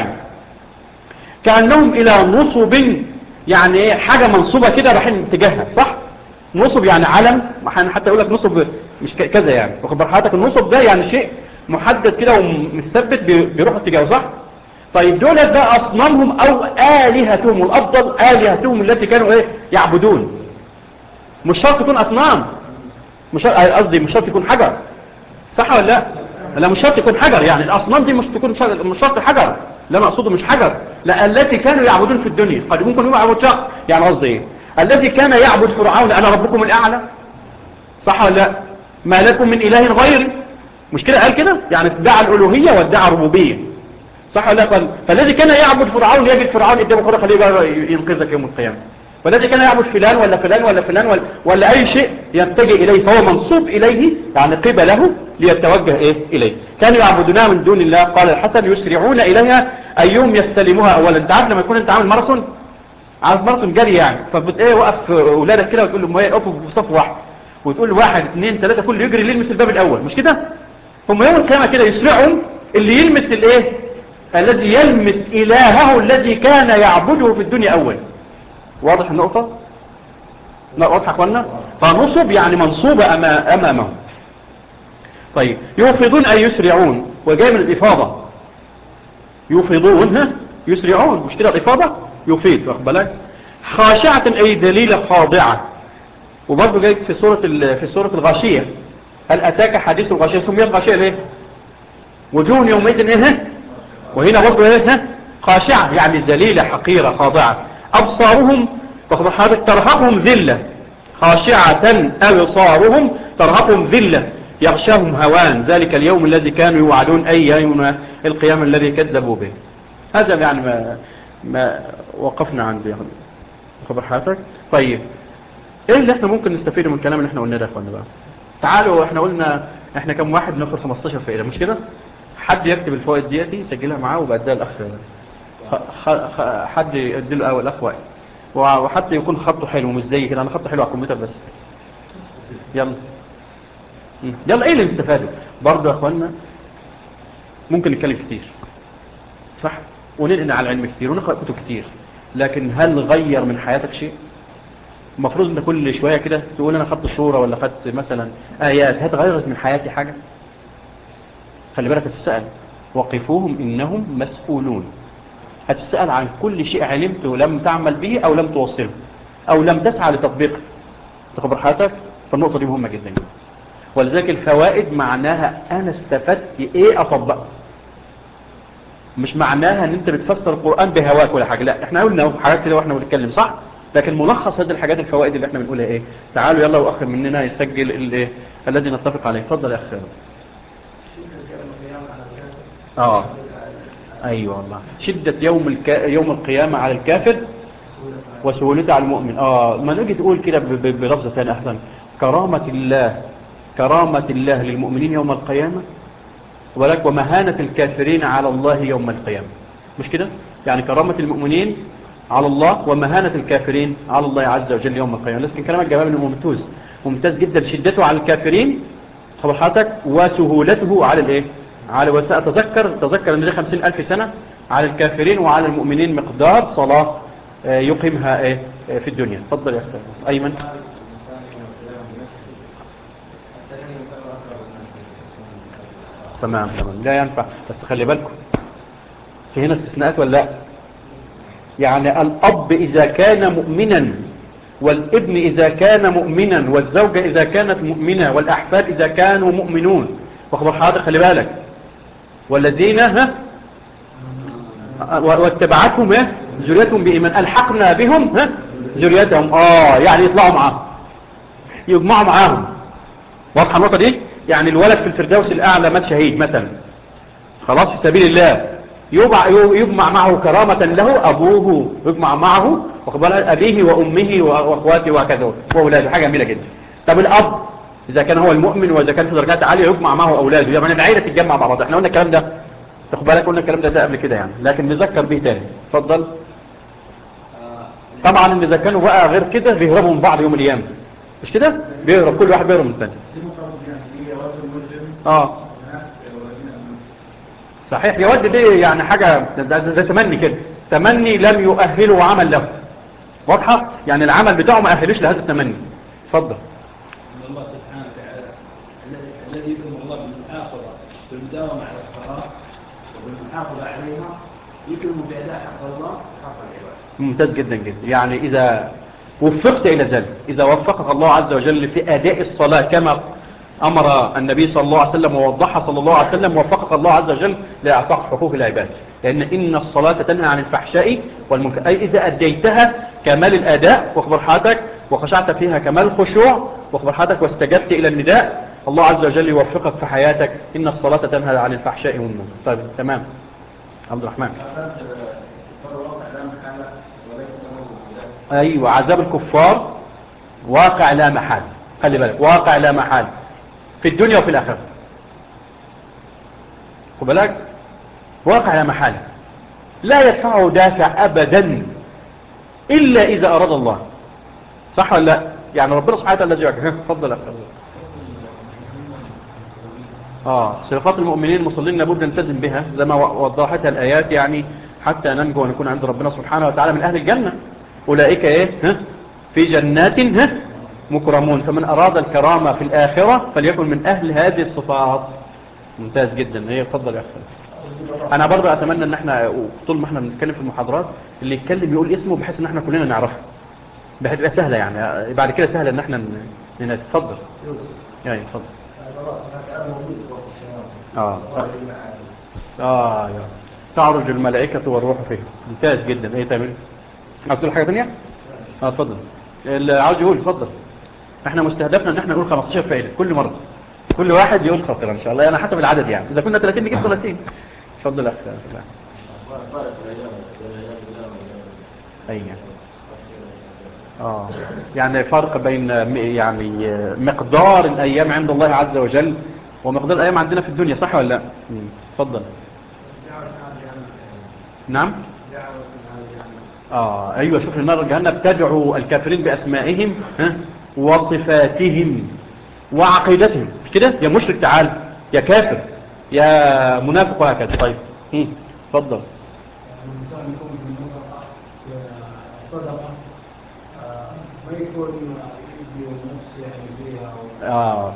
كأنهم إلى نصب، يعني حاجة منصوبة كده رايحين اتجاهها، صح؟ نصب يعني علم، حتى يقول لك نصب مش كذا، يعني واخد بال حضرتك؟ النصب ده يعني شيء محدد كده ومثبت بيروح اتجاهه، صح؟ طيب، دولت بقى أصنامهم أو آلهتهم، والأفضل آلهتهم التي كانوا يعبدون. مش شرط تكون أصنام، مش قصدي مش شرط يكون حجر، صح ولا لا؟ لا، مش شرط يكون حجر، يعني الأصنام دي مش شرط حجر، لا، أنا أقصده مش حجر، لا، التي كانوا يعبدون في الدنيا. قد ممكن يعبد شخص، يعني قصدي الذي كان يعبد فرعون: أنا ربكم الأعلى، صح ولا لا؟ ما لكم من إله غيري، مش كده قال كده؟ يعني ادعى الألوهية وادعى الربوبية، صح ولا لا؟ فالذي كان يعبد فرعون يجد فرعون قدامه كده، خليه بقى ينقذك يوم القيامة. والذي كان يعبد فلان ولا فلان ولا فلان ولا أي شيء يتجه إليه، فهو منصوب إليه، يعني قبله ليتوجه إليه. كانوا يعبدونها من دون الله. قال الحسن: يسرعون إليها أيهم يستلموها أولا. انت عارف لما يكون انت عامل ماراثون، عارف ماراثون جري يعني، وقف أولادك كده وتقول لهم اقفوا في صف واحد، وتقول 1 2 3 كل يجري اللي يلمس الباب الأول، مش كده؟ هم يوم القيامة كده يسرعون اللي يلمس الذي يلمس إلهه الذي كان يعبده في الدنيا أول. واضح النقطة؟ لا، واضح أخوانا؟ فنصب يعني منصوبة أمامهم. طيب، يوفضون أي يسرعون، وجاي من الإفاضة، يوفضون يسرعون، مش كده الإفاضة؟ يفيد، واخد بالك؟ خاشعة أي دليل خاضعة، وبرضه جاي في سورة الغاشية: هل أتاك حديث الغاشية؟ سميت غاشية ليه؟ وجوه يومئذ وهنا برضه خاشعة، يعني ذليلة حقيرة خاضعة. أبصارهم ترهقهم ذلة، خاشعة أبصارهم ترهقهم ذلة، يغشاهم هوان، ذلك اليوم الذي كانوا يوعدون، أي يوم القيامة الذي كذبوا به. هذا يعني ما وقفنا عنده يعني خبر حضرتك. طيب، ايه اللي احنا ممكن نستفيده من الكلام اللي احنا قلناه ده يا اخوانا بقى؟ تعالوا، احنا قلنا احنا كم واحد بناخد 15 فائدة، مش كده؟ حد يكتب الفوائد دياتي يسجلها معاه وبعدها الاخ حد يديله اول الاخ وائل، وحتى يكون خطه حلو، مش زي كده انا خطه حلو على الكمبيوتر بس. يلا ايه اللي نستفاده برضه يا اخوانا؟ ممكن نتكلم كتير، صح، وننقل على العلم كتير ونقرأ كتب كتير، لكن هل غير من حياتك شيء؟ المفروض ان كل شوية كده تقول انا خدت صورة ولا خدت مثلا آيات، هتغيرت من حياتي حاجة؟ خلي بالك تتسأل: وقفوهم إنهم مسؤولون. هتسأل عن كل شيء علمته لم تعمل به أو لم توصله أو لم تسعى لتطبيقه، تخبر حياتك. فالنقطة دي مهمة جدا، ولذلك الفوائد معناها أنا استفدت إيه أطبقه، مش معناها ان انت بتفسر القرآن بهواك ولا حاجة، لا، احنا قلنا حاجات كده واحنا بنتكلم، صح؟ لكن ملخص هذه الحاجات الفوائد اللي احنا بنقولها ايه؟ تعالوا يلا، واخر مننا يسجل الذي نتفق عليه. اتفضل يا اخي. ايوه والله، شدة يوم القيامة على الكافر وسهولته على المؤمن. ما نيجي تقول كده بلفظ ثاني احسن: كرامة الله للمؤمنين يوم القيامة، ولك ومهانة الكافرين على الله يوم القيامة، مش كده؟ يعني كرامة المؤمنين على الله ومهانة الكافرين على الله عز وجل يوم القيامة. لكن كلام الجواب انه ممتاز جدا، شدته على الكافرين خبرحاتك، وسهولته على تذكر ان ده 50,000 سنة على الكافرين، وعلى المؤمنين مقدار صلاة يقيمها في الدنيا. اتفضل يا أخي أيمن. تمام لا ينفع، بس خلي بالكم في هنا استثناءات ولا لا؟ يعني الأب إذا كان مؤمنا والابن إذا كان مؤمنا والزوجة إذا كانت مؤمنة والأحفاد إذا كانوا مؤمنون، واخبر حاضر خلي بالك، والذين واتبعتهم ذريتهم بإيمان ألحقنا بهم ذريتهم يعني يطلعوا معاهم، يجمعوا معاهم. واضحة النقطة دي؟ يعني الولد في الفردوس الأعلى مات شهيد مثلا، خلاص في سبيل الله، يجمع معه كرامة له أبوه، يجمع معه وقبل أبيه وأمه وأخواته وكذا وأولاده، حاجة جميلة جدا. طب الأب إذا كان هو المؤمن وإذا كان في درجات عالية يجمع معه أولاده، يعني العائلة تتجمع مع بعض. احنا قلنا الكلام ده، تاخد بالك قلنا الكلام ده قبل كده يعني، لكن نذكر به تاني. اتفضل. طبعا ان اذا كانوا بقى غير كده بيهربوا من بعض يوم الايام، مش كده؟ بيهرب كل واحد بيهرب من الثاني. صحيح يود دي يعني حاجة ده تمني كده، تمني لم يؤهله وعمل له. واضحة؟ يعني العمل بتاعه ما أهلش لهذا التمني. اتفضل. الله سبحانه وتعالى الذي يكون الله بالمحافظة بالمداومة على الصلاة وبالمحافظة عليها يكون بأداء حق الله حق العباد. ممتاز جدا جدا. يعني إذا وفقت إلى ذلك، إذا وفقك الله عز وجل في أداء الصلاة كما أمر النبي صلى الله عليه وسلم ووضحها صلى الله عليه وسلم، وفقك الله عز وجل لإعطاء حقوق العباد، لأن إن الصلاة تنهى عن الفحشاء والمنكر، أي إذا أديتها كمال الأداء واخبر حالك وخشعت فيها كمال الخشوع واخبر حالك واستجبت إلى النداء، الله عز وجل يوفقك في حياتك. إن الصلاة تنهى عن الفحشاء والمنكر. طيب تمام عبد الرحمن. أيوة عذاب الكفار واقع لا محال، خلي بالك واقع لا محال في الدنيا وفي الآخرة، خد بالك واقع لا محال، لا يدفعه دافع أبدا إلا إذا أراد الله. صح ولا لا؟ يعني ربنا سبحانه وتعالى الذي يعجب. تفضل أخي. صفات المؤمنين المصلين لابد نلتزم بها زي ما وضحتها الآيات، يعني حتى ننجو ونكون عند ربنا سبحانه وتعالى من أهل الجنة. أولئك في جنات مكرمون، فمن أراد الكرامة في الآخرة فليكن من أهل هذه الصفات. ممتاز جدا. تفضل يا أخي. أنا برضه أتمنى أن احنا طول ما احنا بنتكلم في المحاضرات اللي يتكلم يقول اسمه بحيث أن احنا كلنا نعرفه، بحيث تبقى سهلة يعني بعد كده سهلة أن احنا نتفضل. يعني تفضل. تعرج الملائكة والروح فيه. ممتاز جدا. تعمل عاوز تقول حاجة ثانية؟ تفضل. اللي عاوز يقول تفضل. احنا مستهدفنا ان احنا نقول 15 فائدة كل مرة، كل واحد يقول خطر ان شاء الله، انا حسب العدد يعني، اذا كنا 30 نجيب 30. تفضل يا اخي. يعني فرق بين يعني مقدار الايام عند الله عز وجل ومقدار الايام عندنا في الدنيا، صح ولا لا؟ تفضل. نعم. ايوه شوف النار جهنم تدعو الكافرين باسمائهم وصفاتهم وعقيدتهم، مش كده؟ يا مشرك تعال، يا كافر، يا منافق، وهكذا. طيب تفضل. ما يكون يدي ونفسه يعني فيها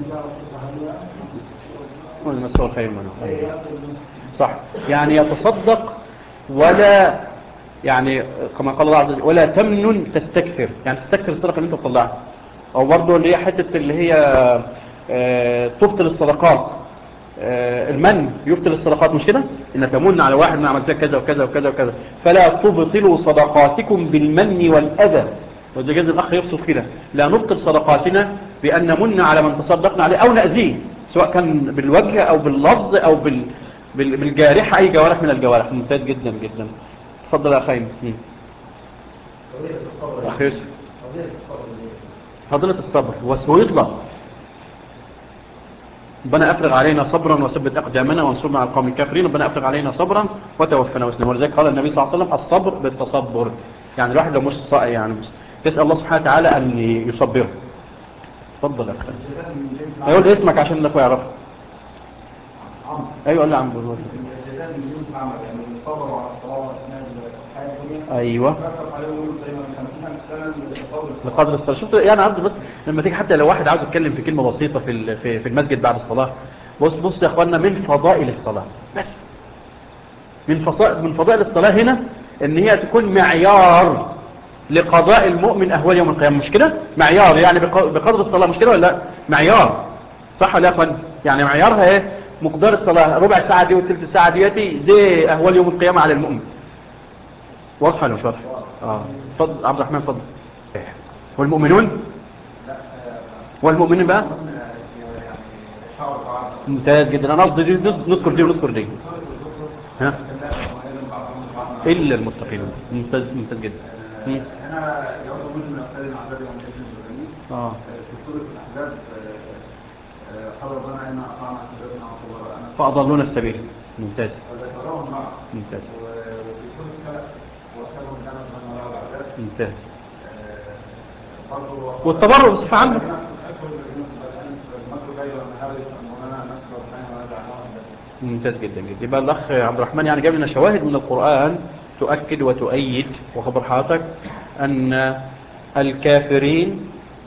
والمسؤول الخير منه. صح، يعني يتصدق ولا يعني كما قال الله عز وجل ولا تمنن تستكثر، يعني تستكثر الصدقه اللي انت بتطلعها. او برضه اللي هي حته اللي هي تبطل الصدقات، المن يبطل الصدقات، مش كده؟ ان تمن على واحد ما عملت كذا وكذا وكذا وكذا، فلا تبطلوا صدقاتكم بالمن والاذى. وإذا جاز الأخ يفصل كده، لا نبطل صدقاتنا بأن نمن على من تصدقنا عليه أو نأذيه، سواء كان بالوجه أو باللفظ أو بالجارحة، أي جوارح من الجوارح. ممتاز جدا جدا. تفضل يا أخي. أخي يوسف. فضيلة الصبر وسويطلة. ربنا أفرغ علينا صبرا وثبت أقدامنا وانصرنا على القوم الكافرين. ربنا أفرغ علينا صبرا وتوفنا مسلمين. ولذلك قال النبي صلى الله عليه وسلم الصبر بالتصبر، يعني الواحد لو مش يعني يسأل الله سبحانه وتعالى أن يصبره. تفضل يا أخي. أيوة اسمك عشان الأخوة يعرفوا. أيوة قال لي عم بقول. لازم يكون عمل يعني يصبروا على الصلاه واثناء الحياه الدنيا. ايوه يترتب عليهم زي ما 50 سنه لقدر الصلاة. شفت يعني عرض بس لما تيجي حتى لو واحد عاوز يتكلم في كلمة بسيطة في المسجد بعد الصلاة، بص يا اخوانا، من فضائل الصلاة بس، من فضائل الصلاة هنا ان هي تكون معيار لقضاء المؤمن اهوال يوم القيامة. مش كده؟ معيار يعني بقدر الصلاة، مش كده ولا لا؟ معيار، صح ولا يا اخوانا؟ يعني معيارها ايه؟ مقدار الصلاة، ربع ساعة دي وثلث ساعة دي اهوال يوم القيامة على المؤمن. واضحة ولا مش واضحة؟ اتفضل عبد الرحمن، اتفضل. والمؤمنون والمؤمنين بقى ممتاز جدا. انا قصدي نذكر دي ونذكر دي، ها، الا المتقين. ممتاز جدا. هنا يعود من الافكار العذاب يوم الدين في سوره الاحزاب قال ربنا انا اطعنا حبابنا وصبرنا فاضلونا السبيل. ممتاز وذكرهم معه ممتاز وفي سوره الفلق وخير من كانت من وراء العذاب ممتاز. والتبرع بصفة عامة. ممتاز جدا جدا. يبقى الأخ عبد الرحمن يعني جاب لنا شواهد من القرآن تؤكد وتؤيد وخبر حضرتك أن الكافرين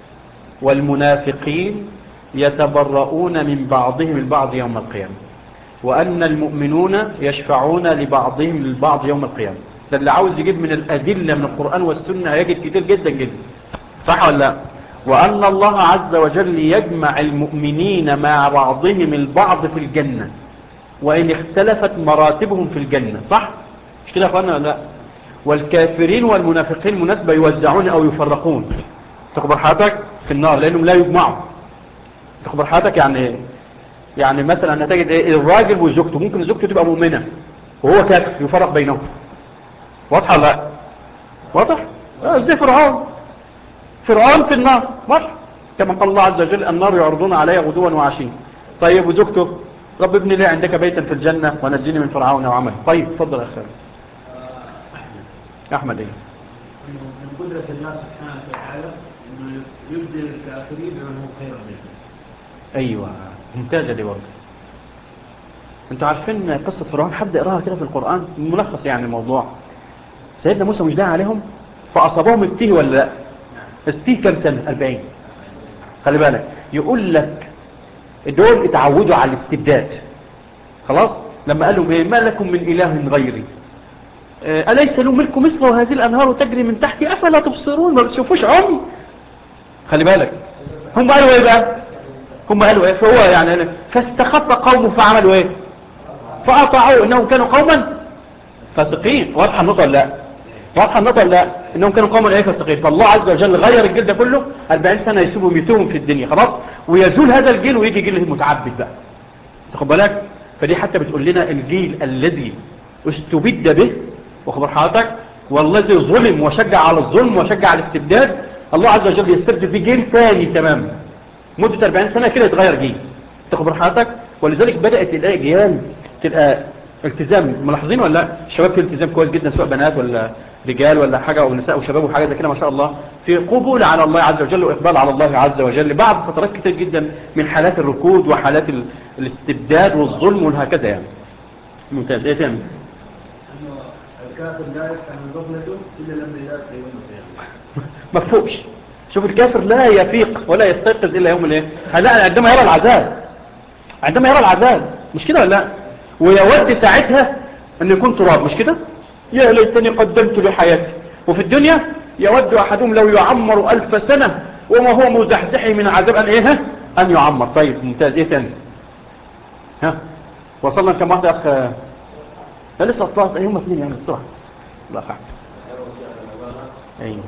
والمنافقين يتبرؤون من بعضهم البعض يوم القيامة، وأن المؤمنون يشفعون لبعضهم للبعض يوم القيامة. ده اللي عاوز يجيب من الأدلة من القرآن والسنة هيجد كتير جدا جدا، صح ولا لا؟ وأن الله عز وجل يجمع المؤمنين مع بعضهم البعض في الجنة وإن اختلفت مراتبهم في الجنة، صح؟ مش كده يا أخوانا ولا لا؟ والكافرين والمنافقين مناسبة يوزعون أو يفرقون، تخبر حياتك في النار لأنهم لا يجمعوا. تخبر حياتك يعني مثلا هتجد إيه؟ الراجل وزوجته، ممكن زوجته تبقى مؤمنة وهو كافر، يفرق بينهم. واضحة ولا لا؟ واضح؟ ازاي فرعون في النار، واضح؟ كما قال الله عز وجل النار يعرضون عليها غدوا وعشيا. طيب وزوجته، رب ابني لي عندك بيتا في الجنة ونجيني من فرعون وعمله. طيب اتفضل يا اخي احمد. ايه من قدرة الله سبحانه وتعالى انه يبدل الكافرين بمن هو خير منهم. ايوه ممتازة دي برضه. انتوا عارفين قصة فرعون؟ حد يقراها كده في القرآن ملخص يعني الموضوع. سيدنا موسى مش داعي عليهم فأصابهم التيه ولا لا؟ التيه كم سنة؟ 40. خلي بالك يقول لك دول اتعودوا على الاستبداد، خلاص. لما قالوا ايه؟ ما لكم من اله غيري أليس له ملك مصر وهذه الأنهار تجري من تحتي أفلا تبصرون؟ ما بتشوفوش عمي؟ خلي بالك هم قالوا ايه بقى؟ هم قالوا ايه؟ فهو يعني فاستخف قومه فعملوا ايه؟ فأطاعوا إنهم كانوا قوما فاسقين. واضحة النقطة ولا لا؟ واضحة النقطة ولا لا؟ إنهم كانوا قوما ايه؟ فاسقين. فالله عز وجل غير الجيل ده كله 40 سنة يسيبهم يتوهم في الدنيا، خلاص، ويزول هذا الجيل ويجي جيل المتعبد بقى. تاخد بالك؟ فدي حتى بتقول لنا الجيل الذي استبد به وخبر حضرتك والذي ظلم وشجع على الظلم وشجع على الاستبداد، الله عز وجل يستبدل بجيل ثاني تماما مدة 40 سنة كده يتغير جيل. تخبر حضرتك؟ ولذلك بدأت الأجيال تبقى التزام. ملاحظين ولا لا؟ الشباب في التزام كويس جدا، سواء بنات ولا رجال ولا حاجة او نساء وشباب وحاجة زي كده ما شاء الله، في قبول على الله عز وجل واقبال على الله عز وجل بعد فترات كتير جدا من حالات الركود وحالات الاستبداد والظلم وهكذا يعني. ممتاز. ايه تاني؟ انه الكافر لا يفتح من غفلته الا لما يلاقي يوم القيامه. مفهوش. شوف الكافر لا يفيق ولا يستيقظ الا يوم الايه؟ لا، عندما يرى العذاب، عندما يرى العذاب، مش كده ولا لا؟ ويود ساعتها ان يكون تراب، مش كده؟ يا ليتني قدمت لحياتي. وفي الدنيا يود احدهم لو يعمر 1000 سنة وما هو مزحزحي من العذاب ان ايه؟ ان يعمر. طيب ممتاز. ايه تاني؟ ها وصلنا كم واحدة اخ؟ لا لسه اطلعت ايهم اثنين يعني بسرعة. الله خير. ايوه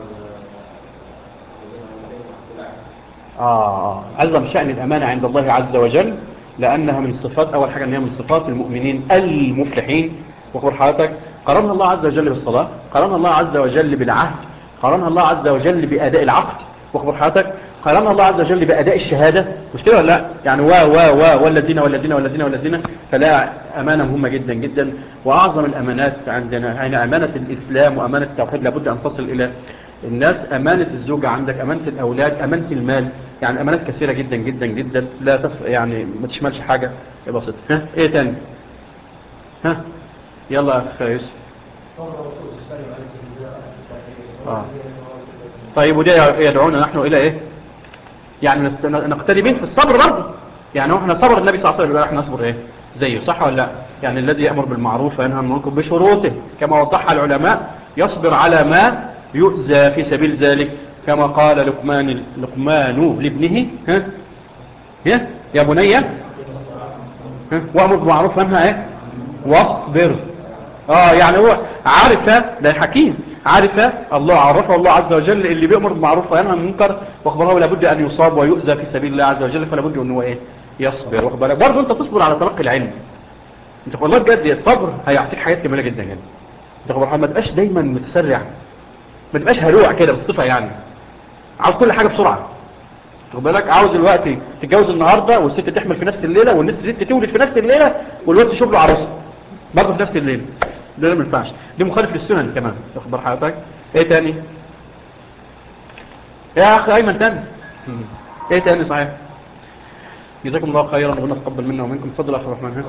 عظم شأن الأمانة عند الله عز وجل، لأنها من صفات، أول حاجة أنها من صفات المؤمنين المفلحين. وخبر حضرتك قرنها الله عز وجل بالصلاة، قرنها الله عز وجل بالعهد، قرنها الله عز وجل بأداء العقد. وخبر حضرتك قرنها الله عز وجل بأداء الشهادة، مش كده ولا لا؟ يعني والذين. فلا أمانة مهمة جدا جدا، وأعظم الأمانات عندنا هنا أمانة الإسلام وأمانة التوحيد، لابد أن تصل إلى الناس. أمانة الزوجة عندك، أمانة الأولاد، أمانة المال، يعني أمانات كثيرة جدا جدا جدا لا يعني ما تشملش حاجة بسيطة. ايه تاني؟ ها يلا أخ يوسف. طيب وده يدعونا نحن إلى إيه؟ يعني نقتدي به في الصبر برضه. يعني احنا صبر النبي صلى الله عليه وسلم، احنا نصبر ايه زيه، صح ولا لا؟ يعني الذي يأمر بالمعروف وينهى عن المنكر بشروطه كما وضحها العلماء، يصبر على ما يؤذى في سبيل ذلك، كما قال لقمان لابنه يا بني وأمر بالمعروف وينهى ايه واصبر. يعني هو عارف، ده حكيم، عارف الله، عرفه الله عز وجل اللي بيأمر بالمعروف وينهى عن المنكر، واخبره لابد ان يصاب ويؤذى في سبيل الله عز وجل، فلا بد انه ايه يصبر. واخبرك برضه انت تصبر على تلقي العلم. انت والله بجد الصبر هيعطيك حاجات جميله جدا يعني. انت خبر ما تبقاش دايما متسرع، ما تبقاش هلوع كده بالصفه، يعني عاوز كل حاجه بسرعه. خد بالك، عاوز الوقت تتجوز النهارده والست تحمل في نفس الليله والست تولد في نفس الليله والواد تشوف له عروسه برضه في نفس الليله. ده ما ينفعش، دي مخالف للسنن كمان. تخبر حضرتك ايه تاني يا اخي ايمن؟ تاني ايه تاني؟ صحيح، جزاكم الله خيرا وربنا يتقبل منا ومنكم. اتفضل يا اخي الرحمن.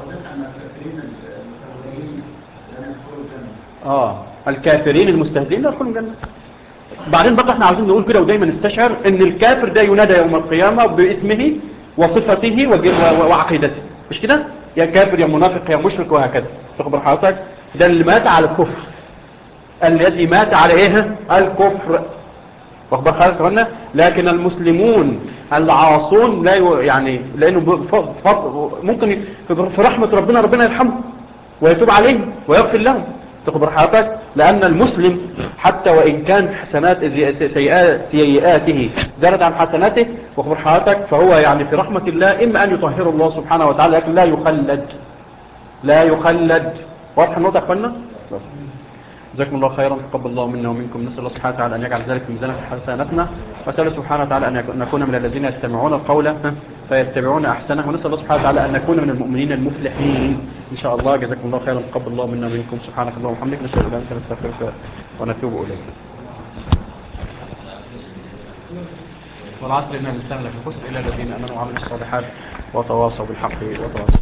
الكافرين المستهزئين لا يدخلون الجنه. بعدين بقى احنا عاوزين نقول كده ودايما نستشعر ان الكافر ده ينادى يوم القيامه باسمه وصفته وعقيدته، مش كده؟ يا كافر يا منافق يا مشرك وهكذا. تخبر حضرتك ده اللي مات على الكفر، الذي مات على ايه؟ الكفر. واخبر حضرتك قلنا، لكن المسلمون العاصون لا يعني لانه ممكن في رحمه ربنا يرحمه ويتوب عليهم ويغفر لهم. تخبر حضرتك لان المسلم حتى وان كان حسنات سيئاته زادت عن حسناته، واخبر حضرتك فهو يعني في رحمه الله، اما ان يطهره الله سبحانه وتعالى لكن لا يخلد. واضح النقطه يا اخوانا؟ جزاكم الله خيرا، تقبل الله منا ومنكم. نسأل الله سبحانه وتعالى أن يجعل ذلك في ميزان حسناتنا، وسأل سبحانه وتعالى أن نكون من الذين يستمعون القول فيتبعون أحسنه، ونسأل الله سبحانه وتعالى أن نكون من المؤمنين المفلحين إن شاء الله. جزاكم الله خيرا، تقبل الله منا ومنكم. سبحانك اللهم وبحمدك، نشهد أن لا إله إلا أنت نستغفرك ونتوب إليك. والعصر إن الإنسان لفي خسر إلا الذين آمنوا وعملوا الصالحات وتواصوا بالحق وتواصوا